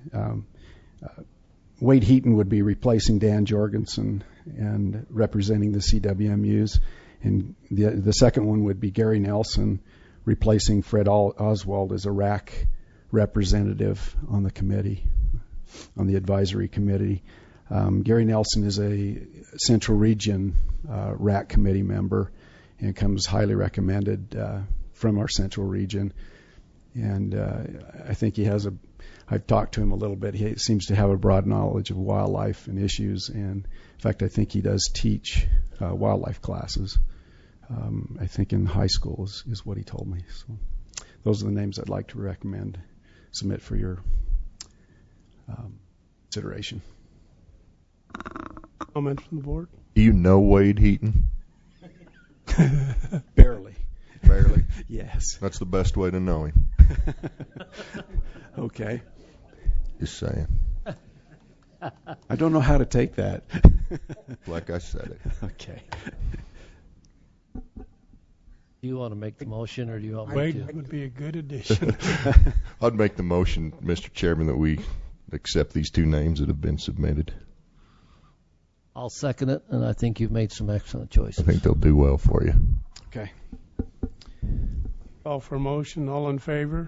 Wade Heaton would be replacing Dan Jorgensen and representing the CWMUs. And the second one would be Gary Nelson replacing Fred Oswald as a RAC representative on the committee, on the advisory committee. Gary Nelson is a Central Region RAC committee member and comes highly recommended from our Central Region. And I think he has I've talked to him a little bit. He seems to have a broad knowledge of wildlife and issues. And in fact, I think he does teach wildlife classes. I think in high school is what he told me. So those are the names I'd like to submit for your consideration. Comments from the board? Do you know Wade Heaton? Barely. Barely? Yes. That's the best way to know him. Okay. Just saying. I don't know how to take that. Like I said it. Okay. Do you want to make the motion, or do you want me Wade to? would be a good addition. I'd make the motion, Mr. Chairman, that we accept these two names that have been submitted. I'll second it, and I think you've made some excellent choices. I think they'll do well for you. Okay. Call for a motion. All in favor?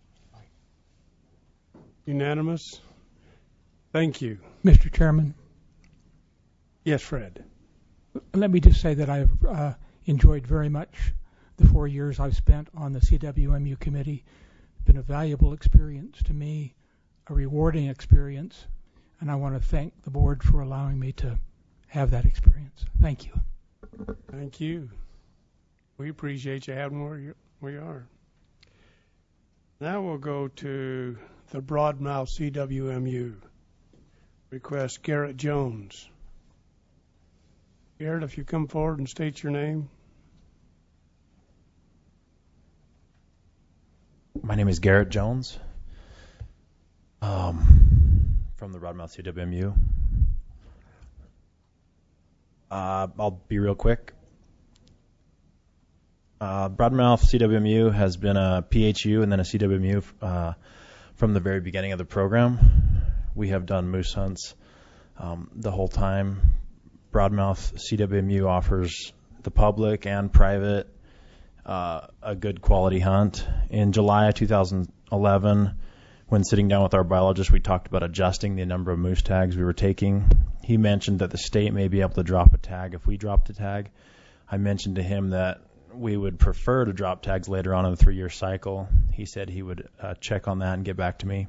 Unanimous? Thank you. Mr. Chairman, Yes, Fred. let me just say that I've enjoyed very much the 4 years I've spent on the CWMU committee. It's been a valuable experience to me, a rewarding experience, and I want to thank the board for allowing me to have that experience. Thank you. Thank you. We appreciate you having where you are. Now we'll go to the Broadmouth CWMU. Request Garrett Jones. Garrett, if you come forward and state your name. My name is Garrett Jones from the Broadmouth CWMU. I'll be real quick. Broadmouth CWMU has been a PHU and then a CWMU from the very beginning of the program. We have done moose hunts the whole time. Broadmouth CWMU offers the public and private a good quality hunt. In July of 2011, when sitting down with our biologist, we talked about adjusting the number of moose tags we were taking. He mentioned that the state may be able to drop a tag if we dropped a tag. I mentioned to him that we would prefer to drop tags later on in the 3-year cycle. He said he would check on that and get back to me.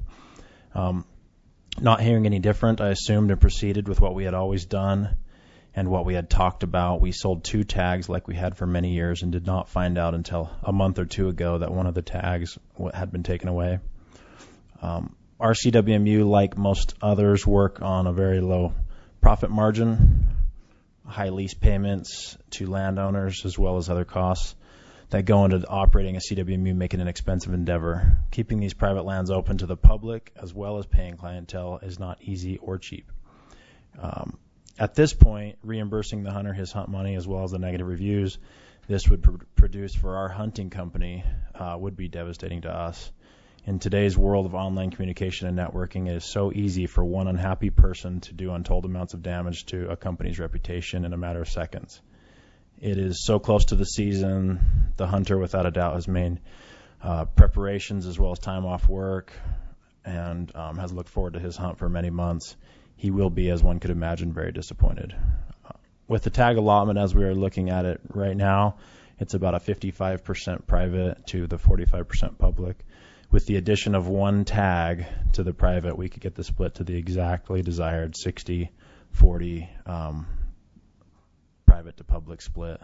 Not hearing any different, I assumed and proceeded with what we had always done and what we had talked about. We sold 2 tags like we had for many years and did not find out until a month or 2 ago that one of the tags had been taken away. Our CWMU, like most others, work on a very low profit margin, high lease payments to landowners, as well as other costs that go into operating a CWMU, make it an expensive endeavor. Keeping these private lands open to the public, as well as paying clientele, is not easy or cheap. At this point, reimbursing the hunter his hunt money, as well as the negative reviews this would produce for our hunting company would be devastating to us. In today's world of online communication and networking, it is so easy for one unhappy person to do untold amounts of damage to a company's reputation in a matter of seconds. It is so close to the season. The hunter, without a doubt, has made preparations as well as time off work and has looked forward to his hunt for many months. He will be, as one could imagine, very disappointed. With the tag allotment, as we are looking at it right now, it's about a 55% private to the 45% public. With the addition of 1 tag to the private, we could get the split to the exactly desired 60-40 private to public split.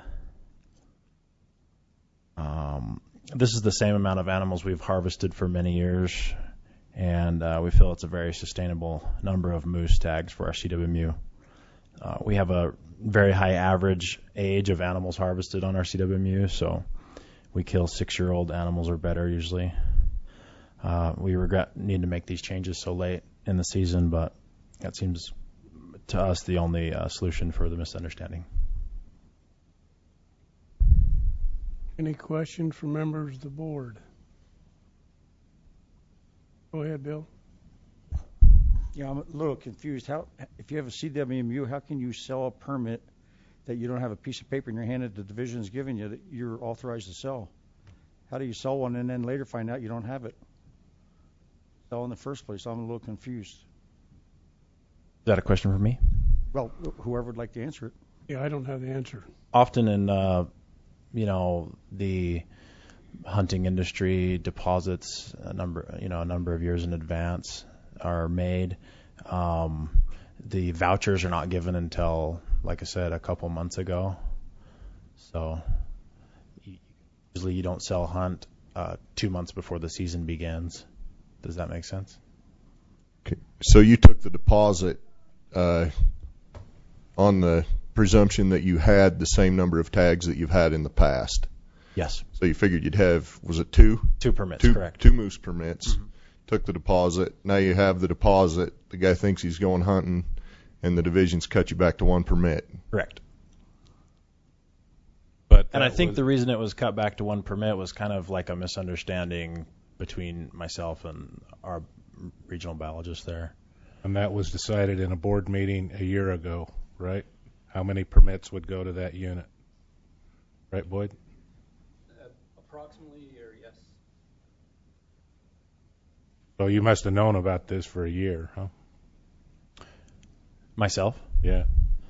This is the same amount of animals we've harvested for many years, and we feel it's a very sustainable number of moose tags for our CWMU. We have a very high average age of animals harvested on our CWMU, so we kill 6-year-old animals or better usually. We regret needing to make these changes so late in the season, but that seems to us the only solution for the misunderstanding. Any questions from members of the board? Go ahead, Bill. Yeah, I'm a little confused. How, if you have a CWMU, how can you sell a permit that you don't have a piece of paper in your hand that the division's giving you that you're authorized to sell? How do you sell one and then later find out you don't have it? Sell in the first place. I'm a little confused. Is that a question for me? Well, whoever would like to answer it. Yeah, I don't have the answer. Often in the hunting industry, deposits a number of years in advance are made. The vouchers are not given until, like I said, a couple months ago. So usually you don't sell hunt 2 months before the season begins. Does that make sense? Okay. So you took the deposit on the presumption that you had the same number of tags that you've had in the past. Yes. So you figured you'd have, was it two? 2 permits, correct. 2 moose permits. Mm-hmm. Took the deposit. Now you have the deposit. The guy thinks he's going hunting, and the division's cut you back to 1 permit. Correct. And I think the reason it was cut back to 1 permit was kind of like a misunderstanding between myself and our regional biologist there. And that was decided in a board meeting a year ago, right? How many permits would go to that unit? Right, Boyd? Approximately a year, yes. So you must have known about this for a year, huh? Myself? Yeah.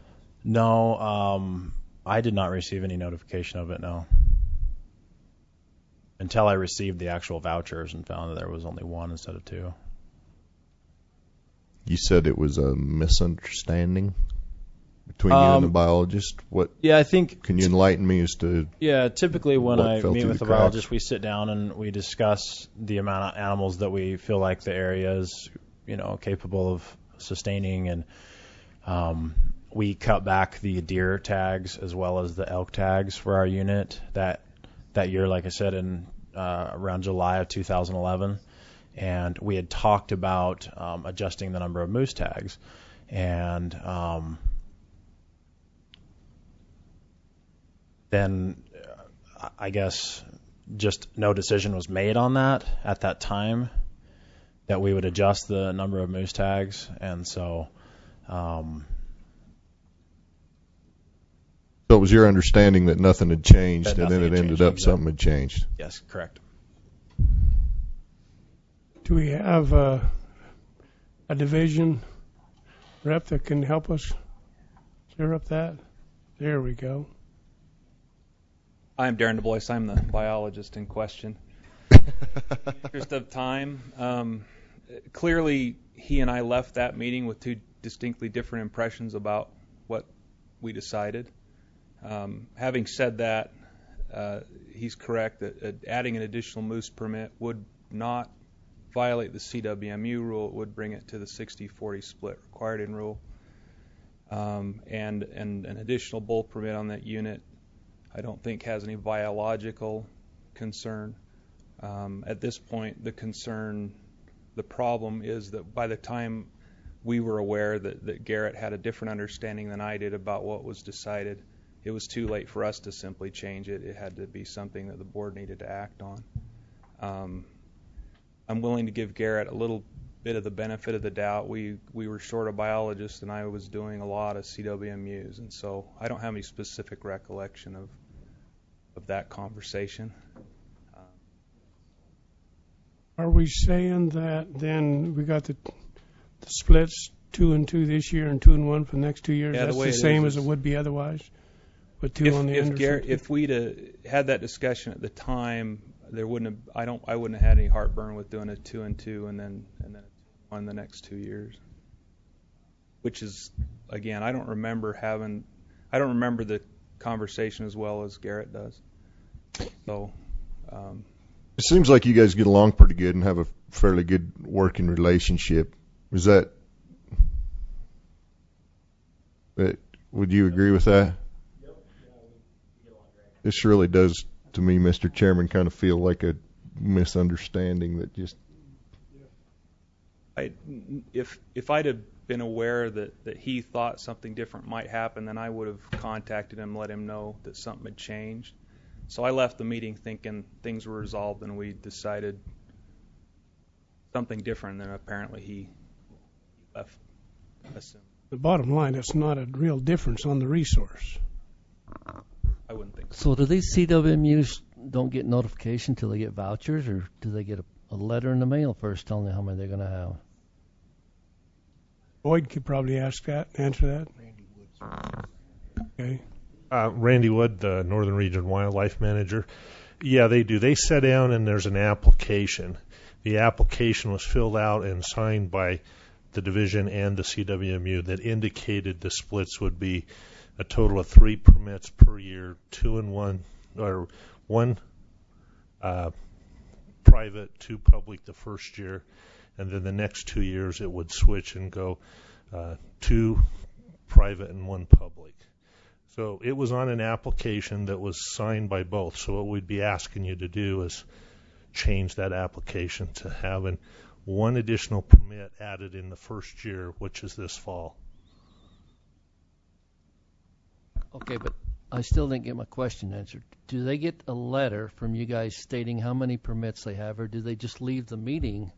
No, I did not receive any notification of it, no. Until I received the actual vouchers and found that there was only 1 instead of 2. You said it was a misunderstanding between you and the biologist. What? Yeah, I think. Can you enlighten me as to? Yeah, typically when I meet with the cracks? biologist, we sit down and we discuss the amount of animals that we feel like the area is, capable of sustaining, and we cut back the deer tags as well as the elk tags for our unit that year, like I said, in around July of 2011. And we had talked about adjusting the number of moose tags. And then I guess just no decision was made on that at that time, that we would adjust the number of moose tags. And so... So it was your understanding that nothing had changed, and then it ended up exactly. something had changed. Yes, correct. Do we have a division rep that can help us clear up that? There we go. I'm Darren DeBlois. I'm the biologist in question. In the interest of time, clearly he and I left that meeting with 2 distinctly different impressions about what we decided. Having said that, he's correct that adding an additional moose permit would not violate the CWMU rule. It would bring it to the 60-40 split required in rule. And an additional bull permit on that unit I don't think has any biological concern. At this point, the problem is that by the time we were aware that Garrett had a different understanding than I did about what was decided, it was too late for us to simply change it. It had to be something that the board needed to act on. I'm willing to give Garrett a little bit of the benefit of the doubt. We were short a biologist, and I was doing a lot of CWMUs, and so I don't have any specific recollection of that conversation. Are we saying that then we got the splits 2 and 2 this year and 2 and 1 for the next 2 years? Yeah, that's the same as it would be otherwise, with 2 on the end. If we'd had that discussion at the time, there wouldn't have. I wouldn't have had any heartburn with doing a 2 and 2 and then on the next 2 years. Which is, again, I don't remember the conversation as well as Garrett does. So It seems like you guys get along pretty good and have a fairly good working relationship. Is that? Would you agree with that? This really does, to me, Mr. Chairman, kind of feel like a misunderstanding that just. If I'd have been aware that he thought something different might happen, then I would have contacted him, let him know that something had changed. So I left the meeting thinking things were resolved, and we decided something different than apparently he left. The bottom line, it's not a real difference on the resource. I wouldn't think so. So do these CWMUs don't get notification till they get vouchers, or do they get a letter in the mail first telling them how many they're going to have? Boyd could probably answer that. Okay. Randy Wood, the Northern Region Wildlife Manager. Yeah, they do. They sit down and there's an application. The application was filled out and signed by the division and the CWMU that indicated the splits would be a total of 3 permits per year, 2 and 1, or 1 private, 2 public the first year, and then the next 2 years it would switch and go 2 private and 1 public. So it was on an application that was signed by both. So what we'd be asking you to do is change that application to having 1 additional permit added in the first year, which is this fall. Okay, but I still didn't get my question answered. Do they get a letter from you guys stating how many permits they have, or do they just leave the meeting?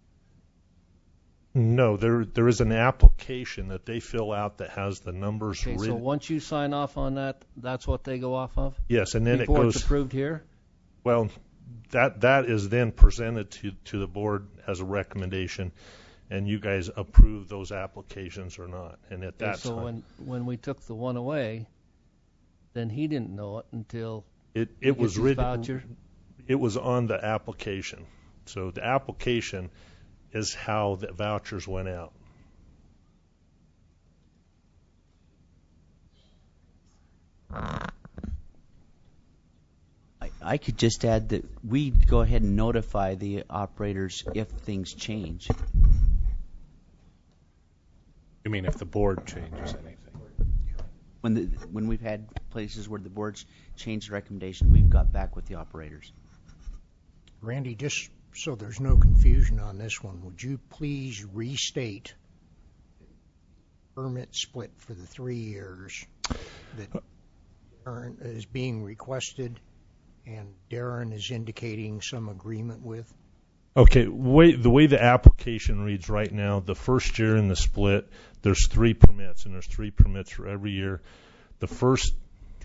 No, there is an application that they fill out that has the numbers Okay, written. so once you sign off on that, that's what they go off of? Yes, and then Before it goes. it's approved here? Well, that is then presented to the board as a recommendation, and you guys approve those applications or not. And at that so time, when we took the one away, then he didn't know it until it was written. Voucher. It was on the application. So the application is how the vouchers went out. I could just add that we go ahead and notify the operators if things change. You mean if the board changes anything? When we've had places where the board's changed the recommendation, we've got back with the operators. Randy, just so there's no confusion on this one, would you please restate permit split for the 3 years that is being requested and Darren is indicating some agreement with? Okay, the way the application reads right now, the first year in the split, there's 3 permits, and there's 3 permits for every year. The first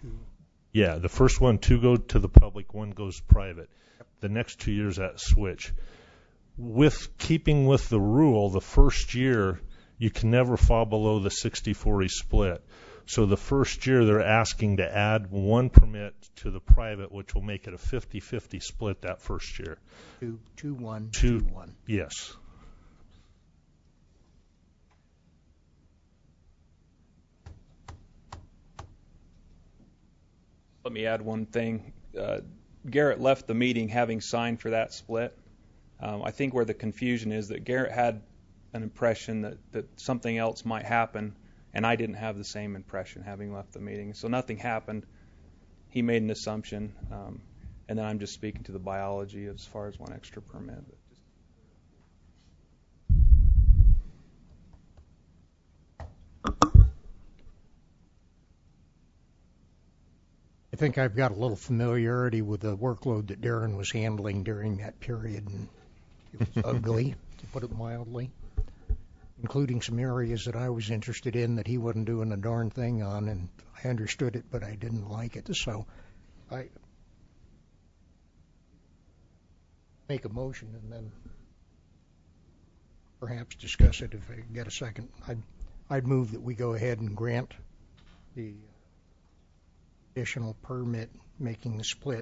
1, 2 go to the public, 1 goes private. The next 2 years that switch. With keeping with the rule, the first year you can never fall below the 60-40 split. So the first year they're asking to add 1 permit to the private, which will make it a 50-50 split that first year. 2-1, 2-1. 2-1. Yes. Let me add one thing. Garrett left the meeting having signed for that split. I think where the confusion is that Garrett had an impression that something else might happen, and I didn't have the same impression having left the meeting. So nothing happened. He made an assumption, and then I'm just speaking to the biology as far as 1 extra permit. I think I've got a little familiarity with the workload that Darren was handling during that period, and it was ugly, to put it mildly, including some areas that I was interested in that he wasn't doing a darn thing on, and I understood it, but I didn't like it. So I make a motion and then perhaps discuss it if I get a second. I'd move that we go ahead and grant the additional permit making the split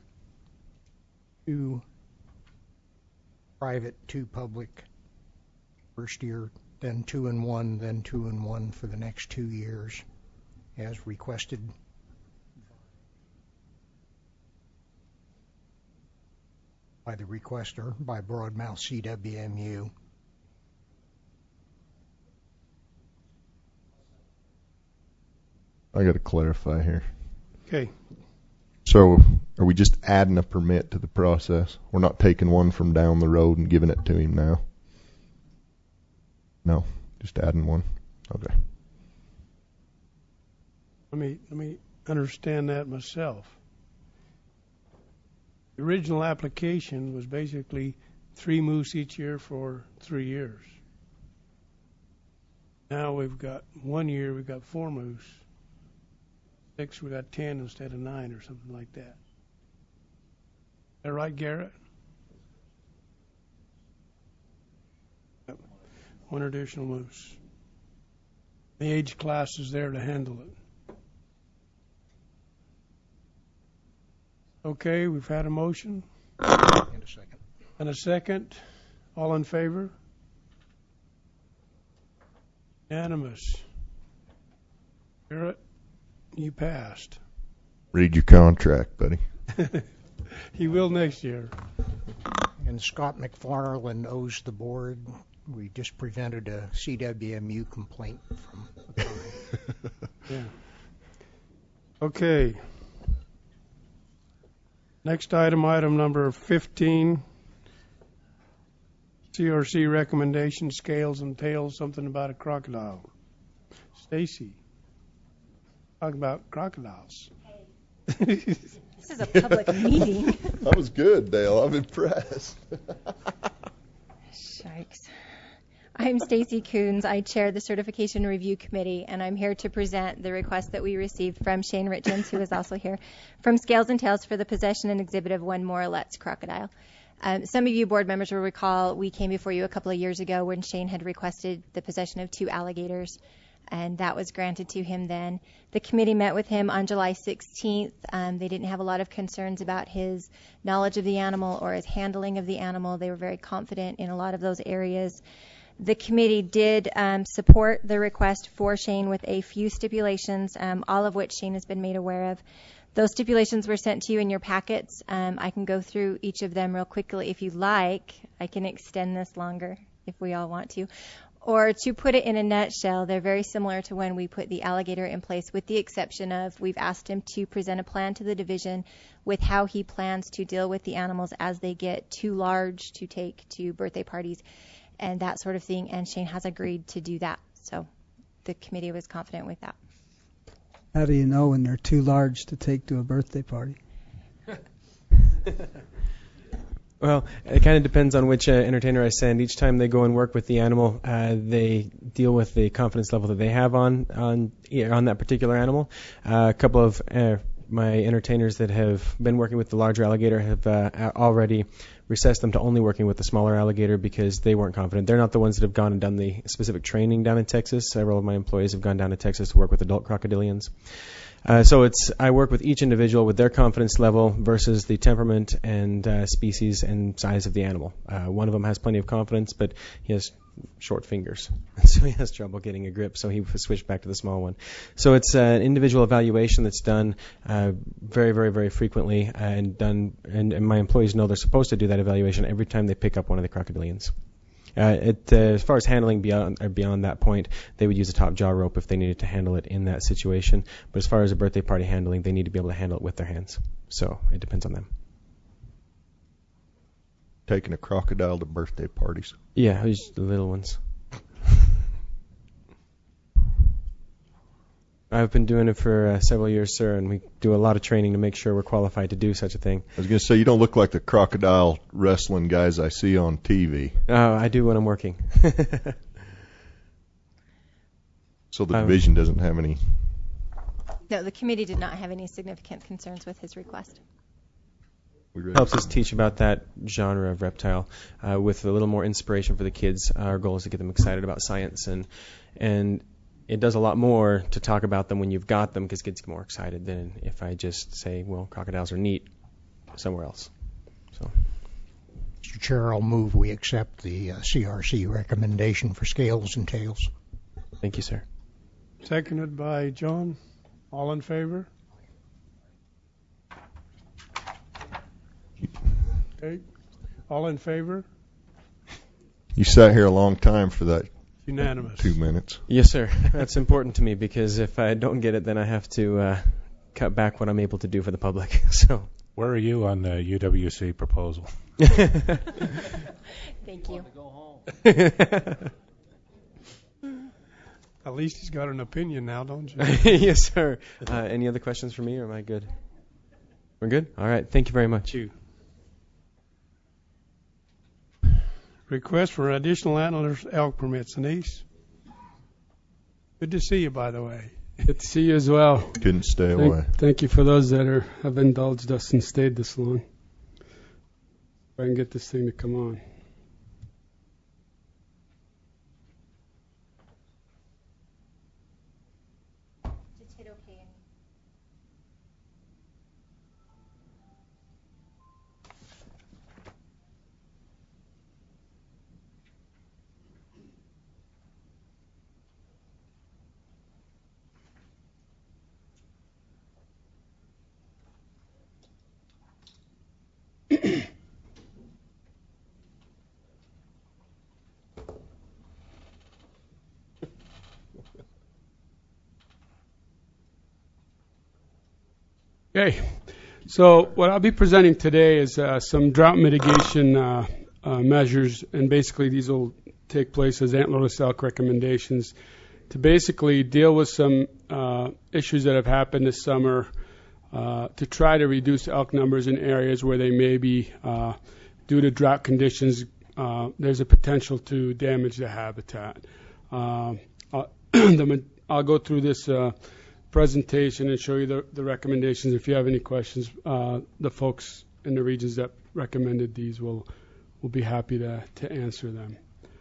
2 private, 2 public first year, then 2 and 1, then 2 and 1 for the next 2 years as requested. by the requester, by Broadmouth CWMU. I got to clarify here. Okay. So are we just adding a permit to the process? We're not taking one from down the road and giving it to him now? No, just adding one. Okay. Let me understand that myself. The original application was basically 3 moose each year for 3 years. Now we've got 1 year, we've got 4 moose. 6, we got 10 instead of 9 or something like that. Is that right, Garrett? Yep. 1 additional moose. The age class is there to handle it. Okay, we've had a motion. And a second. And a second. All in favor? Unanimous. Garrett, you passed. Read your contract, buddy. He will next year. And Scott McFarland owes the board. We just prevented a CWMU complaint from occurring. Yeah. Okay. Next item number 15. CRC recommendation, scales and tails, something about a crocodile. Stacy, talk about crocodiles. This is a public meeting. That was good, Dale. I'm impressed. Shikes. I'm Stacy Coons. I chair the Certification Review Committee, and I'm here to present the request that we received from Shane Richens, who is also here, from Scales and Tails for the possession and exhibit of one Morelet's crocodile. Some of you board members will recall we came before you a couple of years ago when Shane had requested the possession of 2 alligators, and that was granted to him then. The committee met with him on July 16th. They didn't have a lot of concerns about his knowledge of the animal or his handling of the animal. They were very confident in a lot of those areas. The committee did support the request for Shane with a few stipulations, all of which Shane has been made aware of. Those stipulations were sent to you in your packets. I can go through each of them real quickly if you'd like. I can extend this longer if we all want to. Or to put it in a nutshell, they're very similar to when we put the alligator in place, with the exception of we've asked him to present a plan to the division with how he plans to deal with the animals as they get too large to take to birthday parties and that sort of thing, and Shane has agreed to do that. So the committee was confident with that. How do you know when they're too large to take to a birthday party? Well, it kind of depends on which entertainer I send. Each time they go and work with the animal, they deal with the confidence level that they have on that particular animal. A couple of my entertainers that have been working with the larger alligator have already recessed them to only working with the smaller alligator because they weren't confident. They're not the ones that have gone and done the specific training down in Texas. Several of my employees have gone down to Texas to work with adult crocodilians. So I work with each individual with their confidence level versus the temperament and species and size of the animal. One of them has plenty of confidence, but he has short fingers, so he has trouble getting a grip, so he switched back to the small one. So it's an individual evaluation that's done very, very, very frequently and and my employees know they're supposed to do that evaluation every time they pick up one of the crocodilians. As far as handling beyond that point, they would use a top jaw rope if they needed to handle it in that situation. But as far as a birthday party handling, they need to be able to handle it with their hands. So it depends on them. Taking a crocodile to birthday parties. Yeah, just the little ones. I've been doing it for several years, sir, and we do a lot of training to make sure we're qualified to do such a thing. I was going to say, you don't look like the crocodile wrestling guys I see on TV. I do when I'm working. So the division doesn't have any... No, the committee did not have any significant concerns with his request. Helps us teach about that genre of reptile with a little more inspiration for the kids. Our goal is to get them excited about science, and it does a lot more to talk about them when you've got them, because kids get more excited than if I just say, well, crocodiles are neat somewhere else. So, Mr. Chair, I'll move we accept the CRC recommendation for scales and tails. Thank you, sir. Seconded by John. All in favor? Okay. All in favor? You sat here a long time for that. Unanimous. 2 minutes. Yes, sir. That's important to me because if I don't get it, then I have to cut back what I'm able to do for the public. So. Where are you on the UWC proposal? Thank you. At least he's got an opinion now, don't you? Yes, sir. Any other questions for me, or am I good? We're good? All right. Thank you very much. Thank you. Request for additional antlers elk permits. Anise? Good to see you, by the way. Good to see you as well. Couldn't stay away. Thank you for those that have indulged us and stayed this long. If I can get this thing to come on. Just hit OK. Okay, so what I'll be presenting today is some drought mitigation measures, and basically these will take place as antlerless elk recommendations to basically deal with some issues that have happened this summer to try to reduce elk numbers in areas where they may be, due to drought conditions, there's a potential to damage the habitat. I'll go through this presentation and show you the recommendations. If you have any questions, the folks in the regions that recommended these will be happy to answer them.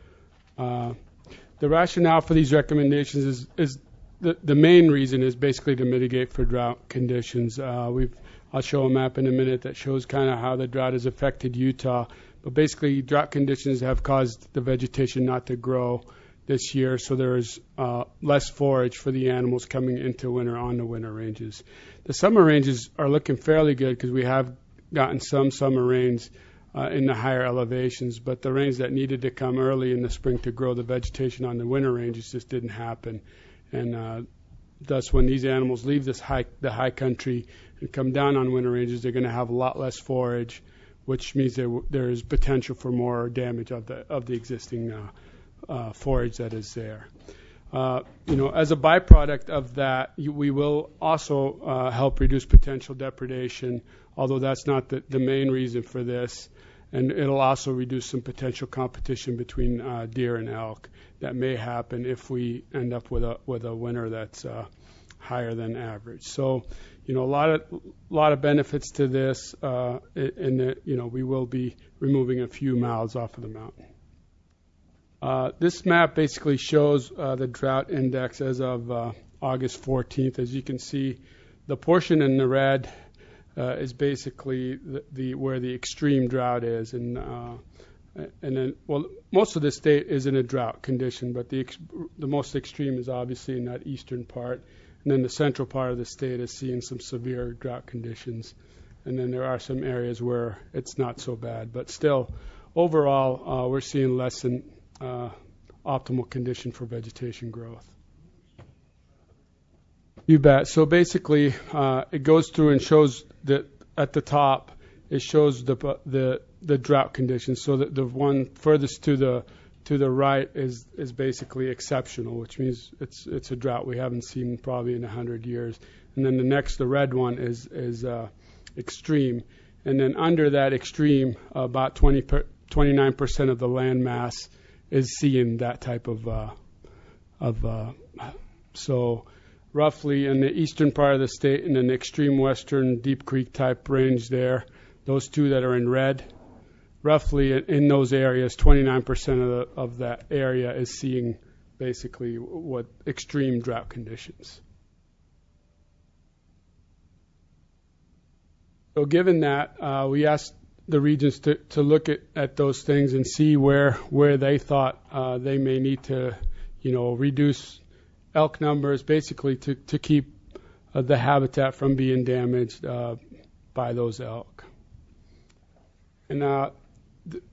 The rationale for these recommendations is the main reason is basically to mitigate for drought conditions. I'll show a map in a minute that shows kind of how the drought has affected Utah, but basically drought conditions have caused the vegetation not to grow this year, so there's less forage for the animals coming into winter on the winter ranges. The summer ranges are looking fairly good because we have gotten some summer rains in the higher elevations, but the rains that needed to come early in the spring to grow the vegetation on the winter ranges just didn't happen. And thus, when these animals leave the high country and come down on winter ranges, they're going to have a lot less forage, which means there is potential for more damage of the existing forage that is there. As a byproduct of that, we will also help reduce potential depredation, although that's not the main reason for this. And it'll also reduce some potential competition between deer and elk that may happen if we end up with a winter that's higher than average. So, a lot of benefits to this, in that we will be removing a few mouths off of the mountain. This map basically shows the drought index as of August 14th. As you can see, the portion in the red is basically where the extreme drought is, and then most of the state is in a drought condition, but the most extreme is obviously in that eastern part, and then the central part of the state is seeing some severe drought conditions, and then there are some areas where it's not so bad, but still, overall, we're seeing less than optimal condition for vegetation growth. You bet. So basically, it goes through and shows that at the top, it shows the drought conditions. So that the one furthest to the right is basically exceptional, which means it's a drought we haven't seen probably in 100 years. And then the red one is extreme. And then under that extreme, about 29% of the land mass is seeing that type so roughly in the eastern part of the state, in an extreme western Deep Creek type range there, those two that are in red, roughly in those areas, 29% of that area is seeing basically what extreme drought conditions. So given that, we asked the regions to look at those things and see where they thought they may need to, reduce elk numbers, basically to keep the habitat from being damaged by those elk. And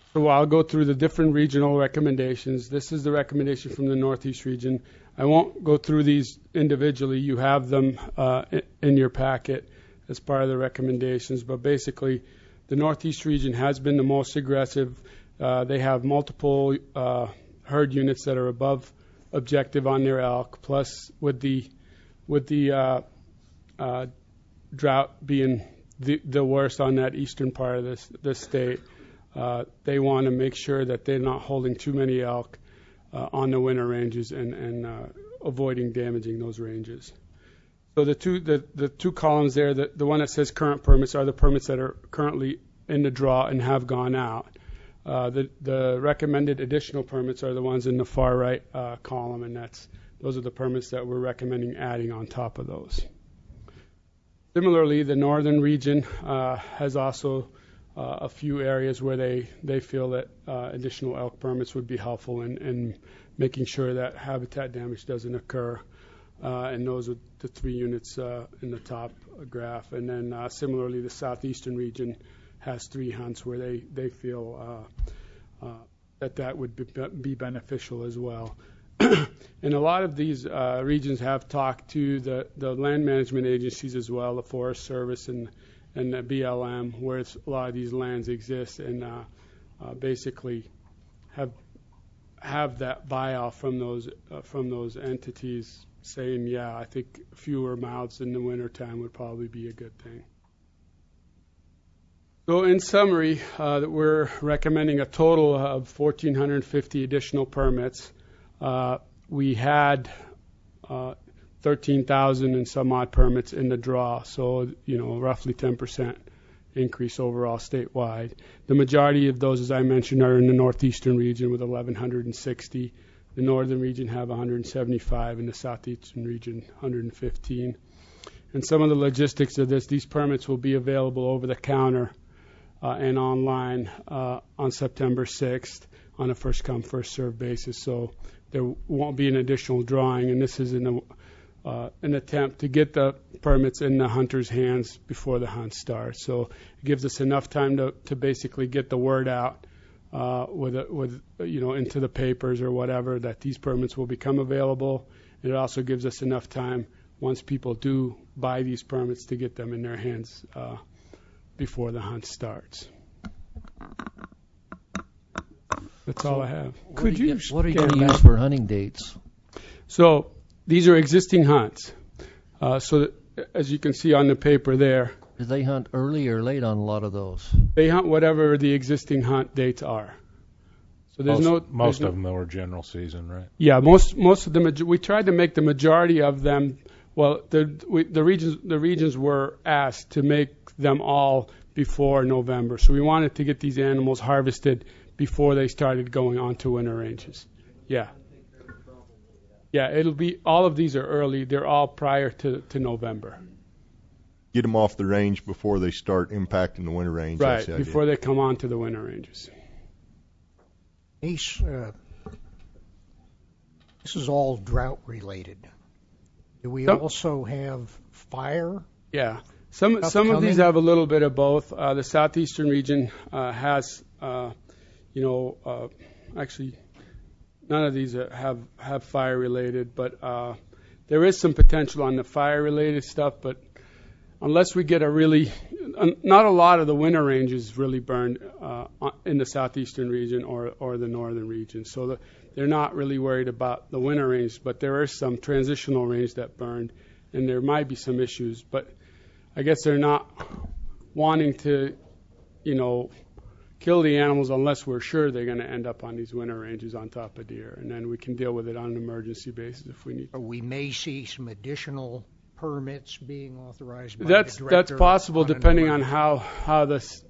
So I'll go through the different regional recommendations. This is the recommendation from the Northeast region. I won't go through these individually. You have them in your packet as part of the recommendations. But basically, the Northeast region has been the most aggressive. They have multiple herd units that are above objective on their elk. Plus, with the drought being the worst on that eastern part of the state, they want to make sure that they're not holding too many elk on the winter ranges and avoiding damaging those ranges. So the two columns there, the one that says current permits are the permits that are currently in the draw and have gone out. The recommended additional permits are the ones in the far right column, and those are the permits that we're recommending adding on top of those. Similarly, the northern region has also a few areas where they feel that additional elk permits would be helpful in making sure that habitat damage doesn't occur. And those are the 3 units in the top graph. And then similarly, the southeastern region has 3 hunts where they feel that would be beneficial as well. And a lot of these regions have talked to the land management agencies as well, the Forest Service and the BLM, where a lot of these lands exist, and basically have that buyout from those entities saying, yeah, I think fewer mouths in the wintertime would probably be a good thing. So in summary, we're recommending a total of 1,450 additional permits. We had 13,000 and some odd permits in the draw, so roughly 10% increase overall statewide. The majority of those, as I mentioned, are in the northeastern region with 1,160. The northern region have 175, and the southeastern region 115. And some of the logistics of these permits will be available over the counter and online on September 6th on a first-come, first-served basis. So there won't be an additional drawing, and this is an attempt to get the permits in the hunter's hands before the hunt starts. So it gives us enough time to basically get the word out into the papers or whatever that these permits will become available. And it also gives us enough time once people do buy these permits to get them in their hands before the hunt starts. That's all I have. What are you going to use for hunting dates? So these are existing hunts. So as you can see on the paper there. Do they hunt early or late on a lot of those? They hunt whatever the existing hunt dates are. So most of them though are general season, right? Yeah, most of them. We tried to make the majority of them. Well, the regions were asked to make them all before November. So we wanted to get these animals harvested before they started going on to winter ranges. Yeah. Yeah, it'll be, all of these are early. They're all prior to November. Get them off the range before they start impacting the winter range. Right, before they come on to the winter ranges. Ace, this is all drought related. Do we also have fire? Yeah, some of these have a little bit of both. The southeastern region has, actually, none of these have fire related, but there is some potential on the fire related stuff. But unless we get not a lot of the winter ranges really burned in the southeastern region or the northern region. So they're not really worried about the winter range, but there is some transitional range that burned, and there might be some issues. But I guess they're not wanting to, kill the animals unless we're sure they're going to end up on these winter ranges on top of deer, and then we can deal with it on an emergency basis if we need to. We may see some additional permits being authorized by the director. That's possible depending on how this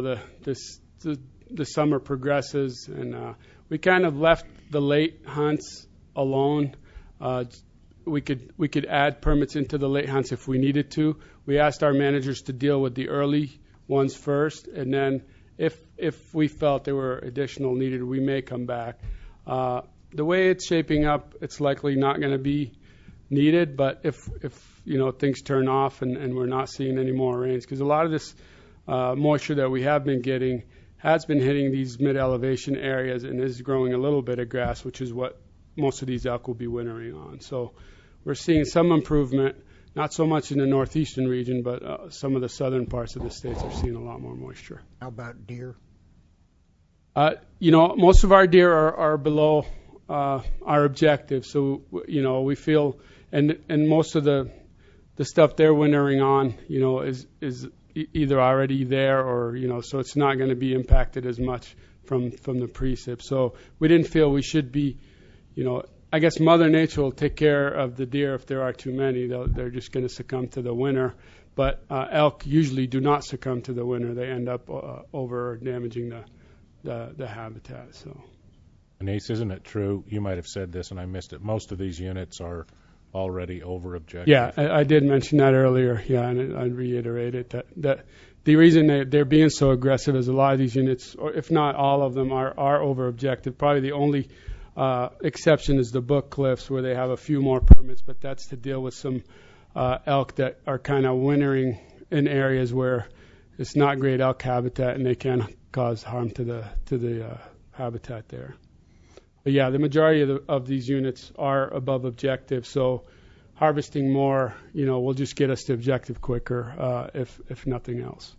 the summer progresses, and we kind of left the late hunts alone. We could add permits into the late hunts if we needed to. We asked our managers to deal with the early ones first, and then if we felt there were additional needed, we may come back. The way it's shaping up, it's likely not going to be needed, but if things turn off and we're not seeing any more rains, because a lot of this moisture that we have been getting has been hitting these mid-elevation areas and is growing a little bit of grass, which is what most of these elk will be wintering on. So we're seeing some improvement, not so much in the northeastern region, but some of the southern parts of the states are seeing a lot more moisture. How about deer? Most of our deer are below our objective. So, we feel, and most of the stuff they're wintering on, is either already there or, so it's not going to be impacted as much from the precip. So we didn't feel we should be, I guess Mother Nature will take care of the deer if there are too many. They're just going to succumb to the winter. But elk usually do not succumb to the winter. They end up over damaging the habitat. So. Anise, isn't it true? You might have said this and I missed it. Most of these units are already over objective. Yeah, I did mention that earlier. Yeah, and I'd reiterate it that the reason they're being so aggressive is a lot of these units, or if not all of them, are over objective. Probably the only exception is the Book Cliffs, where they have a few more permits, but that's to deal with some elk that are kind of wintering in areas where it's not great elk habitat and they can cause harm to the habitat there. But yeah, the majority of these units are above objective, so harvesting more, will just get us to objective quicker, if nothing else.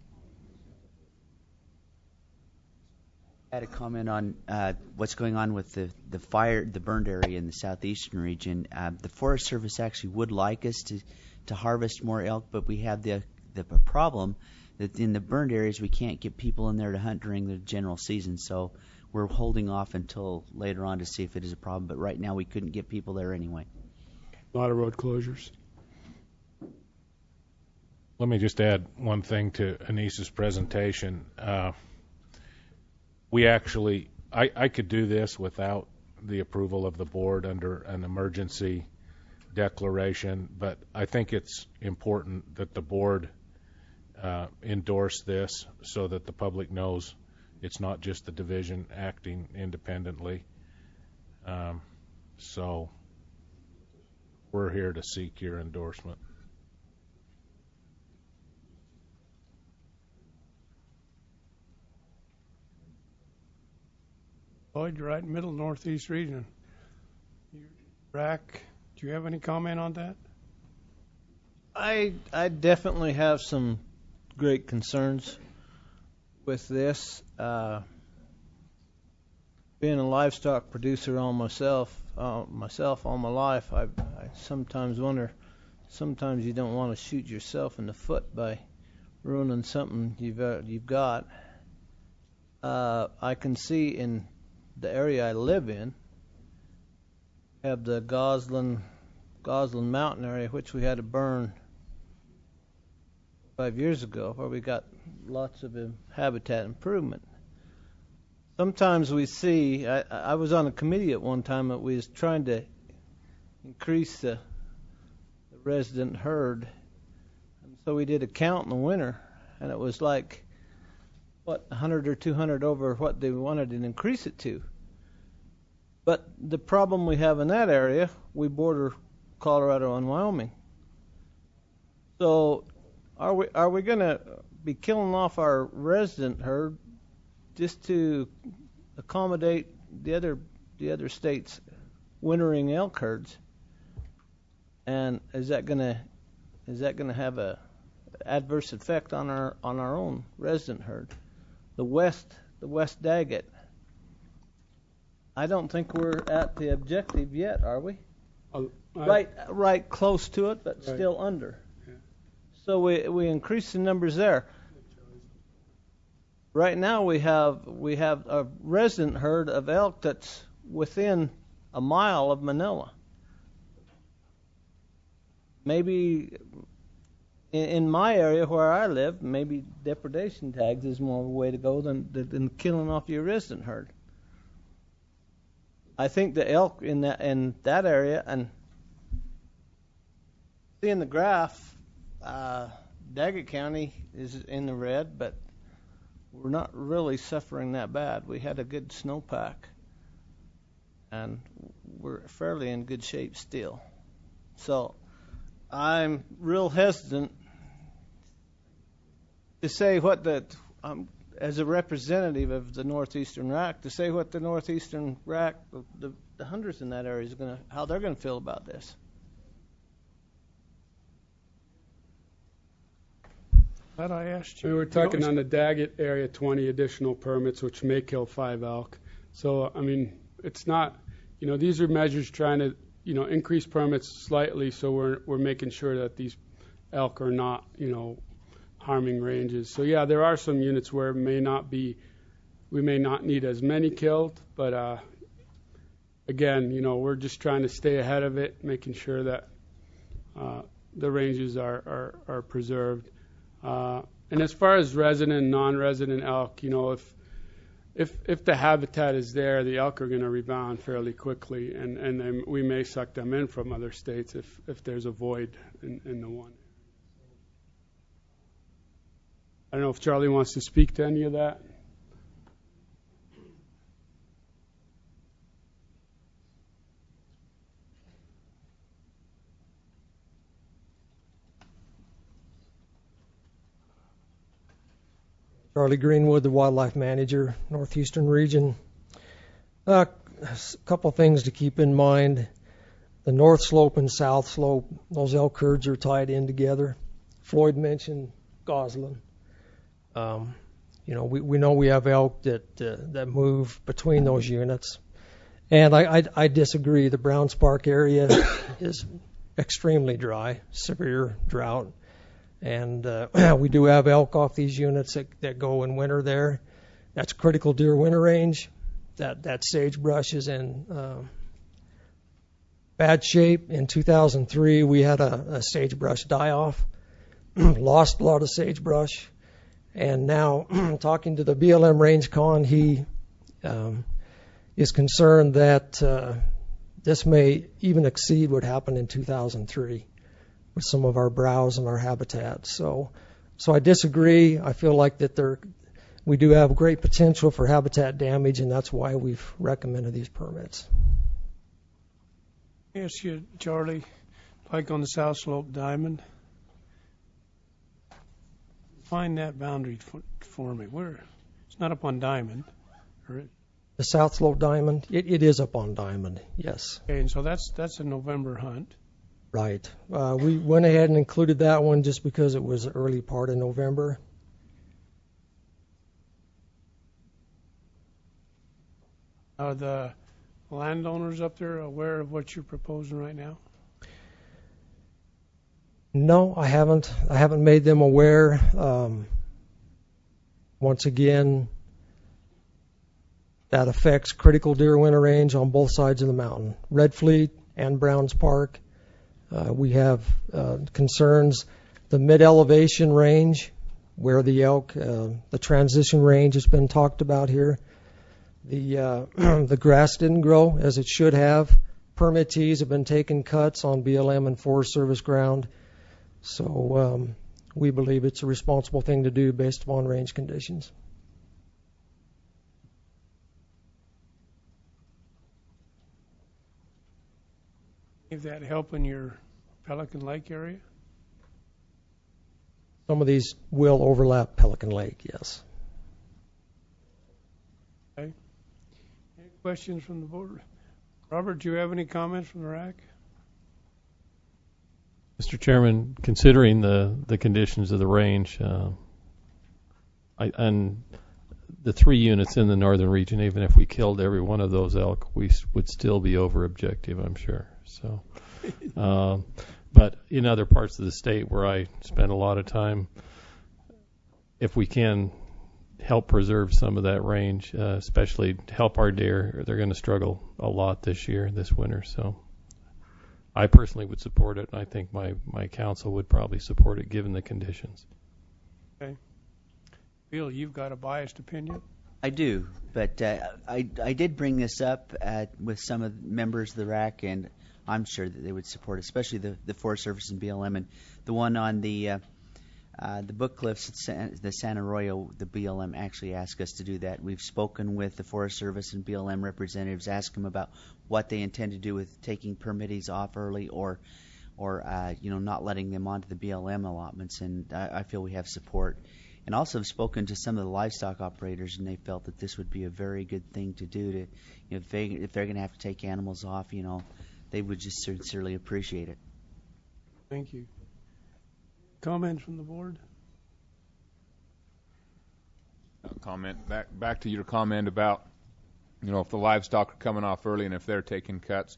I had a comment on what's going on with the burned area in the southeastern region. The Forest Service actually would like us to harvest more elk, but we have the problem that in the burned areas we can't get people in there to hunt during the general season. So we're holding off until later on to see if it is a problem. But right now we couldn't get people there anyway. A lot of road closures. Let me just add one thing to Anise's presentation. I could do this without the approval of the board under an emergency declaration, but I think it's important that the board endorse this so that the public knows it's not just the division acting independently. So we're here to seek your endorsement. Lloyd, you're right, middle northeast region. Rack, do you have any comment on that? I definitely have some great concerns with this. Being a livestock producer all myself all my life, I sometimes wonder. Sometimes you don't want to shoot yourself in the foot by ruining something you've got. I can see in the area I live in, have the Goslin Mountain area, which we had to burn 5 years ago, where we got lots of habitat improvement. Sometimes we see, I was on a committee at one time that we was trying to increase the resident herd, and so we did a count in the winter, and it was like 100 or 200 over what they wanted to increase it to. But the problem we have in that area, we border Colorado and Wyoming. So are we going to be killing off our resident herd just to accommodate the other states' wintering elk herds? And is that going to have a adverse effect on our own resident herd? The West Daggett. I don't think we're at the objective yet, are we? Right close to it, but still under. Yeah. So we increase the numbers there. Right now we have a resident herd of elk that's within a mile of Manila. Maybe in my area where I live, maybe depredation tags is more of a way to go than killing off your resident herd. I think the elk in that area, and seeing the graph, Daggett County is in the red, but we're not really suffering that bad. We had a good snowpack, and we're fairly in good shape still. So I'm real hesitant to say what as a representative of the Northeastern RAC, to say what the Northeastern RAC, the hunters in that area, how they're going to feel about this. That I asked you. We were talking on the Daggett area, 20 additional permits, which may kill 5 elk. So, I mean, it's not, these are measures trying to, increase permits slightly, so we're making sure that these elk are not, harming ranges. So, yeah, there are some units where we may not need as many killed, but again, we're just trying to stay ahead of it, making sure that the ranges are preserved. And as far as resident and non-resident elk, if the habitat is there, the elk are going to rebound fairly quickly, and then we may suck them in from other states if there's a void in the one. I don't know if Charlie wants to speak to any of that. Charlie Greenwood, the Wildlife Manager, Northeastern Region. A couple things to keep in mind. The North Slope and South Slope, those elk herds are tied in together. Floyd mentioned Goslin. We know we have elk that move between those units. And I disagree. The Browns Park area is extremely dry, severe drought. And we do have elk off these units that go in winter there. That's critical deer winter range. That sagebrush is in bad shape. In 2003, we had a sagebrush die-off. Lost a lot of sagebrush. And now, talking to the BLM range con, he is concerned that this may even exceed what happened in 2003. With some of our browse and our habitats. So I disagree. I feel like that we do have great potential for habitat damage, and that's why we've recommended these permits. Let me ask you, Charlie, like on the South Slope Diamond, find that boundary for me. It's not up on Diamond, or the South Slope Diamond? It is up on Diamond, yes. Okay, and so that's a November hunt. Right. We went ahead and included that one just because it was the early part of November. Are the landowners up there aware of what you're proposing right now? No, I haven't. I haven't made them aware. Once again, that affects critical deer winter range on both sides of the mountain, Red Fleet and Browns Park. We have concerns. The mid-elevation range, where the elk, the transition range has been talked about here. The grass didn't grow as it should have. Permittees have been taking cuts on BLM and Forest Service ground. So we believe it's a responsible thing to do based upon range conditions. Is that helping your Pelican Lake area? Some of these will overlap Pelican Lake, yes. Okay. Any questions from the board? Robert, do you have any comments from the RAC? Mr. Chairman, considering the conditions of the range, and the 3 units in the northern region, even if we killed every one of those elk, we would still be over objective, I'm sure. So, but in other parts of the state where I spend a lot of time, if we can help preserve some of that range, especially help our deer, they're going to struggle a lot this winter. So I personally would support it, and I think my council would probably support it given the conditions. Okay. Bill, you've got a biased opinion? I do, but I did bring this up with some of the members of the RAC, and I'm sure that they would support it, especially the Forest Service and BLM. And the one on the Book Cliffs, the Santa Arroyo, the BLM actually asked us to do that. We've spoken with the Forest Service and BLM representatives, asked them about what they intend to do with taking permittees off early or not letting them onto the BLM allotments, and I feel we have support. and also have spoken to some of the livestock operators, and they felt that this would be a very good thing to do. To, if they're going to have to take animals off, they would just sincerely appreciate it. Thank you. Comments from the board? Comment back to your comment about, if the livestock are coming off early and if they're taking cuts.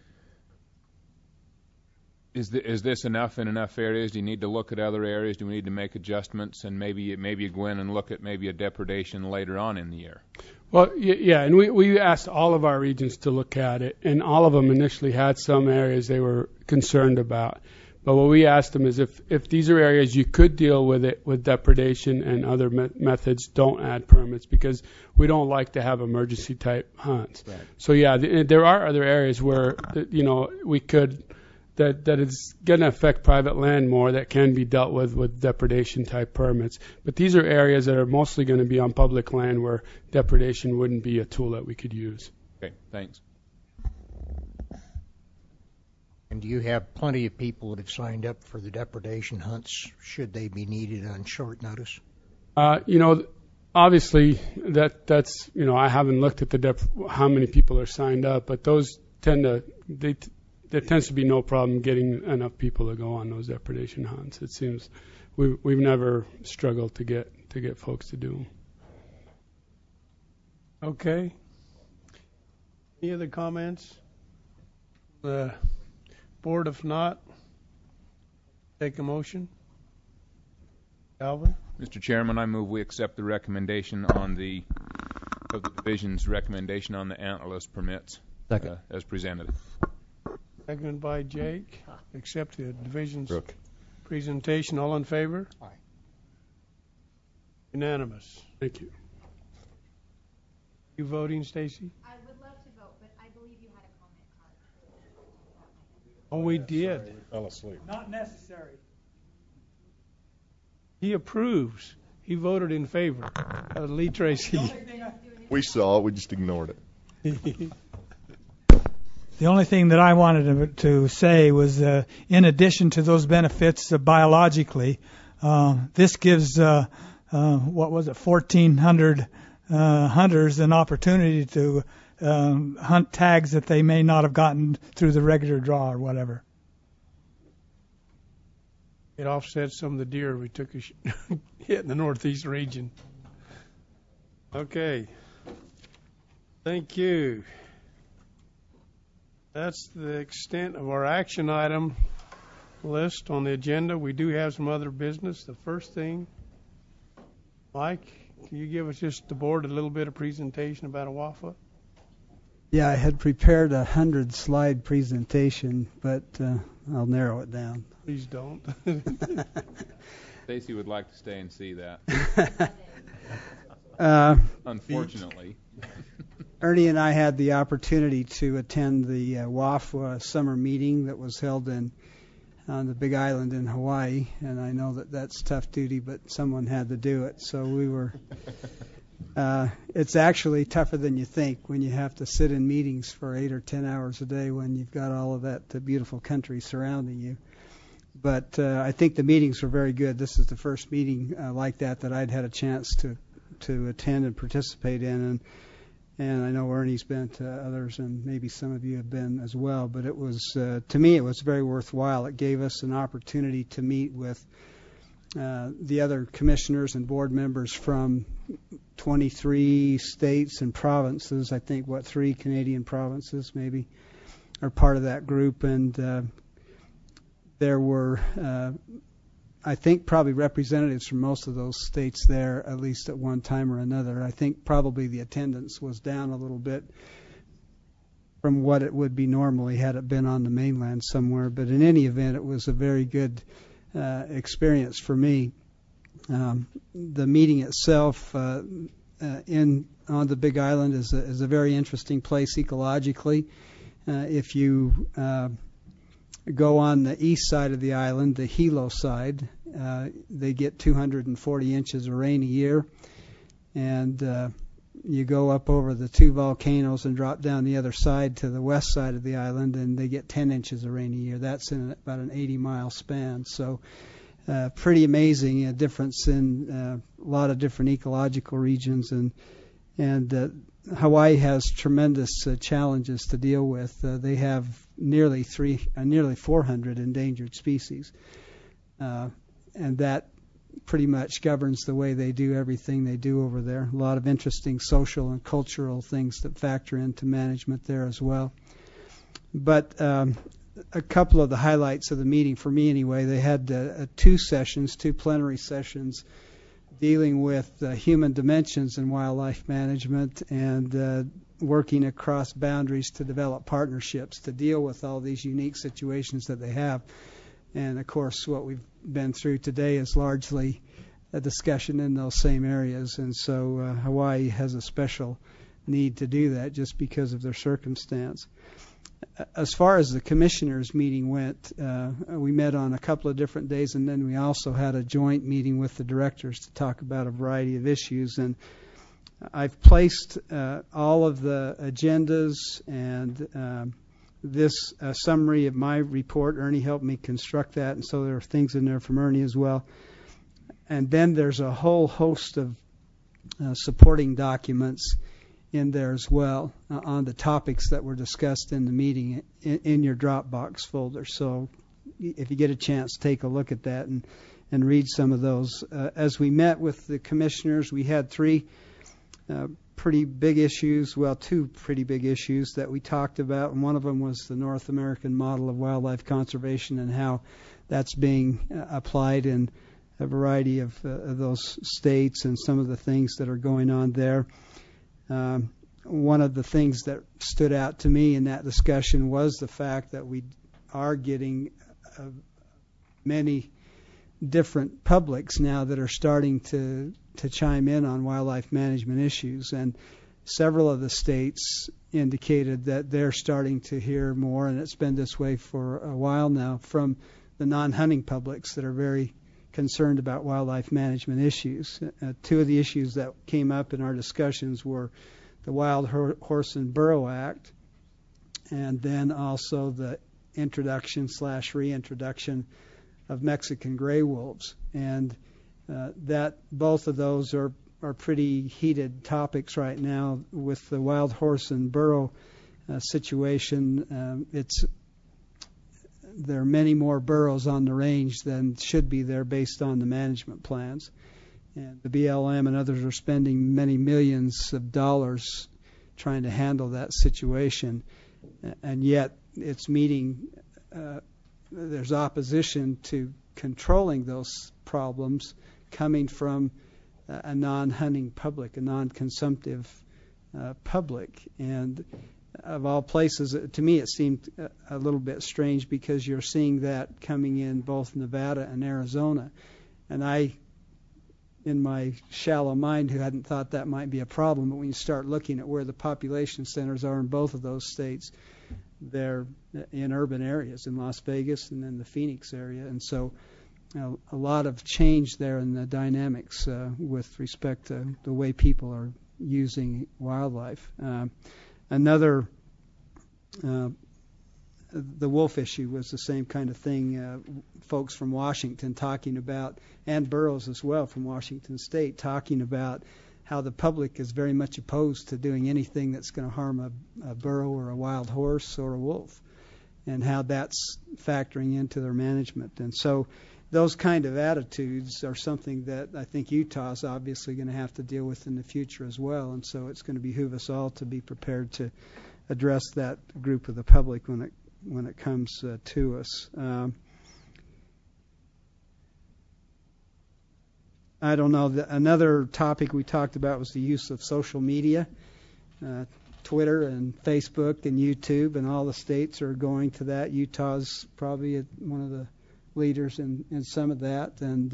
Is this enough in enough areas? Do you need to look at other areas? Do we need to make adjustments and maybe go in and look at maybe a depredation later on in the year? Well, yeah, and we asked all of our regions to look at it, and all of them initially had some areas they were concerned about. But what we asked them is if these are areas you could deal with it with depredation and other methods, don't add permits, because we don't like to have emergency type hunts. Right. So yeah, there are other areas where we could that it's going to affect private land more that can be dealt with depredation type permits. But these are areas that are mostly going to be on public land where depredation wouldn't be a tool that we could use. Okay, thanks. And do you have plenty of people that have signed up for the depredation hunts should they be needed on short notice? Obviously that's I haven't looked at how many people are signed up, but those there tends to be no problem getting enough people to go on those depredation hunts. It seems we've never struggled to get folks to do them. Okay. Any other comments? The board, if not, take a motion. Alvin? Mr. Chairman, I move we accept the recommendation of the division's recommendation on the antlerless permits as presented. Seconded by Jake. Accept the division's presentation. All in favor? Aye. Unanimous. Thank you. You voting, Stacy? I would love to vote, but I believe you had a comment card. Oh, we did. We fell asleep. Not necessary. He approves. He voted in favor. Lee Tracy. We saw it. We just ignored it. The only thing that I wanted to say was, in addition to those benefits biologically, this gives 1,400 hunters an opportunity to hunt tags that they may not have gotten through the regular draw or whatever. It offsets some of the deer we took a hit in the northeast region. Okay. Thank you. That's the extent of our action item list on the agenda. We do have some other business. The first thing, Mike, can you give us just the board a little bit of presentation about AWAFA? Yeah, I had prepared a 100-slide presentation, but I'll narrow it down. Please don't. Stacy would like to stay and see that. Unfortunately. Ernie and I had the opportunity to attend the WAFWA summer meeting that was held on the Big Island in Hawaii, and I know that that's tough duty, but someone had to do it. So we were. It's actually tougher than you think when you have to sit in meetings for 8 or 10 hours a day when you've got all of that beautiful country surrounding you. But I think the meetings were very good. This is the first meeting like that I'd had a chance to attend and participate in, and I know Ernie's been to others, and maybe some of you have been as well. But it was, to me, it was very worthwhile. It gave us an opportunity to meet with the other commissioners and board members from 23 states and provinces. I think, 3 Canadian provinces maybe are part of that group. And there were, I think, probably representatives from most of those states there, at least at one time or another. I think probably the attendance was down a little bit from what it would be normally had it been on the mainland somewhere. But in any event, it was a very good experience for me. The meeting itself on the Big Island is a very interesting place ecologically. If you go on the east side of the island, the Hilo side, they get 240 inches of rain a year, and you go up over the 2 volcanoes and drop down the other side to the west side of the island, and they get 10 inches of rain a year. That's in about an 80-mile span. So pretty amazing, a difference in a lot of different ecological regions, and Hawaii has tremendous challenges to deal with. They have nearly 400 endangered species, and that pretty much governs the way they do everything they do over there. A lot of interesting social and cultural things that factor into management there as well. But a couple of the highlights of the meeting, for me anyway, they had two plenary sessions dealing with human dimensions in wildlife management and working across boundaries to develop partnerships to deal with all these unique situations that they have. And, of course, what we've been through today is largely a discussion in those same areas. And so Hawaii has a special need to do that just because of their circumstance. As far as the commissioners' meeting went, we met on a couple of different days, and then we also had a joint meeting with the directors to talk about a variety of issues. And I've placed all of the agendas and this summary of my report. Ernie helped me construct that, and so there are things in there from Ernie as well. And then there's a whole host of supporting documents in there as well on the topics that were discussed in the meeting in your Dropbox folder. So if you get a chance, take a look at that and read some of those. As we met with the commissioners, we had two pretty big issues that we talked about, and one of them was the North American model of wildlife conservation and how that's being applied in a variety of those states and some of the things that are going on there. One of the things that stood out to me in that discussion was the fact that we are getting many different publics now that are starting to chime in on wildlife management issues, and several of the states indicated that they're starting to hear more, and it's been this way for a while now, from the non-hunting publics that are very concerned about wildlife management issues. Two of the issues that came up in our discussions were the Wild Horse and Burro Act, and then also the introduction/reintroduction of Mexican gray wolves, and that both of those are pretty heated topics right now. With the Wild Horse and Burro situation, there are many more burros on the range than should be there based on the management plans. And the BLM and others are spending many millions of dollars trying to handle that situation. And yet it's there's opposition to controlling those problems coming from a non-hunting public, a non-consumptive public. And of all places, to me it seemed a little bit strange because you're seeing that coming in both Nevada and Arizona. And I, in my shallow mind, who hadn't thought that might be a problem, but when you start looking at where the population centers are in both of those states, they're in urban areas, in Las Vegas and in the Phoenix area. And so a lot of change there in the dynamics with respect to the way people are using wildlife. Another, the wolf issue was the same kind of thing. Folks from Washington talking about, and Burroughs as well from Washington State, talking about how the public is very much opposed to doing anything that's going to harm a burro or a wild horse or a wolf, and how that's factoring into their management. And so those kind of attitudes are something that I think Utah is obviously going to have to deal with in the future as well. And so it's going to behoove us all to be prepared to address that group of the public when it comes to us. I don't know. Another topic we talked about was the use of social media, Twitter and Facebook and YouTube, and all the states are going to that. Utah's probably one of the leaders in some of that, and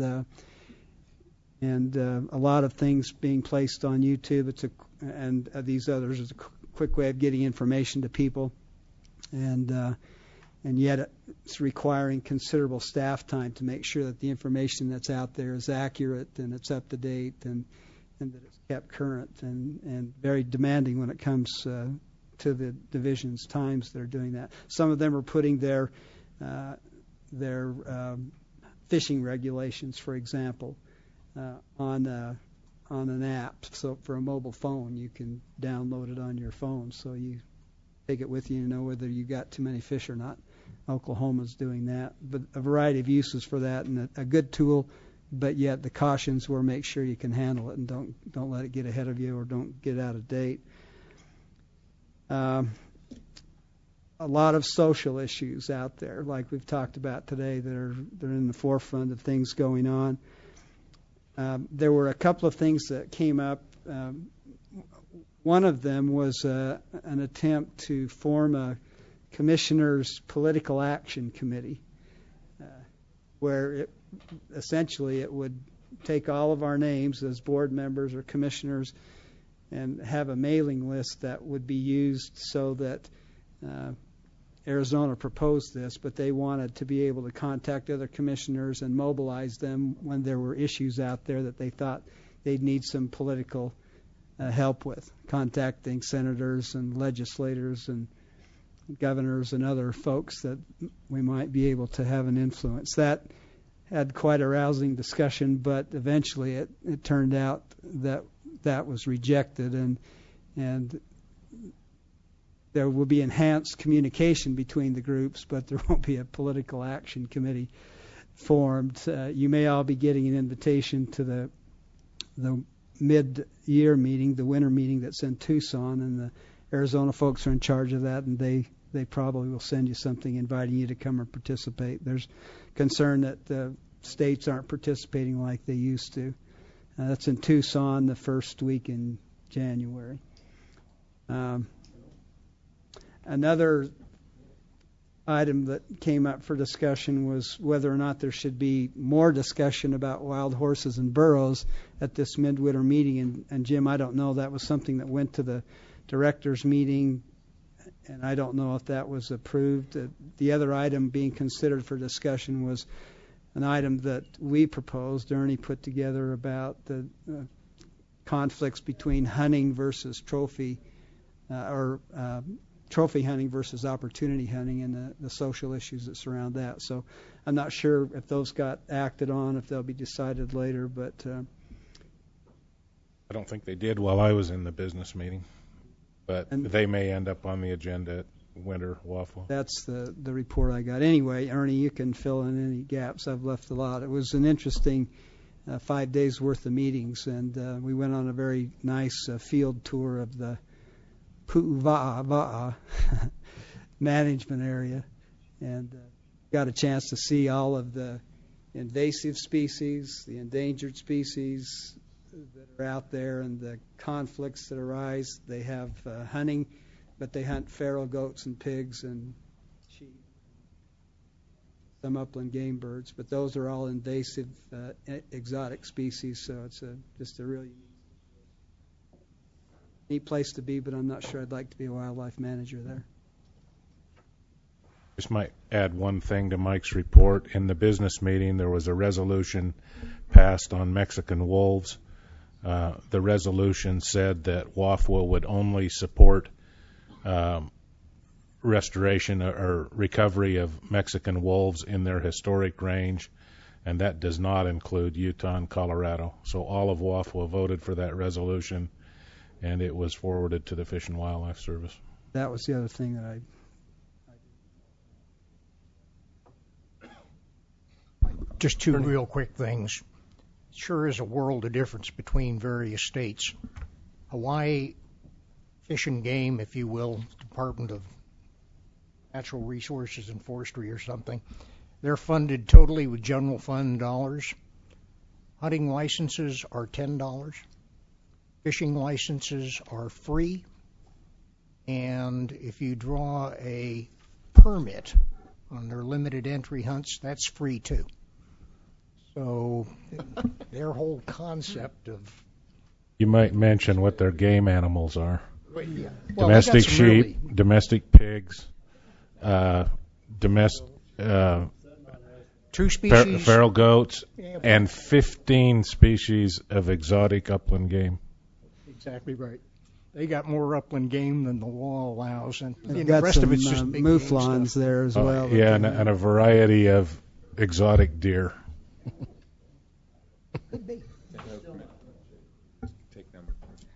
a lot of things being placed on YouTube. And these others is a quick way of getting information to people, and yet it's requiring considerable staff time to make sure that the information that's out there is accurate and it's up to date and that it's kept current, and very demanding when it comes to the division's times they're doing that. Some of them are putting their fishing regulations, for example, on an app. So for a mobile phone, you can download it on your phone, so you take it with you and know whether you got too many fish or not. Oklahoma's doing that, but a variety of uses for that, and a good tool. But yet the cautions were make sure you can handle it and don't let it get ahead of you or don't get out of date. A lot of social issues out there, like we've talked about today, they're in the forefront of things going on. There were a couple of things that came up. One of them was an attempt to form a commissioner's political action committee, where essentially it would take all of our names as board members or commissioners and have a mailing list that would be used so that Arizona proposed this, but they wanted to be able to contact other commissioners and mobilize them when there were issues out there that they thought they'd need some political help with, contacting senators and legislators and governors and other folks that we might be able to have an influence. That had quite a rousing discussion, but eventually it turned out that that was rejected, and there will be enhanced communication between the groups, but there won't be a political action committee formed. You may all be getting an invitation to the mid-year meeting, the winter meeting that's in Tucson, and the Arizona folks are in charge of that, and they probably will send you something inviting you to come and participate. There's concern that the states aren't participating like they used to. That's in Tucson the first week in January. Another item that came up for discussion was whether or not there should be more discussion about wild horses and burros at this midwinter meeting. And Jim, I don't know, that was something that went to the directors meeting, and I don't know if that was approved. The other item being considered for discussion was an item that we proposed, Ernie put together, about the conflicts between hunting versus trophy, or trophy hunting versus opportunity hunting, and the social issues that surround that. So I'm not sure if those got acted on, if they'll be decided later, but I don't think they did while I was in the business meeting, but they may end up on the agenda at Winter Waffle. That's the report I got. Anyway, Ernie, you can fill in any gaps. I've left a lot. It was an interesting 5 days worth of meetings, and we went on a very nice field tour of the Pu'uva'a management area, and got a chance to see all of the invasive species, the endangered species that are out there, and the conflicts that arise. They have hunting, but they hunt feral goats and pigs and sheep, some upland game birds, but those are all invasive exotic species, so it's just a really neat place to be, but I'm not sure I'd like to be a wildlife manager there. Just might add one thing to Mike's report. In the business meeting, there was a resolution passed on Mexican wolves. The resolution said that WAFWA would only support restoration or recovery of Mexican wolves in their historic range, and that does not include Utah and Colorado. So all of WAFWA voted for that resolution, and it was forwarded to the Fish and Wildlife Service. That was the other thing that I Just two real quick things. Sure is a world of difference between various states. Hawaii Fish and Game, if you will, Department of Natural Resources and Forestry or something, they're funded totally with general fund dollars. Hunting licenses are $10. Fishing licenses are free. And if you draw a permit on their limited entry hunts, that's free too. So their whole concept of... You might mention what their game animals are. Yeah. Domestic sheep, domestic pigs, two species, feral goats, and 15 species of exotic upland game. Exactly right. They got more upland game than the law allows, and the got rest some, of it's just big mouflons there as well. Yeah, and a variety of exotic deer. Could be. Take them.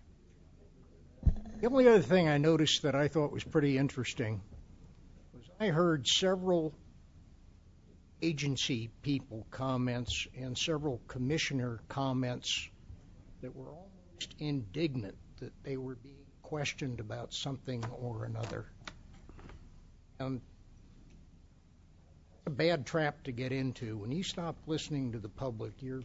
The only other thing I noticed that I thought was pretty interesting was I heard several agency people comments and several commissioner comments that were almost indignant that they were being questioned about something or another. A bad trap to get into. When you stop listening to the public, you're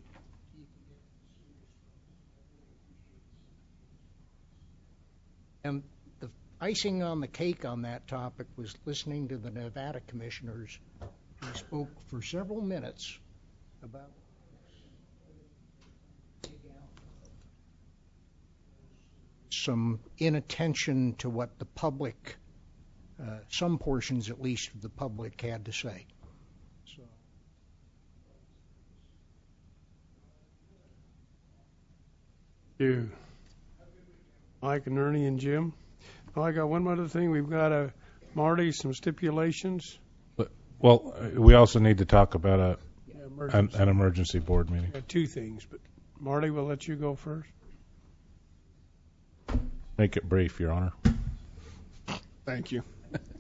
and the icing on the cake on that topic was listening to the Nevada commissioners who spoke for several minutes about some inattention to what the public, some portions at least of the public, had to say. So. You, Mike and Ernie and Jim. Oh, I got one other thing. We've got Marty, some stipulations. Well, we also need to talk about an emergency board meeting. Got two things, but Marty, we'll let you go first. Make it brief, Your Honor. Thank you.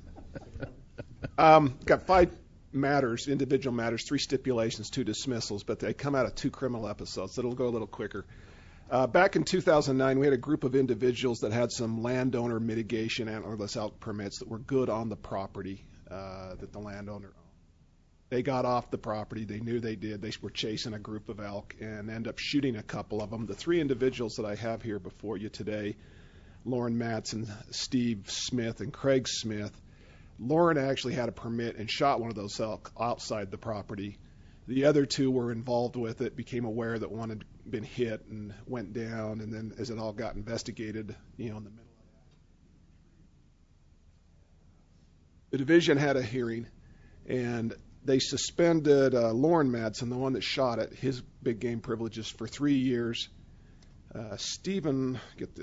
Got 5 matters, individual matters, 3 stipulations, 2 dismissals, but they come out of 2 criminal episodes, so it'll go a little quicker. Back in 2009, we had a group of individuals that had some landowner mitigation antlerless elk permits that were good on the property that the landowner owned. They got off the property. They knew they did. They were chasing a group of elk and ended up shooting a couple of them. The 3 individuals that I have here before you today, Lauren Matson, Steve Smith, and Craig Smith. Lauren actually had a permit and shot one of those elk outside the property. The other 2 were involved with it, became aware that one had been hit and went down, and then as it all got investigated, in the middle of that. The division had a hearing, and they suspended Lauren Madsen, the one that shot it, his big game privileges for 3 years. Stephen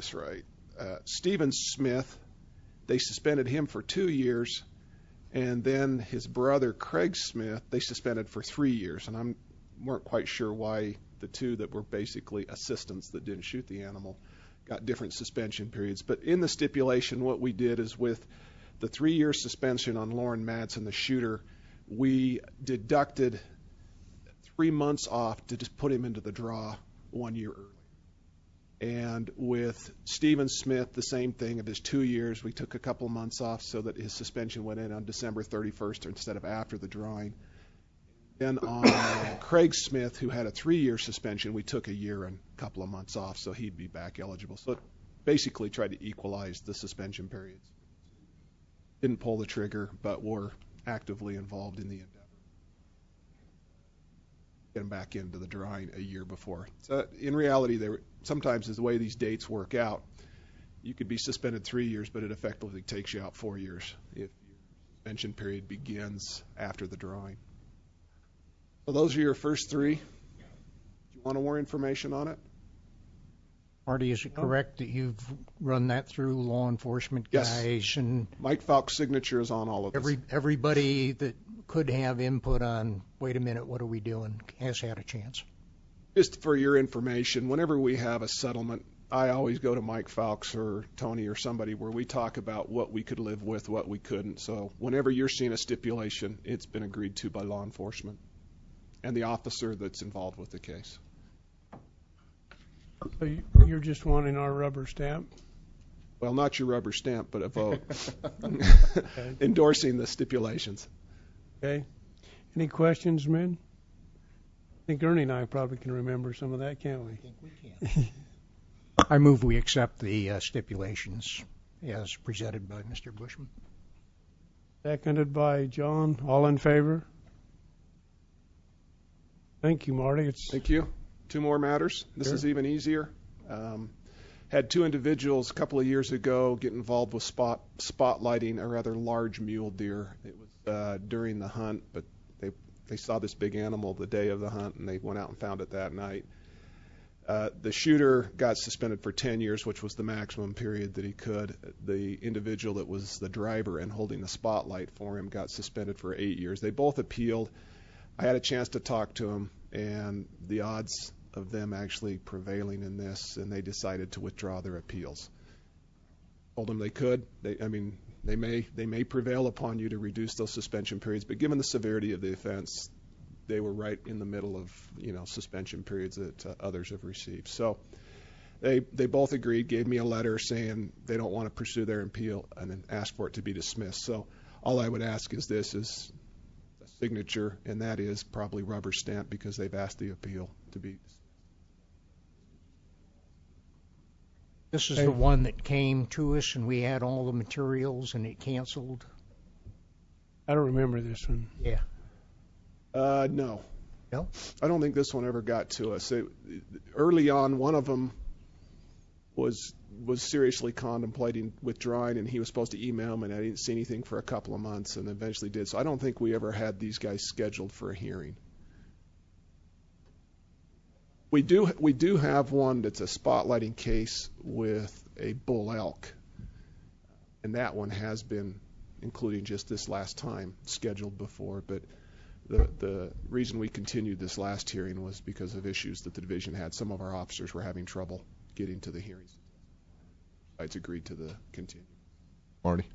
Smith, they suspended him for 2 years, and then his brother Craig Smith, they suspended for 3 years, and I weren't quite sure why the 2 that were basically assistants that didn't shoot the animal got different suspension periods. But in the stipulation, what we did is with the 3-year suspension on Lauren Madsen, the shooter, we deducted 3 months off to just put him into the draw 1 year early. And with Stephen Smith, the same thing. Of his 2 years, we took a couple of months off so that his suspension went in on December 31st instead of after the drawing. Then on Craig Smith, who had a 3-year suspension, we took a year and a couple of months off, so he'd be back eligible. So it basically tried to equalize the suspension periods. Didn't pull the trigger, but were actively involved in the endeavor. Get them back into the drawing a year before. So in reality, sometimes is the way these dates work out. You could be suspended 3 years, but it effectively takes you out 4 years if your suspension period begins after the drawing. So those are your first 3. Do you want more information on it? Marty, is it correct that you've run that through law enforcement guys? Yes. And Mike Falk's signature is on all of this. Everybody that could have input on, wait a minute, what are we doing, has had a chance. Just for your information, whenever we have a settlement, I always go to Mike Falks or Tony or somebody where we talk about what we could live with, what we couldn't. So whenever you're seeing a stipulation, it's been agreed to by law enforcement and the officer that's involved with the case. So you're just wanting our rubber stamp? Well, not your rubber stamp, but a vote endorsing the stipulations. Okay. Any questions, men? I think Ernie and I probably can remember some of that, can't we? I think we can. I move we accept the stipulations as presented by Mr. Bushman. Seconded by John. All in favor? Thank you, Marty. Thank you. 2 more matters. This is even easier. Had 2 individuals a couple of years ago get involved with spotlighting a rather large mule deer. It was during the hunt, but they saw this big animal the day of the hunt, and they went out and found it that night. The shooter got suspended for 10 years, which was the maximum period that he could. The individual that was the driver and holding the spotlight for him got suspended for 8 years. They both appealed. I had a chance to talk to them, and the odds of them actually prevailing in this, and they decided to withdraw their appeals. Told them they could. They may prevail upon you to reduce those suspension periods, but given the severity of the offense, they were right in the middle of suspension periods that others have received. So they both agreed, gave me a letter saying they don't want to pursue their appeal, and then asked for it to be dismissed. So all I would ask is this is a signature, and that is probably rubber stamp because they've asked the appeal to be dismissed. This is the one that came to us and we had all the materials and it canceled? I don't remember this one. Yeah. No. No? I don't think this one ever got to us. Early on, one of them was seriously contemplating withdrawing, and he was supposed to email me, and I didn't see anything for a couple of months, and eventually did. So I don't think we ever had these guys scheduled for a hearing. We do have one that's a spotlighting case with a bull elk, and that one has been, including just this last time, scheduled before. But the reason we continued this last hearing was because of issues that the division had. Some of our officers were having trouble getting to the hearings. I'd agreed to the continue. Marty,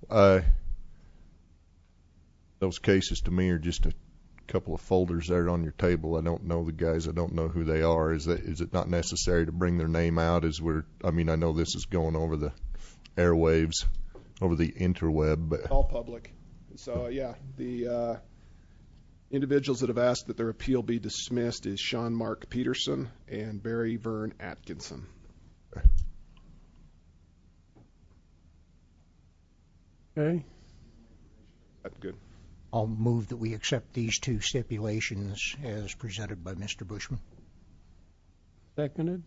those cases to me are just a couple of folders there on your table. I don't know the guys. I don't know who they are. Is it not necessary to bring their name out? I know this is going over the airwaves, over the interweb, but all public. So the individuals that have asked that their appeal be dismissed is Sean Mark Peterson and Barry Vern Atkinson. Okay. That's good. I'll move that we accept these two stipulations as presented by Mr. Bushman. Seconded.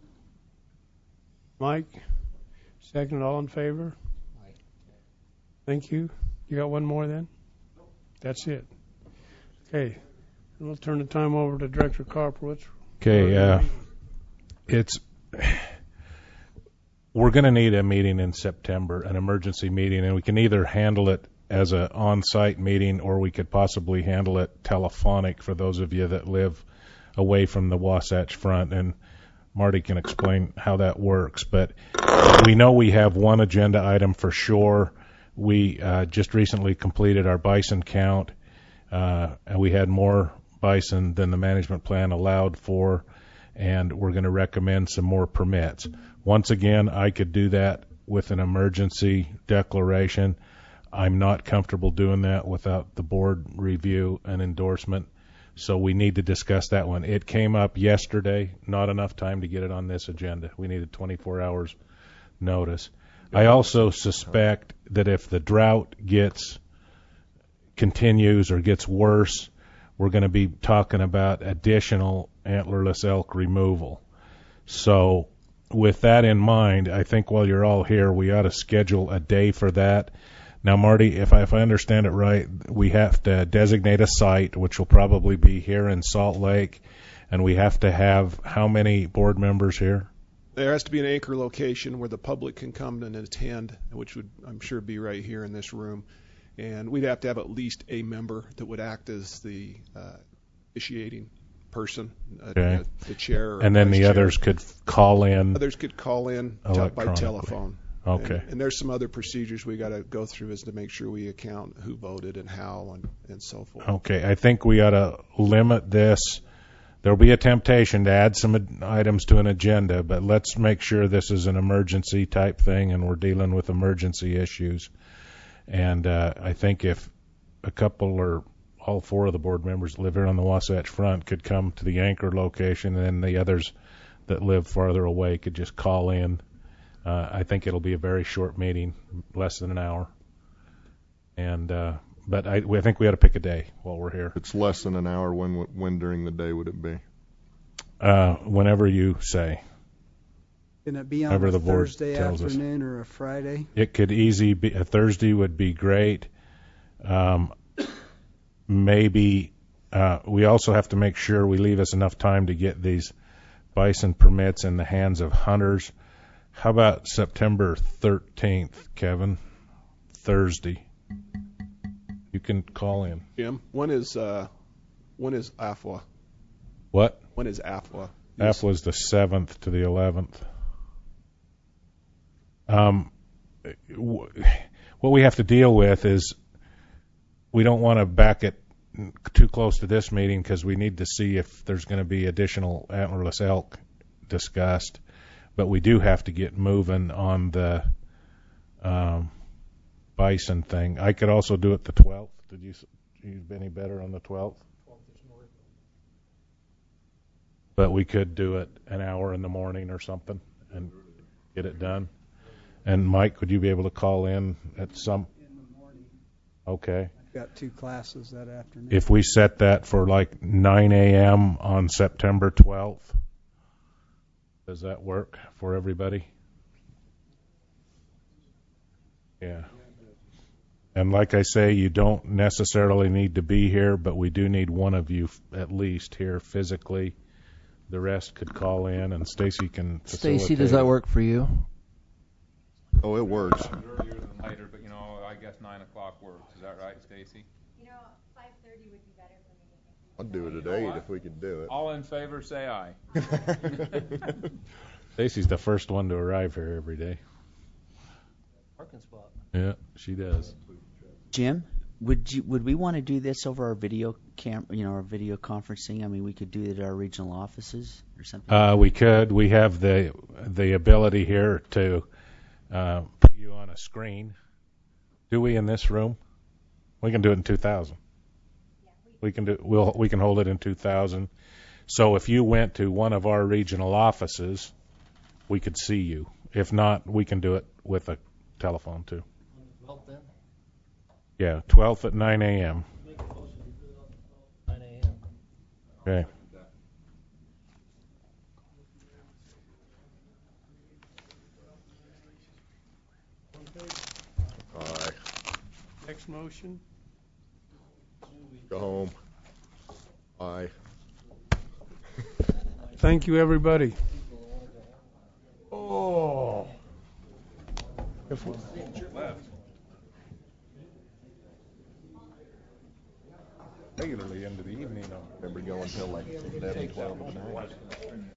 Mike? Seconded. All in favor? Aye. Thank you. You got one more then? That's it. Okay. We'll turn the time over to Director Karpowitz. Okay. We're going to need a meeting in September, an emergency meeting, and we can either handle it as an on-site meeting, or we could possibly handle it telephonic for those of you that live away from the Wasatch Front, and Marty can explain how that works. But we know we have one agenda item for sure. We just recently completed our bison count, and we had more bison than the management plan allowed for, and we're going to recommend some more permits. Once again, I could do that with an emergency declaration. I'm not comfortable doing that without the board review and endorsement, so we need to discuss that one. It came up yesterday, not enough time to get it on this agenda. We needed 24 hours notice. I also suspect that if the drought continues or gets worse, we're going to be talking about additional antlerless elk removal. So with that in mind, I think while you're all here, we ought to schedule a day for that. Now, Marty, if I understand it right, we have to designate a site, which will probably be here in Salt Lake, and we have to have how many board members here? There has to be an anchor location where the public can come and attend, which would, I'm sure, be right here in this room. And we'd have to have at least a member that would act as the initiating person, okay. The chair. And then the chair. Others could call in. Others could call in by telephone. Okay. And there's some other procedures we got to go through as to make sure we account who voted and how and so forth. Okay. I think we ought to limit this. There'll be a temptation to add some items to an agenda, but let's make sure this is an emergency type thing and we're dealing with emergency issues. And I think if a couple or all four of the board members that live here on the Wasatch Front could come to the anchor location, and then the others that live farther away could just call in. I think it'll be a very short meeting, less than an hour. And but I think we ought to pick a day while we're here. If it's less than an hour, when during the day would it be? Whenever you say. Can it be on a Thursday afternoon or a Friday? It could easily be. A Thursday would be great. Maybe we also have to make sure we leave us enough time to get these bison permits in the hands of hunters. How about September 13th, Kevin? Thursday. You can call in. Jim, when is AFWA? What? When is AFWA? That was the 7th to the 11th. What we have to deal with is we don't want to back it too close to this meeting because we need to see if there's going to be additional antlerless elk discussed. But we do have to get moving on the bison thing. I could also do it the 12th. Did you any better on the 12th? But we could do it an hour in the morning or something and get it done. And Mike, would you be able to call in at some? In the morning. Okay. I've got 2 classes that afternoon. If we set that for like 9 a.m. on September 12th, does that work for everybody? Yeah. And like I say, you don't necessarily need to be here, but we do need one of you at least here physically. The rest could call in, and Stacy can facilitate. Stacy, does that work for you? Oh, it works. Earlier than later, but I guess 9 o'clock works. Is that right, Stacy? 5:30 would be better for me. I'll do it at 8 if we can do it. All in favor, say aye. Stacy's the first one to arrive here every day. Parking spot. Yeah, she does. Jim, would we want to do this over our video our video conferencing? I mean, we could do it at our regional offices or something. We could. We have the ability here to put you on a screen. Do we in this room? We can do it in 2000. We can hold it in 2000. So if you went to one of our regional offices, we could see you. If not, we can do it with a telephone too. 12th then? Yeah, 12th at 9 a.m. 9 a.m. Okay. All right. Next motion. Go home. Aye. Thank you, everybody. Oh. If we left. Regularly into the evening. Remember going till like 11, 12 at night.